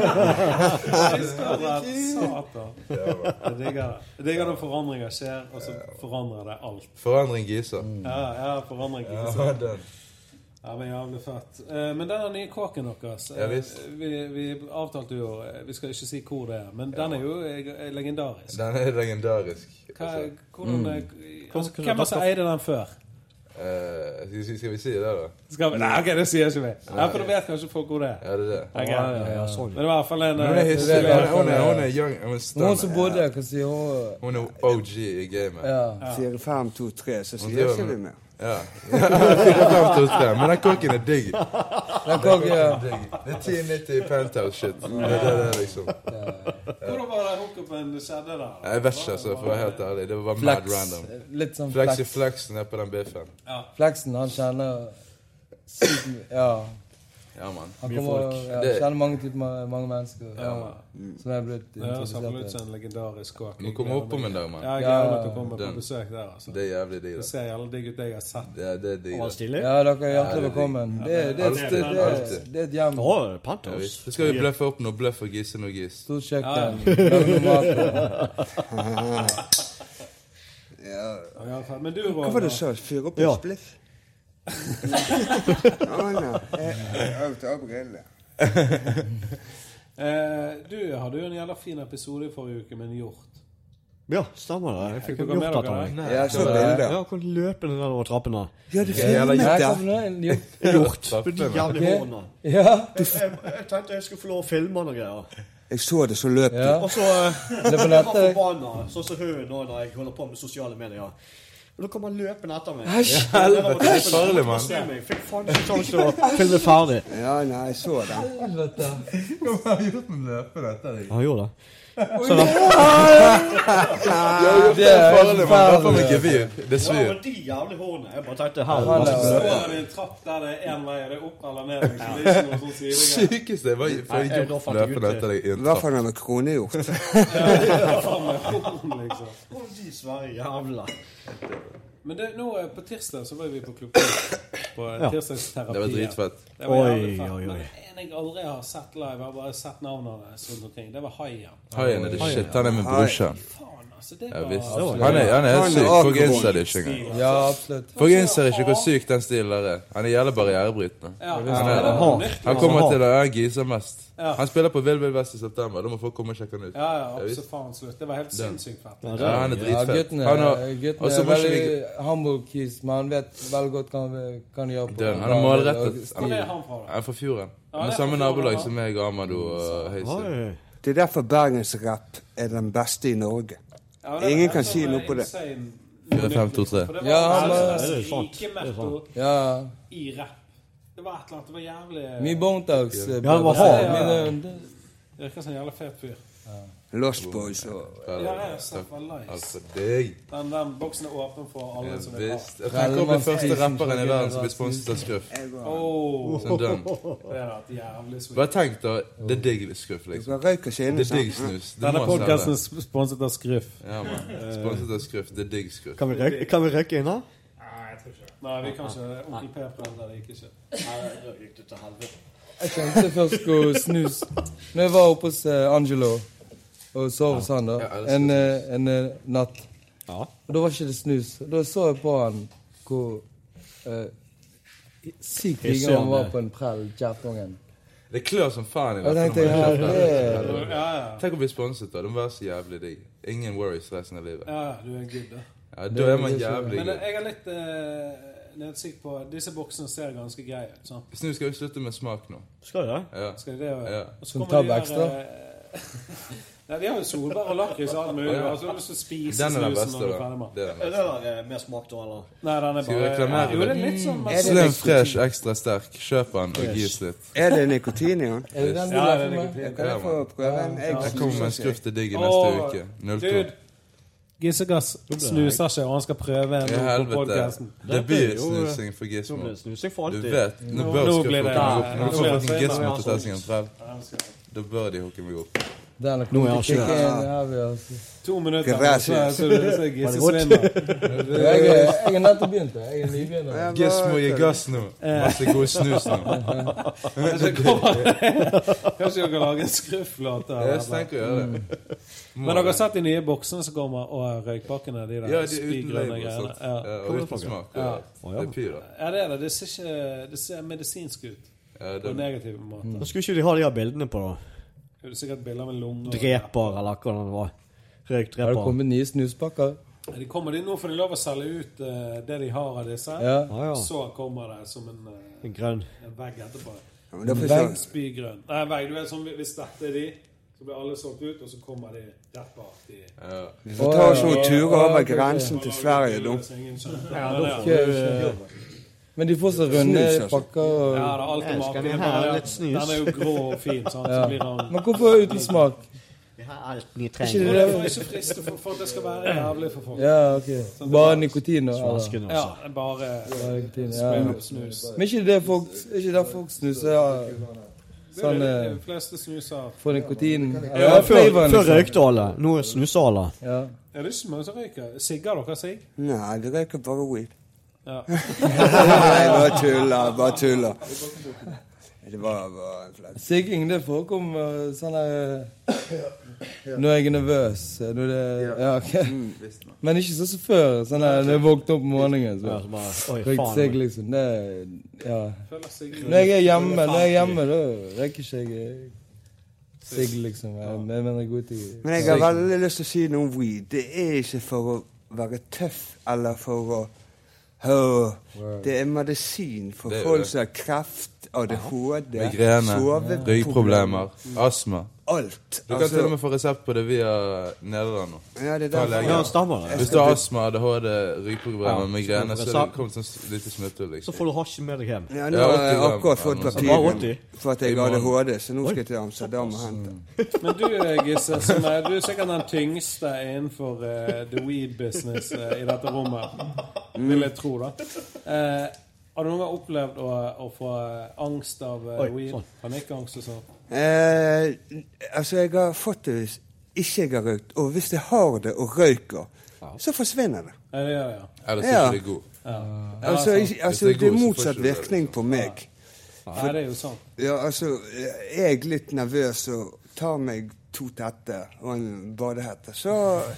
Speaker 6: Fiskeoppdrett, satan. Jeg digger det. Jeg digger når forandringer skjer, og så forandrer det alt.
Speaker 13: Forandring giser.
Speaker 6: Ja, ja, forandring giser.
Speaker 13: Ja, den.
Speaker 6: Ja, men jævlig fett. Men denne nye kåken deres,
Speaker 13: ja,
Speaker 6: vi, vi avtalte jo, vi skal ikke si hvor det er, men den er jo legendarisk.
Speaker 13: Den er legendarisk.
Speaker 6: Hva, hvordan, mm. altså, hvem har så eide den før?
Speaker 13: Uh, skal, skal vi si det da?
Speaker 6: Skal vi? Nei, ok, det sier ikke vi. Ja, for du vet kanskje folk hvor det er.
Speaker 13: Ja, det er det.
Speaker 6: Okay. Ja, ja, ja, sånn. Men det var i hvert fall en...
Speaker 13: Hun er hissig, hun er, hun er young, hun er stand.
Speaker 14: Hun som bodde, jeg kan si hun...
Speaker 13: Hun er O G i gamet.
Speaker 14: Ja.
Speaker 15: fire fem to tre, så sier ikke vi mer.
Speaker 13: Ja, fire fem to tre, men den kokken er digg.
Speaker 14: Den kokken, ja.
Speaker 13: Det er ti nitti penthouse shit. Det er det liksom.
Speaker 6: Hvordan var det hookupen skjedde der?
Speaker 13: Jeg vet ikke, så for å være helt ærlig. Det var
Speaker 14: Flex.
Speaker 13: mad random.
Speaker 14: Litt sånn
Speaker 13: Flex
Speaker 14: flex.
Speaker 13: i Flex nede på den biffen.
Speaker 6: Ja.
Speaker 14: Flexen, han kjenner sykt mye, ja.
Speaker 13: Ja, man.
Speaker 14: Han kommer, ja,
Speaker 13: Det-
Speaker 14: kjenner mange typer, mange mennesker.
Speaker 6: Ja,
Speaker 14: Ja, som er blitt
Speaker 6: Det høres
Speaker 14: introdusert
Speaker 6: absolutt
Speaker 14: til.
Speaker 6: som en legendarisk kåk.
Speaker 13: Må komme opp om en dag, man.
Speaker 6: Ja, jeg
Speaker 14: Ja,
Speaker 6: gleder meg til å komme på
Speaker 13: den.
Speaker 6: besøk der, altså.
Speaker 13: Det er jævlig digg,
Speaker 6: Det
Speaker 13: da.
Speaker 6: ser jævlig digg ut, det jeg har sett.
Speaker 13: Ja, det er digg,
Speaker 16: Og var
Speaker 13: da.
Speaker 16: stilig?
Speaker 14: Ja, dere er
Speaker 13: Ja,
Speaker 14: hjertelig
Speaker 13: det er
Speaker 14: velkommen.
Speaker 13: digg.
Speaker 14: Det, det, det,
Speaker 13: Alltid,
Speaker 14: det, det,
Speaker 13: alltid.
Speaker 14: det er et hjem.
Speaker 16: Åh,
Speaker 13: Ja,
Speaker 16: Pantos.
Speaker 13: visst. Det skal vi bløffe opp noe bløff og gisse noe gis.
Speaker 14: Stort kjøkken. Lage noe mat.
Speaker 15: Ja.
Speaker 6: Ja, i alle fall. Men du,
Speaker 15: Hva var
Speaker 6: Roger?
Speaker 15: det du sa? Fyr opp en
Speaker 16: Ja.
Speaker 15: spliff? Å, nei. Jeg har jo tatt briller.
Speaker 6: Eh, du hadde jo en jævla fin episode i forrige uke med en hjort.
Speaker 16: Ja, stemmer det. Jeg fikk
Speaker 6: Fikk
Speaker 16: en
Speaker 6: dere med
Speaker 16: hjort
Speaker 6: dere
Speaker 16: av
Speaker 6: det?
Speaker 16: meg.
Speaker 15: Ja, så bilder.
Speaker 16: Ja, kom løpende nedover trappene.
Speaker 15: Ja, du
Speaker 14: Her
Speaker 15: filmet det.
Speaker 14: kommer det en hjort.
Speaker 16: Hjort. Med de jævlige
Speaker 14: Ok.
Speaker 16: hårene.
Speaker 14: Ja.
Speaker 16: Jeg, jeg, jeg tenkte jeg skulle få lov å filme noe greier.
Speaker 15: Jeg så det, så løp du.
Speaker 14: Ja.
Speaker 16: Og så eh,
Speaker 14: Det er på
Speaker 16: jeg var
Speaker 14: nettet.
Speaker 16: forbanna, sånn som hun nå når jeg holder på med sosiale medier. Og da kom han løpende etter meg.
Speaker 14: Æsj,
Speaker 13: helvete, det er farlig, mann.
Speaker 16: Jeg fikk faen ikke sjanse til å filme ferdig.
Speaker 15: Ja, nei, jeg så det.
Speaker 14: Helvete.
Speaker 13: Hva har gjort med løpende etter deg?
Speaker 16: Han gjorde det.
Speaker 13: Så da... Det er farlig, man. Da får man gevir. Det
Speaker 16: Ja,
Speaker 13: svir.
Speaker 16: men de jævlige hårene. Jeg bare tenkte her.
Speaker 14: Han er-
Speaker 6: Så er det en trapp der det er en vei, det er opp eller ned. Liksom. Det er ikke noe sånn sidegreier.
Speaker 13: Sykeste var for
Speaker 16: Nei, jeg- da
Speaker 13: gjort
Speaker 16: fant jeg
Speaker 13: løpende
Speaker 16: ut-
Speaker 13: etter deg i en
Speaker 15: Hva
Speaker 13: trapp.
Speaker 15: for noe kronehjort?
Speaker 6: Ja, det er faen meg hånden, liksom.
Speaker 16: Å, de svære jævla.
Speaker 6: Men det, nå eh, på tirsdag så var vi på Klubb på
Speaker 16: Ja.
Speaker 6: tirsdagsterapi.
Speaker 13: Det var dritfett.
Speaker 6: Det var jævlig
Speaker 16: Oi,
Speaker 6: fett.
Speaker 16: oi, oi.
Speaker 6: Men en jeg aldri har sett live, jeg har bare sett navnene rundt omkring. Det var Haien.
Speaker 13: Haien er det shit. Han er min brorsan.
Speaker 6: Faen, altså. Det
Speaker 13: Ja,
Speaker 6: var...
Speaker 13: visst. Han er, han er helt syk. Folk innser det ikke engang.
Speaker 14: Ja, absolutt.
Speaker 13: Folk innser ikke hvor syk den stilen der er. Han er jævlig barrierebrytende.
Speaker 6: Ja,
Speaker 13: Han,
Speaker 6: det
Speaker 13: er,
Speaker 6: var nytt,
Speaker 13: han
Speaker 6: liksom.
Speaker 13: kommer til å han giser mest.
Speaker 6: Ja.
Speaker 13: Han spiller på Vill Vill Vest i september. Da må folk komme og sjekke han ut.
Speaker 6: Ja, ja,
Speaker 13: Ja, visst.
Speaker 6: absolutt faen slutt. Det var helt
Speaker 13: Den.
Speaker 6: sinnssykt fett.
Speaker 13: Ja, han er
Speaker 14: Ja,
Speaker 13: dritfett.
Speaker 14: guttene,
Speaker 13: Han har,
Speaker 14: guttene
Speaker 13: og så
Speaker 14: er
Speaker 13: må ikke vi...
Speaker 14: veldig Hamburg-kis, men han vet veldig godt hva han kan gjøre på.
Speaker 13: Den, han er målrettet.
Speaker 6: Hvor er han fra, da?
Speaker 13: Han er fra Fjorden.
Speaker 6: Ja,
Speaker 13: Han
Speaker 6: det
Speaker 13: er
Speaker 6: er
Speaker 13: samme
Speaker 6: fra Fjorden,
Speaker 13: nabolag
Speaker 6: ja.
Speaker 13: som meg og Amadou og Heise.
Speaker 16: Oi.
Speaker 15: Det er derfor bergensrap er den beste i Norge.
Speaker 6: Ja, det var
Speaker 15: Ingen
Speaker 6: helt
Speaker 15: kan
Speaker 6: sånn
Speaker 15: si noe på det.
Speaker 6: insane
Speaker 13: fire fem to tre.
Speaker 6: For det var
Speaker 14: Ja, han
Speaker 6: altså,
Speaker 14: var-
Speaker 6: det
Speaker 16: det er sant.
Speaker 6: skrikemetto
Speaker 14: Ja,
Speaker 6: i rap. Det var et eller annet, det var jævlig...
Speaker 14: mye Bontags.
Speaker 16: Ja, det var
Speaker 6: hard.
Speaker 14: Ja, ja.
Speaker 6: Det virker som en jævla fet fyr.
Speaker 15: Lost Boys og
Speaker 6: Ja, jeg har sett vel
Speaker 13: Alt
Speaker 6: nice.
Speaker 13: for deg.
Speaker 6: Den, den boksen er åpen for alle som vil ha.
Speaker 13: Visst. Jeg tenker å bli første rapperen i verden som blir sponset av Skruff.
Speaker 6: Åh,
Speaker 13: Sånn dønn.
Speaker 6: det er et jævlig sweet.
Speaker 13: Bare tenk da, det er digg Skruff,
Speaker 15: Du
Speaker 13: liksom.
Speaker 15: kan røyke skinnet.
Speaker 13: Det er digg snus. Det
Speaker 6: Denne
Speaker 13: må
Speaker 6: podcasten
Speaker 13: selge.
Speaker 6: er sponset av Skruff.
Speaker 13: Ja, man. Sponset av Skruff. Det er digg Skruff.
Speaker 16: Kan vi røyke, kan vi røyke inn her?
Speaker 6: Nei, vi kan ikke. Onkel P prøvde det, gikk ikke.
Speaker 16: Nei, da gikk det til helvete.
Speaker 14: Jeg tenkte først å snus. Når jeg var oppe hos eh, Angelo og sov hos han da,
Speaker 13: Ja, jeg elsker
Speaker 14: en, eh, en eh, natt.
Speaker 16: Ja.
Speaker 14: Og da var ikke det snus. Da så jeg på han hvor uh, sykt
Speaker 16: Hissig
Speaker 14: ligger han
Speaker 16: han
Speaker 14: var
Speaker 16: er.
Speaker 14: på en prell, kjærtungen.
Speaker 13: Det klør som faen i
Speaker 14: Og jeg
Speaker 13: hvert
Speaker 14: tenkte,
Speaker 13: fall.
Speaker 14: ja, det
Speaker 6: Ja, ja.
Speaker 13: Tenk å bli sponset da. Det må være så jævlig digg. Ingen worries resten av livet.
Speaker 6: Ja, ja, du er en good, da.
Speaker 13: Ja, da er man jævlig
Speaker 6: Men
Speaker 13: god.
Speaker 6: jeg er litt uh, nedsikt på disse boksene ser ganske greie ut, sant?
Speaker 13: Snus skal jo slutte med smak nå.
Speaker 16: Skal det?
Speaker 13: Ja.
Speaker 6: Skal de det?
Speaker 13: Ja.
Speaker 6: Og så
Speaker 14: Som
Speaker 6: kommer de
Speaker 14: tab
Speaker 6: der,
Speaker 14: ekstra?
Speaker 6: eh, Nei, de har jo solbær og lakris og alt mulig.
Speaker 13: Ja.
Speaker 6: Altså, du har lyst til å spise
Speaker 13: Den er den
Speaker 6: snusen
Speaker 13: beste,
Speaker 6: når du er
Speaker 13: da.
Speaker 6: ferdig med.
Speaker 13: Det er den
Speaker 16: Er
Speaker 13: beste.
Speaker 16: det der eh, mer smak da, eller?
Speaker 6: Nei, den er
Speaker 13: Skal vi
Speaker 6: bare...
Speaker 13: reklamere
Speaker 6: Jo, det er
Speaker 13: den?
Speaker 6: litt sånn...
Speaker 15: Er det
Speaker 13: Slim,
Speaker 15: nikotin?
Speaker 13: fresh, ekstra sterk. Kjøp den og gis litt.
Speaker 15: Er det nikotin i den?
Speaker 14: Er det den du
Speaker 6: Ja,
Speaker 14: ja,
Speaker 6: det er
Speaker 14: med?
Speaker 6: nikotin.
Speaker 15: Kan jeg få prøve en? Jeg
Speaker 13: Jeg kommer med en skruff til digg i
Speaker 6: Åh,
Speaker 13: neste uke. null to.
Speaker 6: Dude, Gissegass snuser ikke, og han skal prøve en
Speaker 13: I
Speaker 6: på
Speaker 13: helvete.
Speaker 6: podcasten.
Speaker 13: Debutsnusing for
Speaker 16: Nå
Speaker 13: Gizmo.
Speaker 16: blir det snusing for
Speaker 13: Du
Speaker 16: alltid.
Speaker 13: vet, nå
Speaker 6: Nå-
Speaker 13: bør
Speaker 6: nå
Speaker 13: skruffen
Speaker 6: blir det-
Speaker 13: hooke meg opp. Når
Speaker 6: nå
Speaker 13: du
Speaker 6: blir
Speaker 13: får
Speaker 6: det-
Speaker 13: en Gizmo
Speaker 6: ja,
Speaker 13: til å ta seg en trell, da bør de hooke meg opp.
Speaker 14: Den er
Speaker 16: Nå er han
Speaker 14: kommet til
Speaker 16: ikke-
Speaker 14: kicken. Ja, vi har
Speaker 6: To minutter,
Speaker 15: Gracias.
Speaker 6: så er- så er det så er Gisse svinner.
Speaker 14: Jeg er, jeg er nettopp begynt. Jeg er nybegynner.
Speaker 13: Gizmo gir gass nå. Masse god snus nå.
Speaker 6: Kanskje kommer- Kanskje dere kan lage en skrufflåt der.
Speaker 13: Jeg tenker å gjøre det.
Speaker 6: Men dere har sett de nye boksene som kommer, og røykpakkene, de der
Speaker 13: Ja, de er uten
Speaker 6: spygrønne
Speaker 13: label og
Speaker 6: greiene.
Speaker 13: sånt.
Speaker 6: Ja.
Speaker 13: Ja, og uten smak.
Speaker 6: Ja.
Speaker 13: Ja. Det er pyr, da.
Speaker 6: Ja, det er det. Det ser, ikke, det ser medisinsk ut.
Speaker 13: Ja,
Speaker 6: På
Speaker 13: det
Speaker 6: en negativ måte.
Speaker 16: Da skulle ikke de ha de her bildene på da.
Speaker 6: Det er sikkert bilder med lunger.
Speaker 16: Dreper, eller hva det var. Røyk
Speaker 14: Har det
Speaker 16: dreper.
Speaker 14: kommet nye snuspakker?
Speaker 6: De kommer de nå, for de lov å selge ut eh, det de har av disse.
Speaker 14: Ja.
Speaker 16: Ja, ja.
Speaker 6: Så kommer det som en, eh,
Speaker 16: En grønn.
Speaker 6: en vegg etterpå.
Speaker 15: Ja, men da får
Speaker 14: Vegg.
Speaker 15: jeg
Speaker 6: Spygrønn. Nei, vegg. Du vet sånn, hvis dette er de, Så blir alle solgt ut, og så kommer de rett bak de.
Speaker 15: Ja. Vi får ta oss noen turer over grensen til Sverige, da.
Speaker 6: Ja, da får du...
Speaker 14: Men de får så runde pakker og...
Speaker 6: Ja, det er alt om maken. Den er jo grå og fin, sant? Så blir den...
Speaker 14: Men hvorfor uten smak?
Speaker 16: Vi har alt vi trenger.
Speaker 6: Det er ikke så frist for at det skal være jævlig for folk.
Speaker 14: Ja, ok. Bare nikotin og...
Speaker 16: Smasken også.
Speaker 6: Ja, bare
Speaker 14: nikotin,
Speaker 6: ja. Snus.
Speaker 14: Men ikke det folk, ikke det folk snuser... Sånn...
Speaker 6: De fleste snuser...
Speaker 14: For nikotin...
Speaker 16: Ja, før, før røykte alle. Nå snuser alle.
Speaker 14: Ja.
Speaker 6: Er det ikke mange som røyker? Sigger dere sig?
Speaker 15: Nei, vi røyker bare weed.
Speaker 6: Ja.
Speaker 15: Nei, bare tuller, bare tuller. Det var bare flott.
Speaker 14: Sigging, det forekommer sånn her... Når jeg er nervøs, når det... Ja, ok. Men ikke sånn som før, sånn her, når jeg våkner opp om morgenen, så... Røykt sigg, liksom, det... Ja. Når jeg er hjemme, når jeg er hjemme, da røyker ikke jeg... Sigg, liksom. Jeg mener god tid.
Speaker 15: Men jeg har veldig lyst til å si noe om weed. Det er ikke for å være tøff, eller for å... Oh, det er medisin for folk som har kreft, A D H D,
Speaker 13: migrene, rygproblemer, astma.
Speaker 15: Alt.
Speaker 13: Du kan altså, til og med få resept på det via Nederland nå.
Speaker 15: Ja, det er derfor.
Speaker 16: Ja, stammer det.
Speaker 13: Hvis du har astma, A D H D, rygproblemer, ja, migrene, så er det kommet sånn lite smutthull. Liksom.
Speaker 16: Så får du hasj med deg hjem.
Speaker 15: Ja, nå har jeg akkurat fått papir for at jeg har A D H D, så nå skal jeg til Amsterdam og hente.
Speaker 6: Men du, Gisse, som er, du er sikkert den tyngste innenfor uh, the weed business uh, i dette rommet, vil jeg tro da. Uh, har du noen gang opplevd å, å få angst av uh, weed? Sånn. Panikkangst og sånn?
Speaker 15: Eh, altså, jeg har fått det hvis ikke jeg har røykt, og hvis jeg har det og røyker, ja, så forsvinner det.
Speaker 6: Ja, det gjør, ja.
Speaker 13: Ellers er det god.
Speaker 6: Ja.
Speaker 15: Altså, jeg, altså det er, det er motsatt virkning på meg.
Speaker 6: Ja, for, det er jo sånn.
Speaker 15: Ja, altså, jeg er litt nervøs og tar meg to tette og en badehette, så,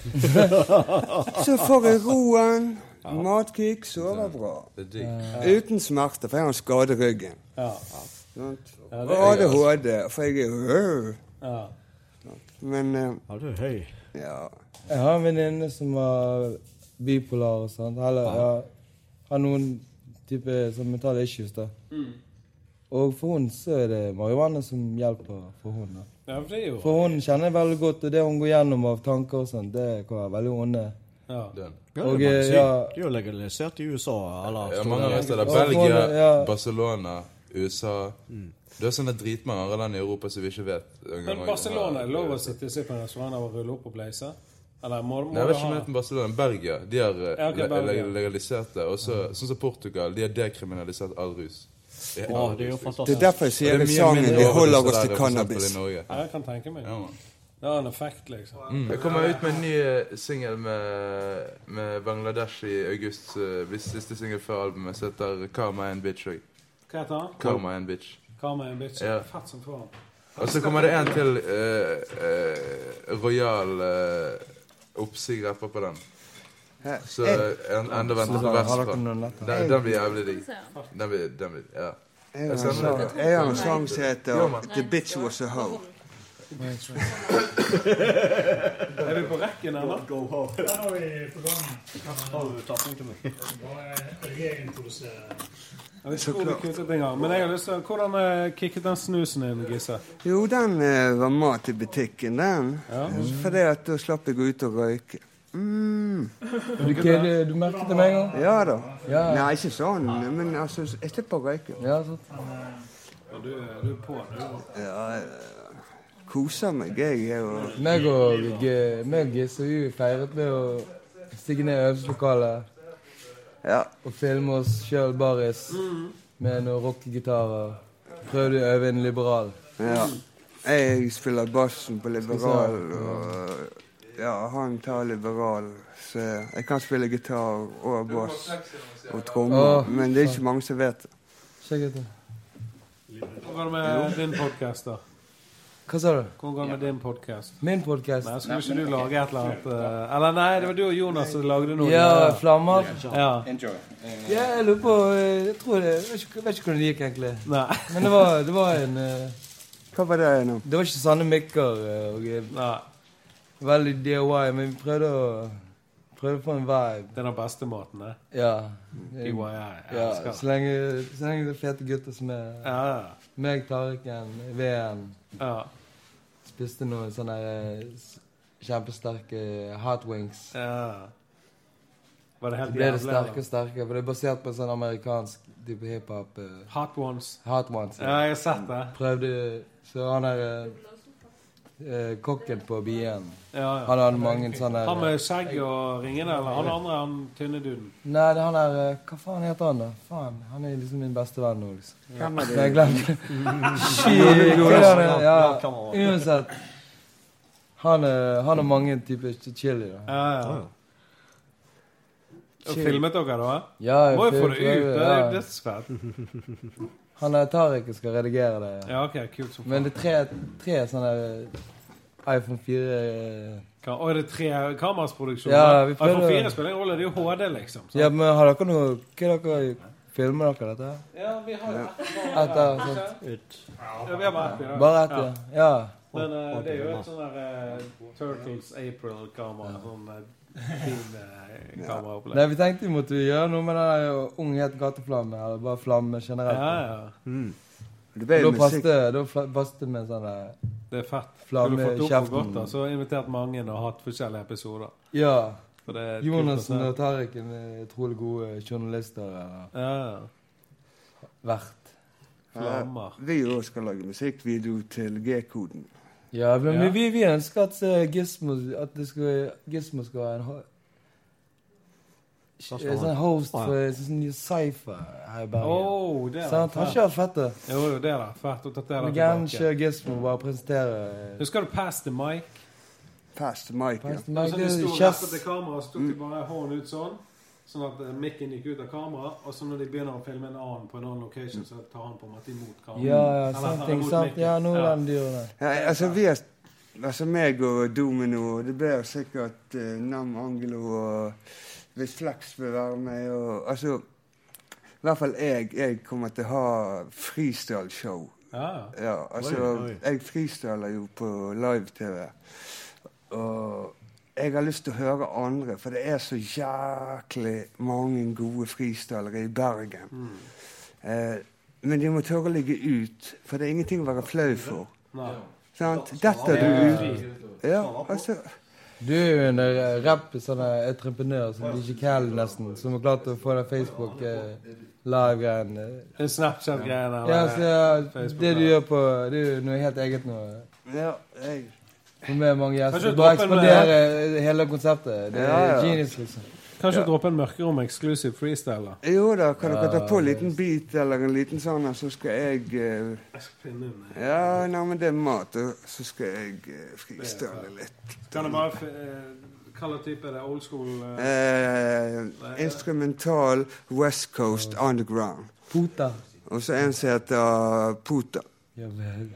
Speaker 15: så får jeg roen, ja, matkick, sover bra. Ja. Uten smerte, for jeg har skadet ryggen. Ja, ja. Ja, og A D H D, for jeg er jo... Ja. Men... Uh,
Speaker 16: ja, du er høy.
Speaker 15: Ja.
Speaker 14: Jeg har en venninne som er bipolar og sånt. Eller, ja, har noen type som mentale issues da. Mm. Og for hun så er det marihuana som hjelper for hun da.
Speaker 6: Ja, for det er jo...
Speaker 14: For hun kjenner veldig godt, og det hun går gjennom av tanker og sånt, det kan være veldig onde.
Speaker 6: Ja.
Speaker 14: Den.
Speaker 16: Ja, og, det, ja, det er jo legalisert i U S A. Eller,
Speaker 13: ja, mange av steder. Belgia, ja, Barcelona, U S A... Mm. Det er sånne dritmange andre land i Europa som vi ikke vet.
Speaker 6: Men Barcelona er lov å sitte på en restaurant og rulle opp og blaze? Eller må, må
Speaker 13: Nei, jeg vet ikke om det heter Barcelona. Belgia, de har
Speaker 6: ja, okay,
Speaker 13: le legalisert det. Også, mm. Sånn som Portugal, de har dekriminalisert all rus.
Speaker 16: Det er, all det er jo fantastisk.
Speaker 15: Det er derfor jeg sier i sangen, vi holder oss til cannabis.
Speaker 6: Ja, jeg kan tenke meg.
Speaker 13: Ja,
Speaker 6: det har en effekt, liksom.
Speaker 13: Mm. Jeg kommer ut med en ny single med, med Bangladesh i august. Hvis siste single før albumet, så heter Karma and Bitch.
Speaker 6: Hva heter han?
Speaker 13: Karma and Bitch.
Speaker 6: Karma en bitch, ja. Fett som foran.
Speaker 13: Og så kommer det en til uh, uh, royal uh, oppsig rapper på den. Så en, enda venter på vers fra. Den, den blir jævlig digg. Den blir, den blir, ja.
Speaker 15: Jeg har en sang som heter The Bitch Was a Hoe.
Speaker 6: Er vi på rekken her da?
Speaker 7: Go home. Da er vi på gang. Har du tatt meg til meg? Bare reintrodusere.
Speaker 6: Jeg vet ikke hvor du kuttet en gang, men jeg har lyst til, hvordan uh, kicket den snusen inn, Gisse?
Speaker 15: Jo, den uh, var mat i butikken, den. Ja. Fordi at da slapp jeg gå ut og røyke. Mm.
Speaker 14: Du, du, du merket det med en gang?
Speaker 15: Ja da. Ja. Nei, ikke sånn, men altså, jeg slipper å røyke.
Speaker 14: Ja, sånn.
Speaker 6: Ja, du, du er på, du.
Speaker 15: Ja, koser meg, jeg er jo...
Speaker 14: Meg og Gisse, vi feiret med å stikke ned i øvelseslokalet.
Speaker 15: Ja.
Speaker 14: Og filme oss selv baris mm. med noen rockegitarer. Prøvde å øve en liberal.
Speaker 15: Ja. Jeg spiller bassen på liberal, og ja, han tar liberal. Så jeg kan spille gitar og bass og trommer, oh, men det er ikke mange som vet det.
Speaker 14: Sjekk etter.
Speaker 6: Hva er det med din podcast da?
Speaker 14: Hva sa du?
Speaker 6: Hvordan går det med din podcast?
Speaker 14: Min podcast?
Speaker 6: Nei, skulle ikke du lage et eller annet? Uh, eller nei, det var du og Jonas som lagde noe.
Speaker 14: Ja, flammer.
Speaker 6: Ja.
Speaker 14: Enjoy. Ja, jeg lurer på, jeg tror det, jeg vet ikke, vet ikke hvordan det gikk egentlig.
Speaker 6: Nei.
Speaker 14: Men det var, det var en... Uh,
Speaker 15: Hva var det nå?
Speaker 14: Det var ikke sanne mikker. Uh, og,
Speaker 6: nei.
Speaker 14: Veldig D I Y, men vi prøvde å... Prøvde å få en vibe.
Speaker 6: Det er den beste måten, det.
Speaker 14: Ja.
Speaker 6: D I Y, ja.
Speaker 14: Ja, så lenge, så lenge det er fete gutter som er...
Speaker 6: Ja.
Speaker 14: Meg, Tariken, V N.
Speaker 6: Ja.
Speaker 14: spiste noen sånne kjempesterke hot wings.
Speaker 6: Ja. Var det helt
Speaker 14: så ble det sterke og sterke, for det er basert på en sånn amerikansk type hiphop. Uh,
Speaker 6: hot ones.
Speaker 14: Hot ones,
Speaker 6: ja. Ja, jeg har sett det.
Speaker 14: Prøvde, så han er uh, kokken på bien.
Speaker 6: Ja, ja.
Speaker 14: Han hadde mange sånne...
Speaker 6: Han med skjegg og ringene, eller han andre, han tynne duden?
Speaker 14: Nei, det han er... Uh, hva faen heter han da? Faen, han er liksom min beste venn nå, liksom. Hvem er det? Jeg glemte. Shit, hva er det? Ja, uansett. Han har mange typer chili da.
Speaker 6: Ja, ja. Og filmet dere da?
Speaker 14: Ja, jeg
Speaker 6: må jo få det ut,
Speaker 14: ja.
Speaker 6: det er dødsfett.
Speaker 14: Han er Tarek og skal redigere det.
Speaker 6: Ja, ok, kult som faen.
Speaker 14: Men det er tre, tre sånne iPhone fire...
Speaker 6: Ka og er det tre kamerasproduksjoner?
Speaker 14: Ja, vi prøvde...
Speaker 6: iPhone fire spiller en rolle, det er jo H D liksom. Så.
Speaker 14: Ja, men har dere noe... Hva er dere... Filmer dere dette?
Speaker 6: Ja, vi har jo
Speaker 14: ett av sånt.
Speaker 6: Ja, vi har bare ett, ja.
Speaker 14: Bare ett, ja. Ja.
Speaker 6: Men uh, det er jo et sånn der uh, Turtles April-kamera, sånn... Uh, fin uh, kameraopplegg.
Speaker 14: Nei, vi tenkte vi måtte gjøre noe med den unghet gateflamme, eller bare flamme generelt.
Speaker 6: Ja, ja.
Speaker 14: Mm. Da passte det passte med sånn
Speaker 6: det er fett.
Speaker 14: Flamme
Speaker 6: i kjeften. Du har fått opp godt da, så har invitert mange og hatt forskjellige episoder.
Speaker 14: Ja. Jonasen og Tariken er utrolig gode journalister.
Speaker 6: Ja.
Speaker 14: Vært.
Speaker 6: Flammer.
Speaker 15: Ja, vi også skal lage musikkvideo til G-koden.
Speaker 14: Ja, men ja. Vi, vi ønsker at uh, Gizmo, at det skal, Gizmo skal være en ho sånn host for ah, ja. Sånn sci-fi her i Bergen.
Speaker 6: Åh, det er
Speaker 14: sånn, han kjører fett det.
Speaker 6: Jo, jo, det er det. Fett å ta det
Speaker 14: tilbake. Gjerne kjører Gizmo, bare presentere.
Speaker 6: Nu skal du pass the mic.
Speaker 15: Pass the mic,
Speaker 14: pass the
Speaker 15: ja.
Speaker 14: mic.
Speaker 6: Så de stod rett til kamera, stod de bare hånden ut sånn, sånn at uh, mikken gikk ut av kamera, og så når de begynner å filme en annen på en annen location, så tar han på en måte imot kamera.
Speaker 14: Ja, ja, sånne ting, sant. Ja, nå er den dyrene.
Speaker 15: Ja, altså, vi er, altså, meg og Domino, det blir sikkert uh, Nam Angelo, og hvis Flex vil være med, og, altså, i hvert fall jeg, jeg kommer til å ha freestyle-show.
Speaker 6: Ja.
Speaker 15: Ja, altså, oi, oi. Jeg freestyler jo på live-tv, og jeg har lyst til å høre andre, for det er så jæklig mange gode freestylere i Bergen. Mm. Eh, men de må tørre å ligge ut, for det er ingenting å være flau for.
Speaker 6: Nei.
Speaker 15: Sant? Dette er du ut. Ja, altså...
Speaker 14: Du er jo en uh, rapp, sånn entreprenør, som D J Khaled nesten, som har klart å få den Facebook uh, live-greien.
Speaker 6: En Snapchat-greien, eller?
Speaker 14: Ja, så, ja det du gjør på, det er jo noe helt eget nå.
Speaker 15: Ja, jeg...
Speaker 14: Med mange gjester. Bare ekspandere hele konseptet. Det er ja, ja. Genius, liksom.
Speaker 6: Kanskje
Speaker 14: ja.
Speaker 6: droppe en mørkerom eksklusiv freestyle?
Speaker 15: Jo da, kan dere ta på en liten beat eller en liten sånn, så skal jeg... Uh,
Speaker 6: jeg skal finne den.
Speaker 15: Ja, nei, men det er mat, så skal jeg uh, freestyle litt.
Speaker 6: Kan du bare... Uh, hva type er det? Old school? Uh,
Speaker 15: uh, instrumental West Coast Underground.
Speaker 14: Puta.
Speaker 15: Og så en som heter Puta.
Speaker 14: Ja, vel.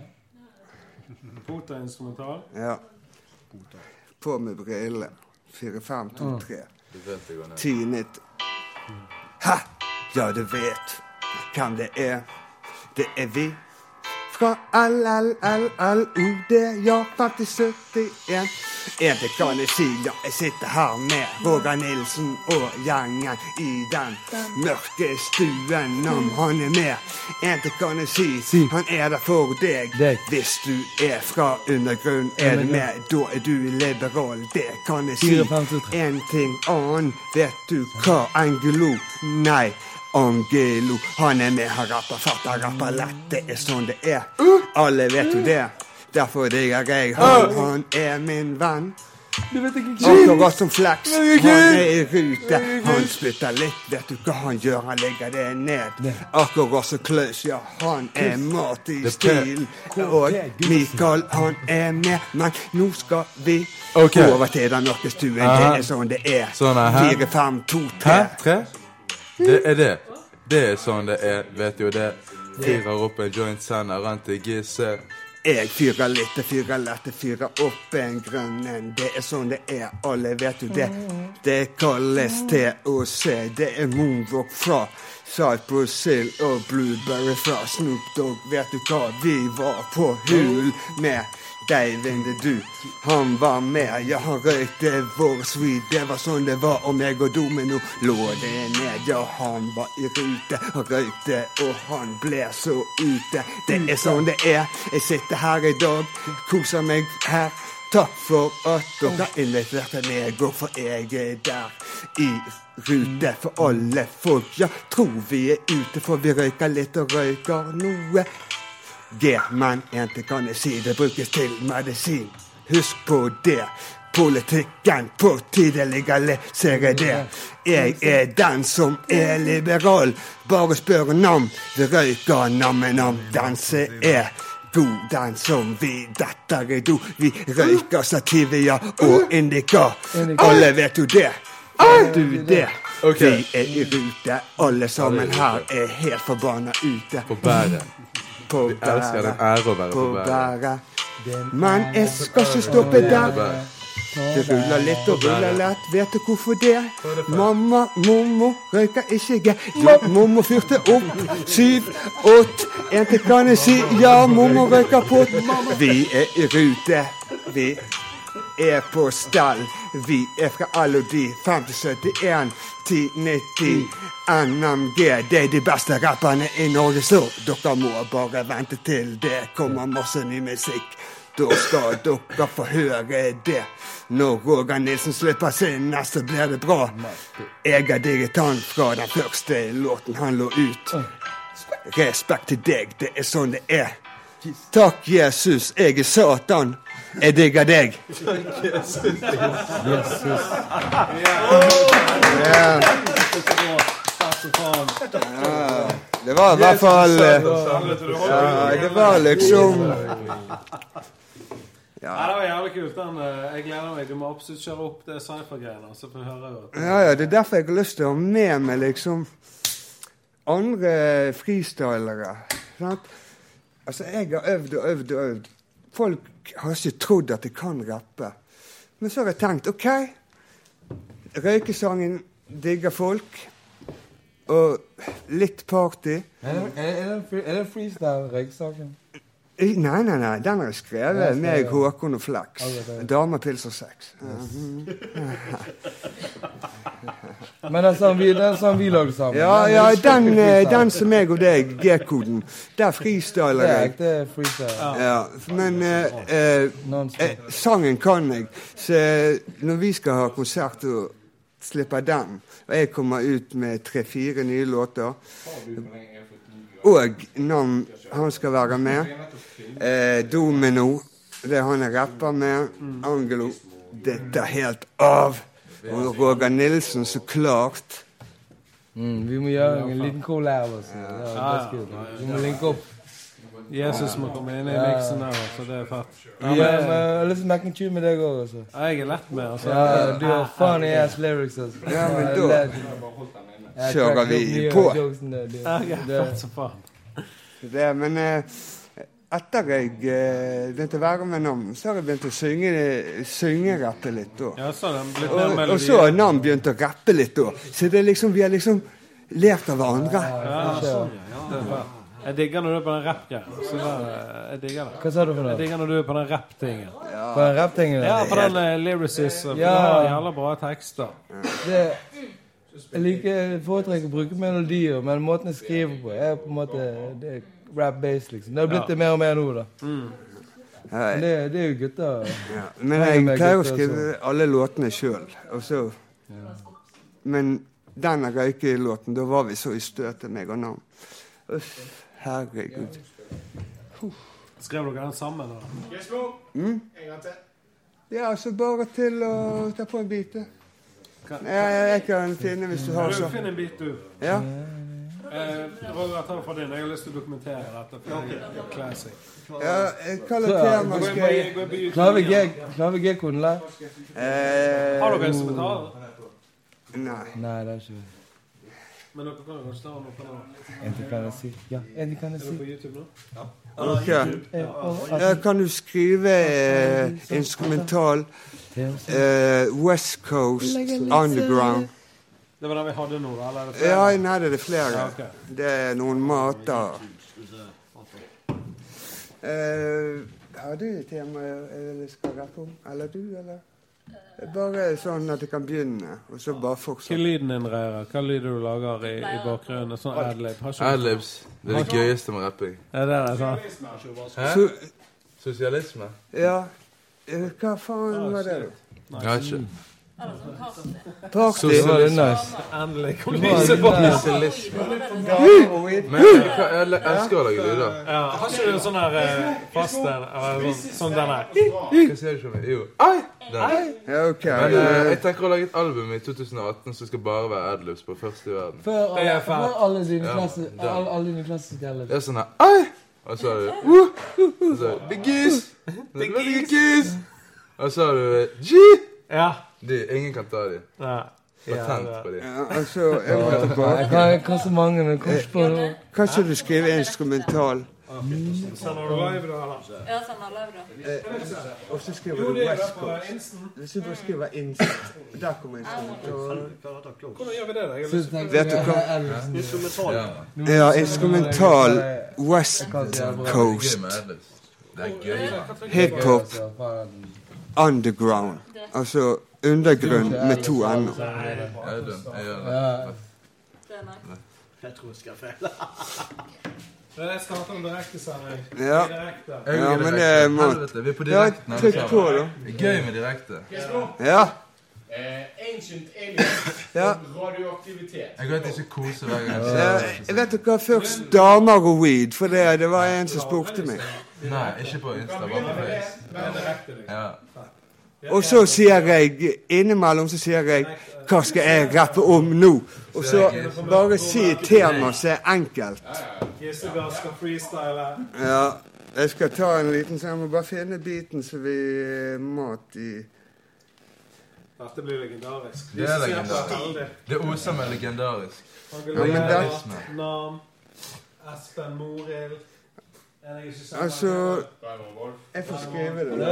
Speaker 6: Puta instrumental?
Speaker 15: Ja. Puta. På med briller. fire, fem, to, tre. ti, nitti. Ha! Ja, du vet hvem det er. Det er vi. Fra L L L L O D, ja, femti syttien. En det kan jeg si, ja, jeg sitter her med Roger Nilsen og gjengen i den mørke stuen om han er med. En det kan jeg si, han er der for deg. Hvis du er fra undergrunn, er du med, da er du liberal. Det kan jeg si. En ting annen, vet du hva, Angelo? Nei. Angelo, han er med, han rapper fatt, han rapper lett, det er sånn det er. Alle vet jo det, derfor digger jeg han, han er min venn. Akkurat som Flex, han er i rute, han spytter litt, vet du hva han gjør, han legger det ned. Akkurat som Klaus, ja, han er mat i stil, og Mikael, han er med, men nå skal vi over til den mørke stuen, det er sånn det er. fire, fem, to, tre.
Speaker 13: tre? Det er det. Det er sånn det er, vet jo det. Fyrer opp en joint, sender han til Gisse.
Speaker 15: Jeg fyrer litt, fyrer lett, fyrer opp en grønn en. Det er sånn det er, alle vet jo det. Det kalles til å se. Det er Moonwalk fra Salt på sild og blueberry fra Snoop Dogg. Vet du hva, vi var på hul med deg, vende du. Han var med, ja, han røykte vår sweet. Det var sånn det var om jeg og Domino lå det ned. Ja, han var i rute, han røykte, og han ble så ute. Det er sånn det er, jeg sitter her i dag, koser meg her. Takk for at dere inviterte meg, og for jeg er der i rute for alle folk. Ja, tror vi er ute, for vi røyker litt og røyker noe. G, men egentlig kan jeg si det brukes til medisin. Husk på det, politikken på tide legaliserer det. Jeg er den som er liberal, bare spør nam. Vi røyker nam-nam, danse er god, den som vi detter i do. Vi røyker sativia og indika. Alle vet jo det. Vet du det? Vi er i rute, alle sammen her er helt forbanna ute.
Speaker 13: På bæret.
Speaker 15: På
Speaker 13: vi elsker den ære å være på bæret.
Speaker 15: Men jeg skal ikke stoppe der. Det ruller litt og ruller lett, vet du hvorfor det? Mamma, mommo, røyker ikke jeg. Ja, mommo fyrte opp, syv, åtte, en til kan jeg si. Ja, mommo røyker på. Vi er i rute, vi er på stall. Vi er fra L O D, fem til syttien, ti nitti, N M G. Det er de beste rapperne i Norge, så dere må bare vente til det kommer masse ny musikk. Da skal dere få høre det. Når Roger Nilsen slipper sin neste blir det bra. Jeg er digitant fra den første låten han lå ut. Respekt til deg, det er sånn det er. Takk Jesus, jeg er Satan. Jeg digger deg.
Speaker 14: Jesus.
Speaker 15: Ja. Det var i hvert fall ja, det var liksom
Speaker 6: ja. Ja, det var jævlig kult. Den, jeg gleder meg. Du må absolutt kjøre opp det cypher-greiene, så får vi høre jo.
Speaker 15: Ja, ja, det er derfor jeg har lyst til å ha med meg liksom andre freestylere. Sant? Altså, jeg har øvd og øvd og øvd. Folk har ikke trodd at jeg kan rappe. Men så har jeg tenkt, ok, røykesangen digger folk, og litt party.
Speaker 14: Er det, er det, er det freestyle røykesangen?
Speaker 15: Nei, nei, nei, den har jeg skrevet ja, med Håkon og Flex. Dame, pils og sex.
Speaker 14: Men den som vi, den som vi lager sammen.
Speaker 15: Ja, ja, den, den som jeg og deg, G-koden, der freestyler jeg.
Speaker 14: Det er freestyle.
Speaker 15: Ja, men eh, eh, sangen kan jeg. Så når vi skal ha konsert og slipper den, og jeg kommer ut med tre-fire nye låter, og navn, han skal være med. Eh, Domino, det han er rapper med. Angelo, dette er helt av. Og Roger Nilsen, så klart.
Speaker 14: Mm, vi må gjøre en liten collab også. Ja, ja, ja. Vi må linke opp.
Speaker 6: Jesus må komme inn i mixen der, så det er fett.
Speaker 14: Ja, men jeg har lyst til å mekke en tjur med deg også. Altså.
Speaker 6: Ja, jeg er lett med, altså.
Speaker 14: Ja, du har funny ass lyrics, altså.
Speaker 15: Ja, men da kjører vi på.
Speaker 6: Ja, fett så faen.
Speaker 15: Det, men eh, etter jeg eh, begynte å være med Nam, så har jeg begynt å synge, synge rappe litt da.
Speaker 6: Ja, så den blitt
Speaker 15: og, og så har Nam begynt å rappe litt da. Så det er liksom, vi har liksom lært av hverandre.
Speaker 6: Ja, sånn, ja. Det er fett. Jeg digger når du er på den rap-greien. Så der, jeg digger det.
Speaker 14: Hva sa du for noe?
Speaker 6: Jeg digger når du er på den rap-tingen.
Speaker 14: Ja. På den rap-tingen?
Speaker 6: Ja, på den uh, lyricist. Ja. Du har jævla bra tekster.
Speaker 14: Det, jeg liker foretrekker å bruke melodier, men måten jeg skriver på er på en måte det er rap-based, liksom. Det har blitt det mer og mer nå, da. Mm. Men det, det er jo gutter.
Speaker 15: Ja. Men jeg pleier å skrive alle låtene selv. Og så... Ja. Men denne røykelåten, da var vi så i støtet, meg og Nam. Uff. Herregud.
Speaker 6: Skrev dere den sammen da?
Speaker 16: Yes, bro.
Speaker 15: Mm?
Speaker 16: En gang til.
Speaker 15: Ja, så bare til å ta på en bit. Jeg, jeg kan finne hvis du har
Speaker 6: så.
Speaker 15: Så.
Speaker 6: Du finner en bit, du.
Speaker 15: Ja.
Speaker 6: Eh, Roger, ta fra din. Jeg har lyst til å dokumentere dette. For det er classic.
Speaker 15: Ja, hva er det tema skal jeg...
Speaker 14: Klarer vi G-koden der?
Speaker 15: Eh,
Speaker 6: har dere instrumental?
Speaker 15: Nei.
Speaker 14: Nei, det er ikke det.
Speaker 6: Men dere kan jo kanskje ta noe på noe.
Speaker 14: En til kan jeg si. Ja, en til kan jeg si.
Speaker 6: Er du på YouTube nå? Ja.
Speaker 15: Okay. Ja, kan du skrive eh, instrumental eh, West Coast Underground?
Speaker 6: Det var den vi hadde nå, da? Eller er det
Speaker 15: flere? Ja, nei, det er flere.
Speaker 6: Ja, okay.
Speaker 15: Det er noen mater. Uh, har du et tema jeg skal rappe om? Eller du, eller? Bare sånn at jeg kan begynne, og så bare fortsette.
Speaker 6: Hva er lyden din, Reira? Hva lyder du lager i, i bakgrunnen? Sånn adlib?
Speaker 13: Adlibs. Det er det gøyeste med rapping.
Speaker 6: Ja, det er det,
Speaker 13: sånn. Hæ? Sosialisme?
Speaker 15: Ja. Hva faen var det, da?
Speaker 13: Jeg vet ikke.
Speaker 15: Party.
Speaker 13: Sosialisme.
Speaker 6: Endelig kom lyset på.
Speaker 13: Sosialisme. Men jeg elsker å lage lyder.
Speaker 6: Ja, har ikke du en sånn her fast en, eller sånn den her?
Speaker 13: Hva ser du som? Jo. Ai!
Speaker 15: Ja, ok.
Speaker 13: Men jeg tenker å lage et album i tjuetusen og atten som skal bare være adlibs på første i verden.
Speaker 14: Før alle dine klassiske adlibs.
Speaker 13: Det er sånn her, ai! Og så har du, og så Big Geese! Big Geese! Og så har du G!
Speaker 6: Ja.
Speaker 13: De, ingen kan ta de.
Speaker 6: Ja.
Speaker 13: Patent på de.
Speaker 15: Ja, altså, jeg må tilbake.
Speaker 14: Jeg kan så mange, men kanskje på det.
Speaker 15: Kanskje du skriver instrumental?
Speaker 6: Sånn har du live da, eller?
Speaker 8: Ja, sånn har live da.
Speaker 15: Og så skriver du West Coast. Hvis du bare skriver Instant, der kommer instrumental.
Speaker 6: Hvordan gjør vi det da?
Speaker 15: Vet du hva? Instrumental. Ja, instrumental West Coast.
Speaker 13: Det er gøy.
Speaker 15: Hip-hop underground. Altså undergrunn med to ender.
Speaker 13: Ja, det gjør det.
Speaker 16: Jeg tror jeg skal feile.
Speaker 6: Men jeg starter med direkte sending.
Speaker 15: Ja. Ja, men det må...
Speaker 13: Vi er på direkten.
Speaker 15: Ja, trykk på da.
Speaker 13: Det er gøy med direkte.
Speaker 15: Ja.
Speaker 17: Ancient aliens.
Speaker 15: Ja.
Speaker 17: Radioaktivitet.
Speaker 13: Jeg vet ikke kose hver gang.
Speaker 15: Jeg vet ikke hva først damer og weed, for det, det var en som spurte meg.
Speaker 13: Nei, ikke på Insta, bare på Face. Ja.
Speaker 15: Og så sier jeg, innimellom så sier jeg, hva skal jeg rappe om nå? Og så bare si tema som er enkelt.
Speaker 6: Gissegass skal freestyle.
Speaker 15: Ja, jeg skal ta en liten, så jeg må bare finne biten så vi mat i...
Speaker 6: Dette blir legendarisk.
Speaker 13: Det er legendarisk. Det er også med legendarisk.
Speaker 6: Legendarisk. Nam, Espen Morild.
Speaker 15: Altså, jeg får skrive det.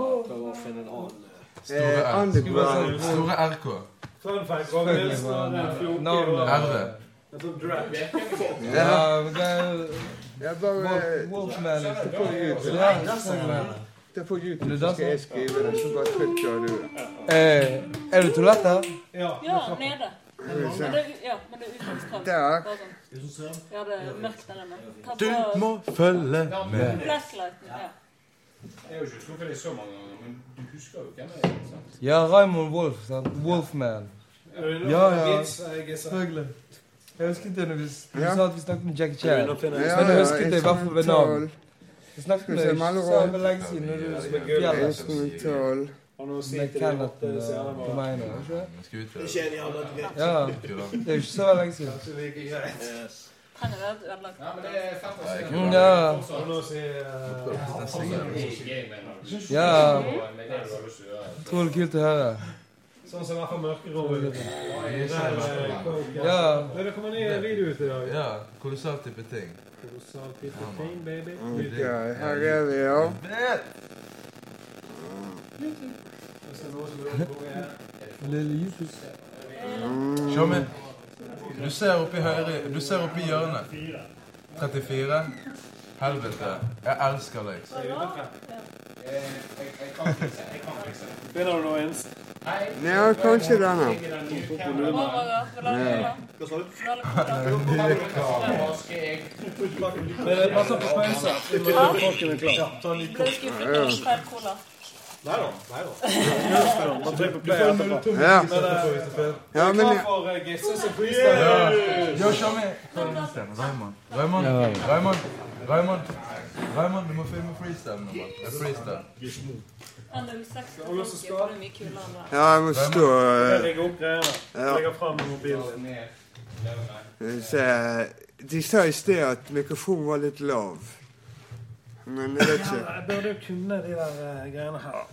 Speaker 13: Store R. Store R K.
Speaker 6: Fun fact, Roger Nilsen er fjorten.
Speaker 13: R V.
Speaker 6: En sånn drag.
Speaker 15: Ja, jeg bare...
Speaker 14: Wolfman.
Speaker 15: Det får YouTube. Det får YouTube, så skal jeg skrive det, så bare trykker du.
Speaker 14: Er du toalett her?
Speaker 6: Ja,
Speaker 8: nede. Men det, ja, men det er utgangskrav.
Speaker 15: Der.
Speaker 8: Ja, det er mørkt der inne.
Speaker 13: Du må følge med.
Speaker 8: Flashlighten, ja.
Speaker 17: Jeg har jo ikke skuffet deg så mange ganger, men du husker jo hvem det er, sant?
Speaker 14: Ja, Raymond Wolf, sant? Wolfman. Ja, ja, selvfølgelig. Jeg husket det når vi, du sa at vi snakket med Jackie Chan. Men jeg husket det i hvert fall ved navn. Vi snakket med deg, så for lenge siden når du var fjellet.
Speaker 15: Instrumental.
Speaker 14: Med Kenneth på meg nå, ikke det?
Speaker 16: Det skjer de alle greit.
Speaker 14: Ja, det er jo ikke så lenge siden.
Speaker 8: Kan det være ødelagt?
Speaker 17: Ja, men det er fantastisk.
Speaker 14: Mm, ja. Ja. Jeg tror det er kult å høre.
Speaker 6: Sånn som i hvert fall mørkerommet.
Speaker 14: Ja.
Speaker 6: Det kommer ny video ut i dag.
Speaker 13: Ja, kolossal type ting.
Speaker 6: Kolossal type ting, baby.
Speaker 15: Ok, her er vi, ja.
Speaker 14: Lille Jesus.
Speaker 13: Sjå meg. Du ser oppi høyre, du ser oppi hjørnet. trettifire. Helvete. Jeg elsker deg.
Speaker 6: Finner du noe inst?
Speaker 15: Ja, kanskje denne.
Speaker 6: Hva sa du? Bare ta på pause. Folkene er klar. Ta en liten
Speaker 8: cola.
Speaker 6: Nei da, nei da. Man trykker på play etterpå.
Speaker 15: Ja.
Speaker 6: Ja, men... Hva for Gisse som freestyle?
Speaker 13: Jo, sjå meg. Raymond. Raymond. Raymond. Raymond. Raymond, du må filme freestyle nå, man. Det er freestyle.
Speaker 15: Ja, jeg må stå...
Speaker 6: Jeg legger opp greiene. Jeg legger frem mobilen.
Speaker 15: De sa i sted at mikrofonen var litt lav. Men jeg vet ikke.
Speaker 6: Ja, jeg burde jo kunne de der uh, greiene her.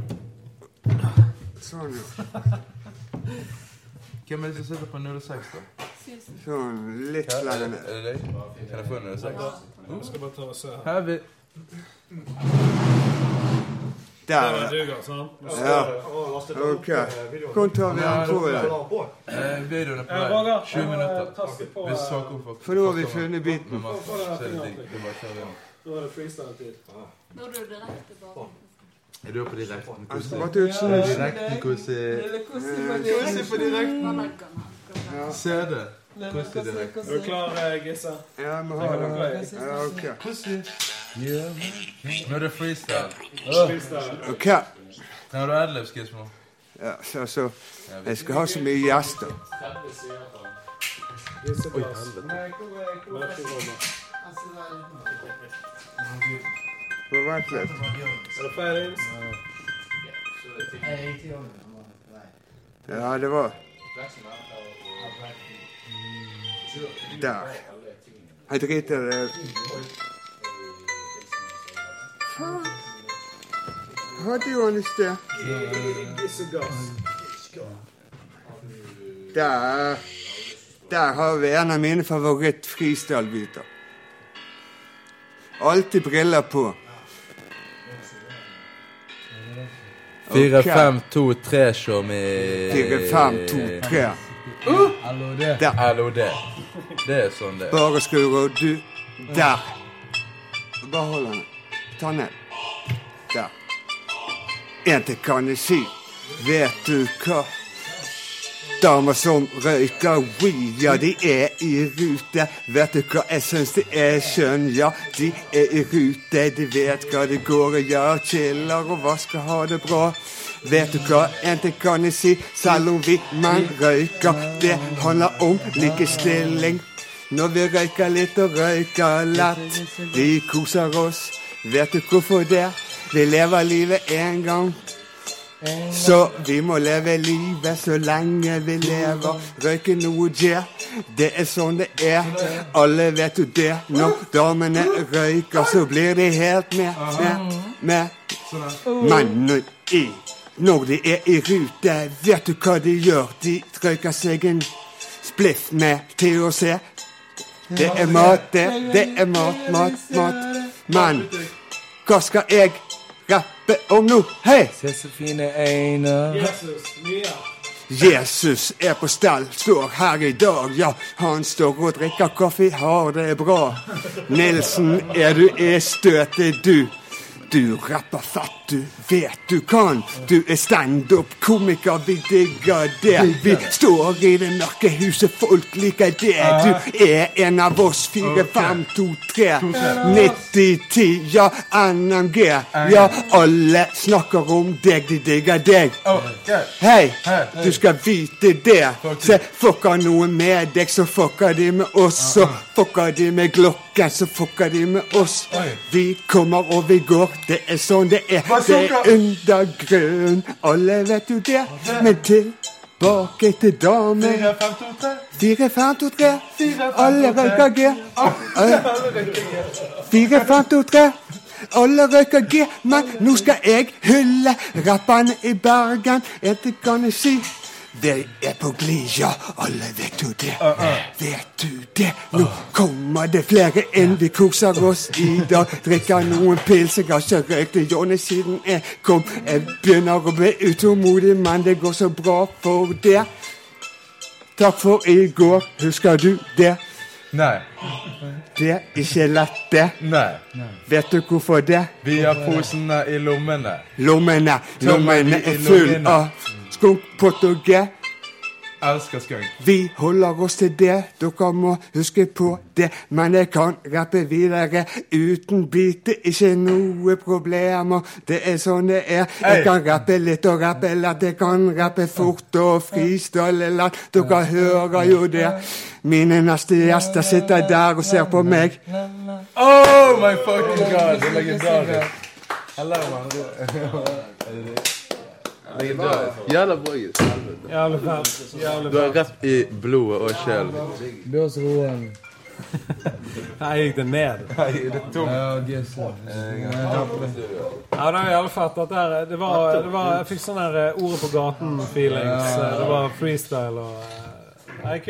Speaker 15: Sånn, ja.
Speaker 13: Hvem er det som sitter på null seks da?
Speaker 15: Sånn, litt lenger ned.
Speaker 13: Er det deg? Kan jeg få null seks?
Speaker 6: Jeg skal bare ta og se her.
Speaker 14: Her er vi.
Speaker 15: Der.
Speaker 6: Det var duger, sånn?
Speaker 15: Ja. Ok. Hvordan tar vi den på det?
Speaker 13: Eh, videoen er på deg. tjue minutter. Hvis saker for...
Speaker 15: For nå har vi funnet biten.
Speaker 6: Nå er det freestyle-tid.
Speaker 8: Nå er du direkte bare.
Speaker 13: Er du på direkten?
Speaker 15: Direkten,
Speaker 13: hvordan på direkten? Se det. Hvordan direkten?
Speaker 6: Er du klar, Gissa?
Speaker 15: Ja, vi har det. Ja, ok.
Speaker 13: Nå er det freestyle.
Speaker 15: Ok.
Speaker 13: Nå har du adlibs, Gizmo.
Speaker 15: Ja, så, så. Jeg skal ha så mye gjester.
Speaker 13: Oi, helvete.
Speaker 15: Vent litt.
Speaker 6: Er det ferdig?
Speaker 15: Ja, det var... Der. Jeg driter det. Hadde jo han i sted. Der. Der har vi en av mine favoritt-freestyle-biter. Alltid briller på.
Speaker 13: fire, fem, to, tre, show med...
Speaker 15: fire, fem, to, tre.
Speaker 14: Hallo det.
Speaker 15: Der.
Speaker 13: Hallo det. Det er sånn det.
Speaker 15: Bare skru og du. Der. Bare hold den. Ta ned. Der. En til kan jeg si. Vet du hva? Damer som røyker weed, ja, de er i rute. Vet du hva jeg synes det er skjønn? Ja, de er i rute. De vet hva det går og gjør. Chiller og hva skal ha det bra. Vet du hva, en ting kan jeg si, selv om vi mann røyker, det handler om likestilling. Når vi røyker litt og røyker lett, vi koser oss. Vet du hvorfor det? Vi lever livet en gang. Så vi må leve livet så lenge vi lever. Røyke noe gjer, det er sånn det er. Alle vet jo det. Når damene røyker, så blir de helt med, med, med. Mannen i, når de er i rute, vet du hva de gjør? De røyker seg en spliff med T H C. Det er mat, det, det er mat, mat, mat. Men, hva skal jeg rappe om nå? Hei!
Speaker 14: Se så fine øyne.
Speaker 6: Jesus, Mia.
Speaker 15: Jesus er på stell, står her i dag. Ja, han står og drikker kaffe, har det bra. Nilsen, er du er støtet du? Du rapper fett, du vet du kan. Du er stand-up komiker, vi digger det. Vi står i det mørke huset, folk liker det. Du er en av oss, fire, fem, to, tre, nitti, ti, ja, N M G. Ja, alle snakker om deg, de digger deg. Hei, du skal vite det. Se, fucker noen med deg, så fucker de med oss. Så fucker de med glokken, så fucker de med oss. Vi kommer og vi går. Det er sånn det er, det er undergrunn. Alle vet jo det, men tilbake til damer. Fire, fem, to, tre. Fire, fem, to, tre. Alle røyker G. Fire, fem, to, tre. Alle røyker G, men nå skal jeg hylle rapperne i Bergen. En til kan jeg si. Det er på glid, ja, alle vet jo det. Vet du det? Nå kommer det flere inn, vi koser oss i dag. Drikker noen pils, jeg har ikke røykt det Johnny siden jeg kom. Jeg begynner å bli utålmodig, men det går så bra for det. Takk for i går, husker du det?
Speaker 13: Nei.
Speaker 15: Det er ikke lett det.
Speaker 13: Nei.
Speaker 15: Vet du hvorfor det?
Speaker 13: Vi har posene i lommene.
Speaker 15: Lommene, lommene er full av skunk, pott og G.
Speaker 13: Elsker skunk.
Speaker 15: Vi holder oss til det, dere må huske på det. Men jeg kan rappe videre uten bite, ikke noe problemer. Det er sånn det er. Jeg kan rappe litt og rappe lett, jeg kan rappe fort og freestyle lett. Dere hører jo det. Mine neste gjester sitter der og ser på meg.
Speaker 13: Oh my fucking god, det er legendarisk. Hello, man. Jævla bra, Gis.
Speaker 6: Jævla fælt.
Speaker 13: Du har rett i blodet og sjelen.
Speaker 14: Blås roen.
Speaker 6: Her gikk det ned.
Speaker 13: Her gikk det tomt.
Speaker 14: Ja, Gis.
Speaker 6: Ja, det er jævla fett. Det, det var, det var, jeg fikk sånn her ordet på gaten-feelings. Det var freestyle og... Det er kult.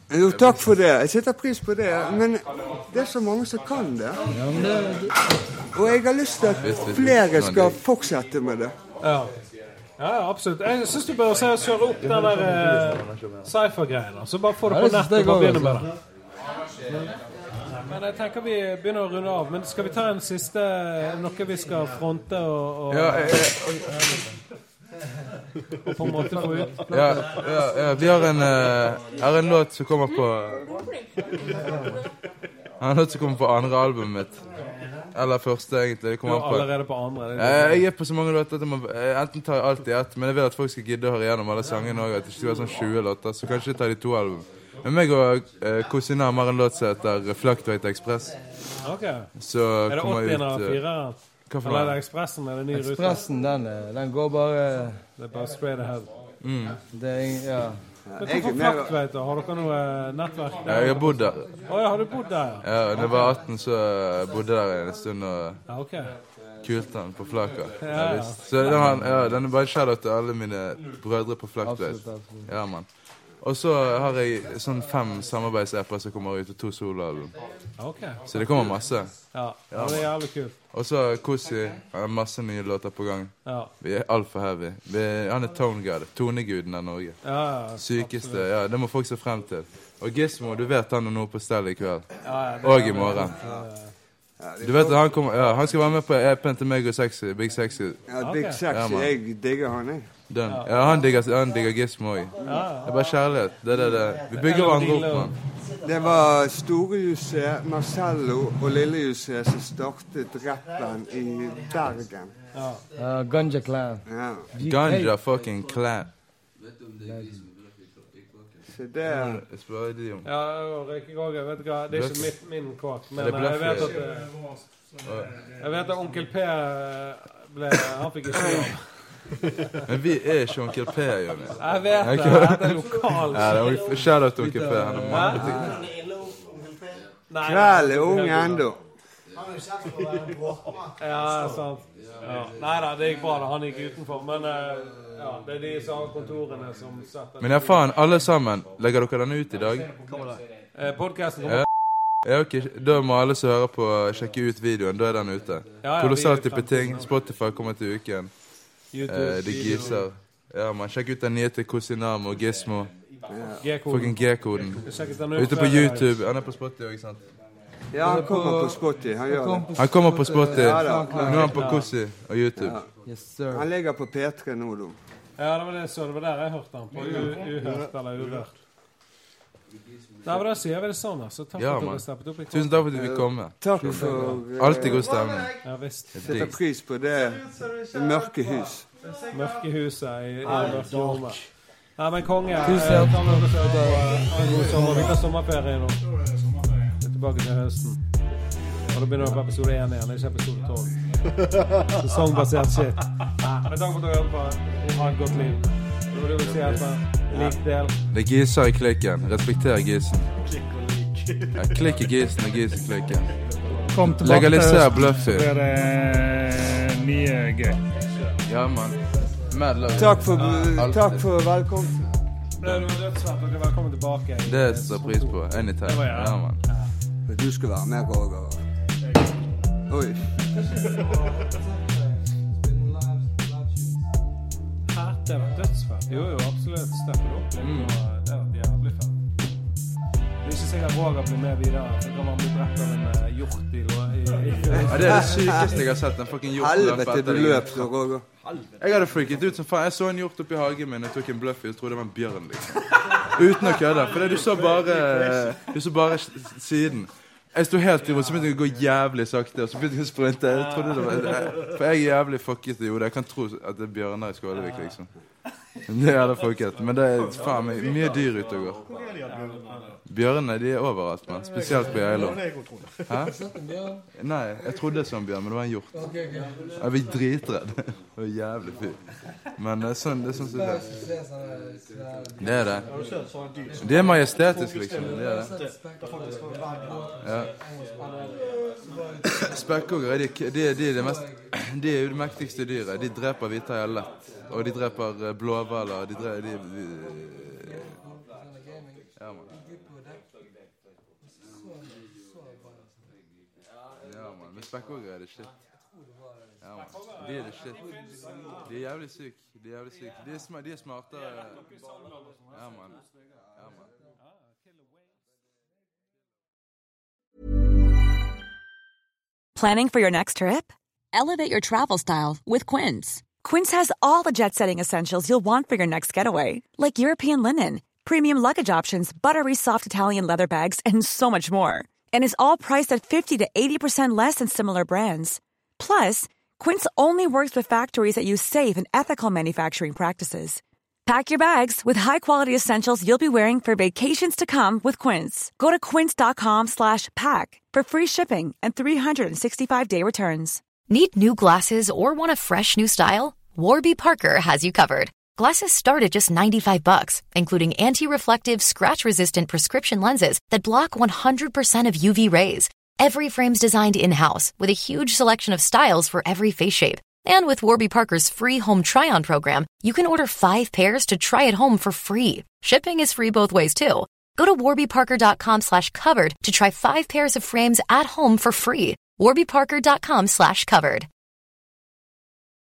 Speaker 15: Jo, takk for det. Jeg setter pris på det. Men det er så mange som kan det. Og jeg har lyst til at flere skal fortsette med det.
Speaker 6: Ja, ja absolutt. Jeg synes du bør kjøre opp den der uh, cypher-greien. Så bare få det på nettet og bare begynne med det. Men jeg tenker vi begynner å runde av. Men skal vi ta en siste, noe vi skal fronte og... og ja, jeg, jeg, og på en måte få ut
Speaker 13: ja, ja, ja, vi har en uh, har en låt som kommer på Han har en låt som kommer på andre albumet mitt eller første egentlig det kommer
Speaker 6: på, allerede på andre
Speaker 13: ja, jeg er på så mange låter at jeg må, jeg enten tar alt i ett men jeg vil at folk skal gidde å høre gjennom alle sangene også, at det ikke skal være sånn tjue låter så kanskje jeg tar de to album men meg og uh, Kosinam har en låt som heter Fluctuate Express
Speaker 6: ok
Speaker 13: så
Speaker 6: er det åttien av fire eller er det Ekspressen eller ny rute?
Speaker 14: Ekspressen, den, den går bare...
Speaker 6: Det er bare straight ahead.
Speaker 13: Mm.
Speaker 14: Det er, ja.
Speaker 6: Men hvorfor Fluctuate? Har dere noe nettverk der?
Speaker 13: Ja, jeg har bodd der.
Speaker 6: Åja, oh, har du bodd der?
Speaker 13: Ja, da jeg var atten så bodde jeg der en stund og
Speaker 6: ja, okay.
Speaker 13: Kult den på Flaka.
Speaker 6: Ja, ja.
Speaker 13: Så den, har, ja, den er bare en shout-out til alle mine brødre på Fluctuate. Ja, man. Og så har jeg sånn fem samarbeidsapper som kommer ut og to soloalbum.
Speaker 6: Okay.
Speaker 13: Så det kommer masse.
Speaker 6: Ja, ja det er jævlig kult.
Speaker 13: Og så Kossi har masse nye låter på gang.
Speaker 6: Ja. Vi
Speaker 13: er alt for heavy. Vi, han er tone god, toneguden av Norge.
Speaker 6: Ja, ja,
Speaker 13: sykeste, absolutt. Ja, det må folk se frem til. Og Gizmo, du vet han er noe på stell i kveld.
Speaker 6: Ja, ja,
Speaker 13: og i morgen. Ja, ja. Du vet at han, kommer, ja, han skal være med på E P-en til meg og Sexy, Big Sexy.
Speaker 15: Ja, Big Sexy, ja, jeg digger han, jeg.
Speaker 13: Den. Ja, han digger, han digger Gizmo også. Ja, ja. Det er bare kjærlighet. Det, det, det. Vi bygger hverandre opp, man.
Speaker 15: Det var Store Jussi, Marcello og Lille Jussi som startet rappen i Bergen.
Speaker 14: Ja. Uh, Ganja Clan.
Speaker 15: Ja.
Speaker 13: Ganja fucking Clan.
Speaker 15: Så det er...
Speaker 13: Jeg spør de om.
Speaker 6: Ja, Røykegård, vet du hva, det er ikke mitt, min kåk, men jeg vet at... Jeg vet at Onkel P ble... Han fikk ikke lov.
Speaker 13: Men vi er ikke Onkel P, Jonny.
Speaker 6: Jeg vet det, det er lokalt.
Speaker 13: Ja, det er shout-out til Onkel P. Han er mange
Speaker 15: Kveld er unge enda.
Speaker 6: Ja, sant. Ja. Neida, det gikk bra da, han gikk utenfor. Men ja, det er de samme kontorene som setter...
Speaker 13: Men ja, faen, alle sammen, legger dere den ut i dag?
Speaker 6: Eh, podcasten kommer...
Speaker 13: Ja. Ja, ok. Da må alle som hører på sjekke ut videoen, da er den ute. Ja, ja, kolossalt type ting. Spotify kommer til uken.
Speaker 6: YouTube,
Speaker 13: eh, det giser. Ja, man, sjekk ut den nye til Kosinam og Gizmo.
Speaker 6: Ja.
Speaker 13: Fucking G-koden. Ute på YouTube. Han er på Spotify, ikke sant?
Speaker 15: Ja, han kommer på Spotify. Han gjør det.
Speaker 13: Han kommer på Spotify. Ja, nå er han på Kossi og YouTube.
Speaker 15: Ja. Yes, han ligger på P tre nå, da.
Speaker 6: Ja, det var det så. Det var der jeg hørte han på. Uhørt eller urørt. Nei, men da sier vi det sånn, så takk
Speaker 13: ja,
Speaker 6: for at du har steppet opp i
Speaker 13: tusen takk for at du vil komme.
Speaker 15: Takk for...
Speaker 13: Alltid god stemning.
Speaker 6: Ja, visst.
Speaker 15: Setter pris på det. Det mørke hus.
Speaker 6: Mørke huset i, i mørke rommet. Nei, men konge.
Speaker 14: Tusen
Speaker 6: takk for at du har en god sommer. Vi tar sommerferie nå. Vi er tilbake til høsten. Og da begynner vi på episode én igjen, ikke episode tolv. Sesongbasert shit. Men takk for at du hørte på. Ha et godt liv. Hva vil du si at man lik del?
Speaker 13: Det er giser i klikken. Respekter gisen. Ja, klikk i gisen og gis i klikken.
Speaker 7: Kom tilbake
Speaker 13: legaliser Bluffy.
Speaker 7: Så blir det mye gøy.
Speaker 13: Ja, man. Mad love.
Speaker 15: Takk for, ja, takk for velkommen.
Speaker 6: Det var dødsvært at du er velkommen tilbake.
Speaker 13: Det setter pris på. Anytime.
Speaker 6: Ja,
Speaker 13: ja, man.
Speaker 15: Ja. Du skal være med, Roger. Oi.
Speaker 6: Det var dødsfett. Jo, jo, absolutt. Steppe opp litt, mm. og det var jævlig fett. Det er ikke sikkert Roger blir med videre, for da kan man bli drept av en uh, hjort i... i, i
Speaker 13: ja, det er det sykeste jeg har sett, en fucking hjort.
Speaker 15: Helvete, du løp, Roger.
Speaker 13: Jeg hadde freaket ut som faen. Jeg så en hjort oppi hagen min, jeg tok en Bluffy, og trodde det var en bjørn, liksom. Uten å kødde, for du så bare, du så bare siden. Jeg stod helt i ro, så begynte jeg å gå jævlig sakte, og så begynte jeg å sprinte. Jeg trodde det var... For jeg er jævlig fucket i hodet. Jeg kan tro at det er bjørner i Skålevik, liksom. Det er det fucket. Men det er faen meg mye dyr ute og går. Bjørnene, de er overalt, man. Spesielt på Geilo. Hæ? Nei, jeg trodde det var en bjørn, men det var en hjort. Jeg ble dritredd. Det var jævlig fyr. Men det er sånn, det er sånn som det er. Det er det. Det er majestetisk, liksom. Det er det. Ja. Spekkhoggere, de, de, de, de, mest, de er jo det mektigste dyret. De dreper hvithaie lett. Og de dreper blåhvaler. De dreper... De, de, ja, man. Spekkhogger er det shit. Ja, man. De er det shit. De er jævlig syk. De er jævlig syk. De er, sm- de er smartere. Ja, man. Ja, man.
Speaker 18: Planning for your next trip? Elevate your travel style with Quince. Quince has all the jet-setting essentials you'll want for your next getaway, like European linen, premium luggage options, buttery soft Italian leather bags, and so much more. And is all priced at fifty to eighty percent less than similar brands. Plus, Quince only works with factories that use safe and ethical manufacturing practices. Pack your bags with high-quality essentials you'll be wearing for vacations to come with Quince. Go to quince.com slash pack for free shipping and three sixty-five day returns.
Speaker 19: Need new glasses or want a fresh new style? Warby Parker has you covered. Glasses start at just ninety-five bucks, including anti-reflective, scratch-resistant prescription lenses that block one hundred percent of U V rays. Every frame's designed in-house with a huge selection of styles for every face shape. And with Warby Parker's free home try-on program, you can order five pairs to try at home for free. Shipping is free both ways, too. Go to warbyparker.com slash covered to try five pairs of frames at home for free. warbyparker.com slash covered.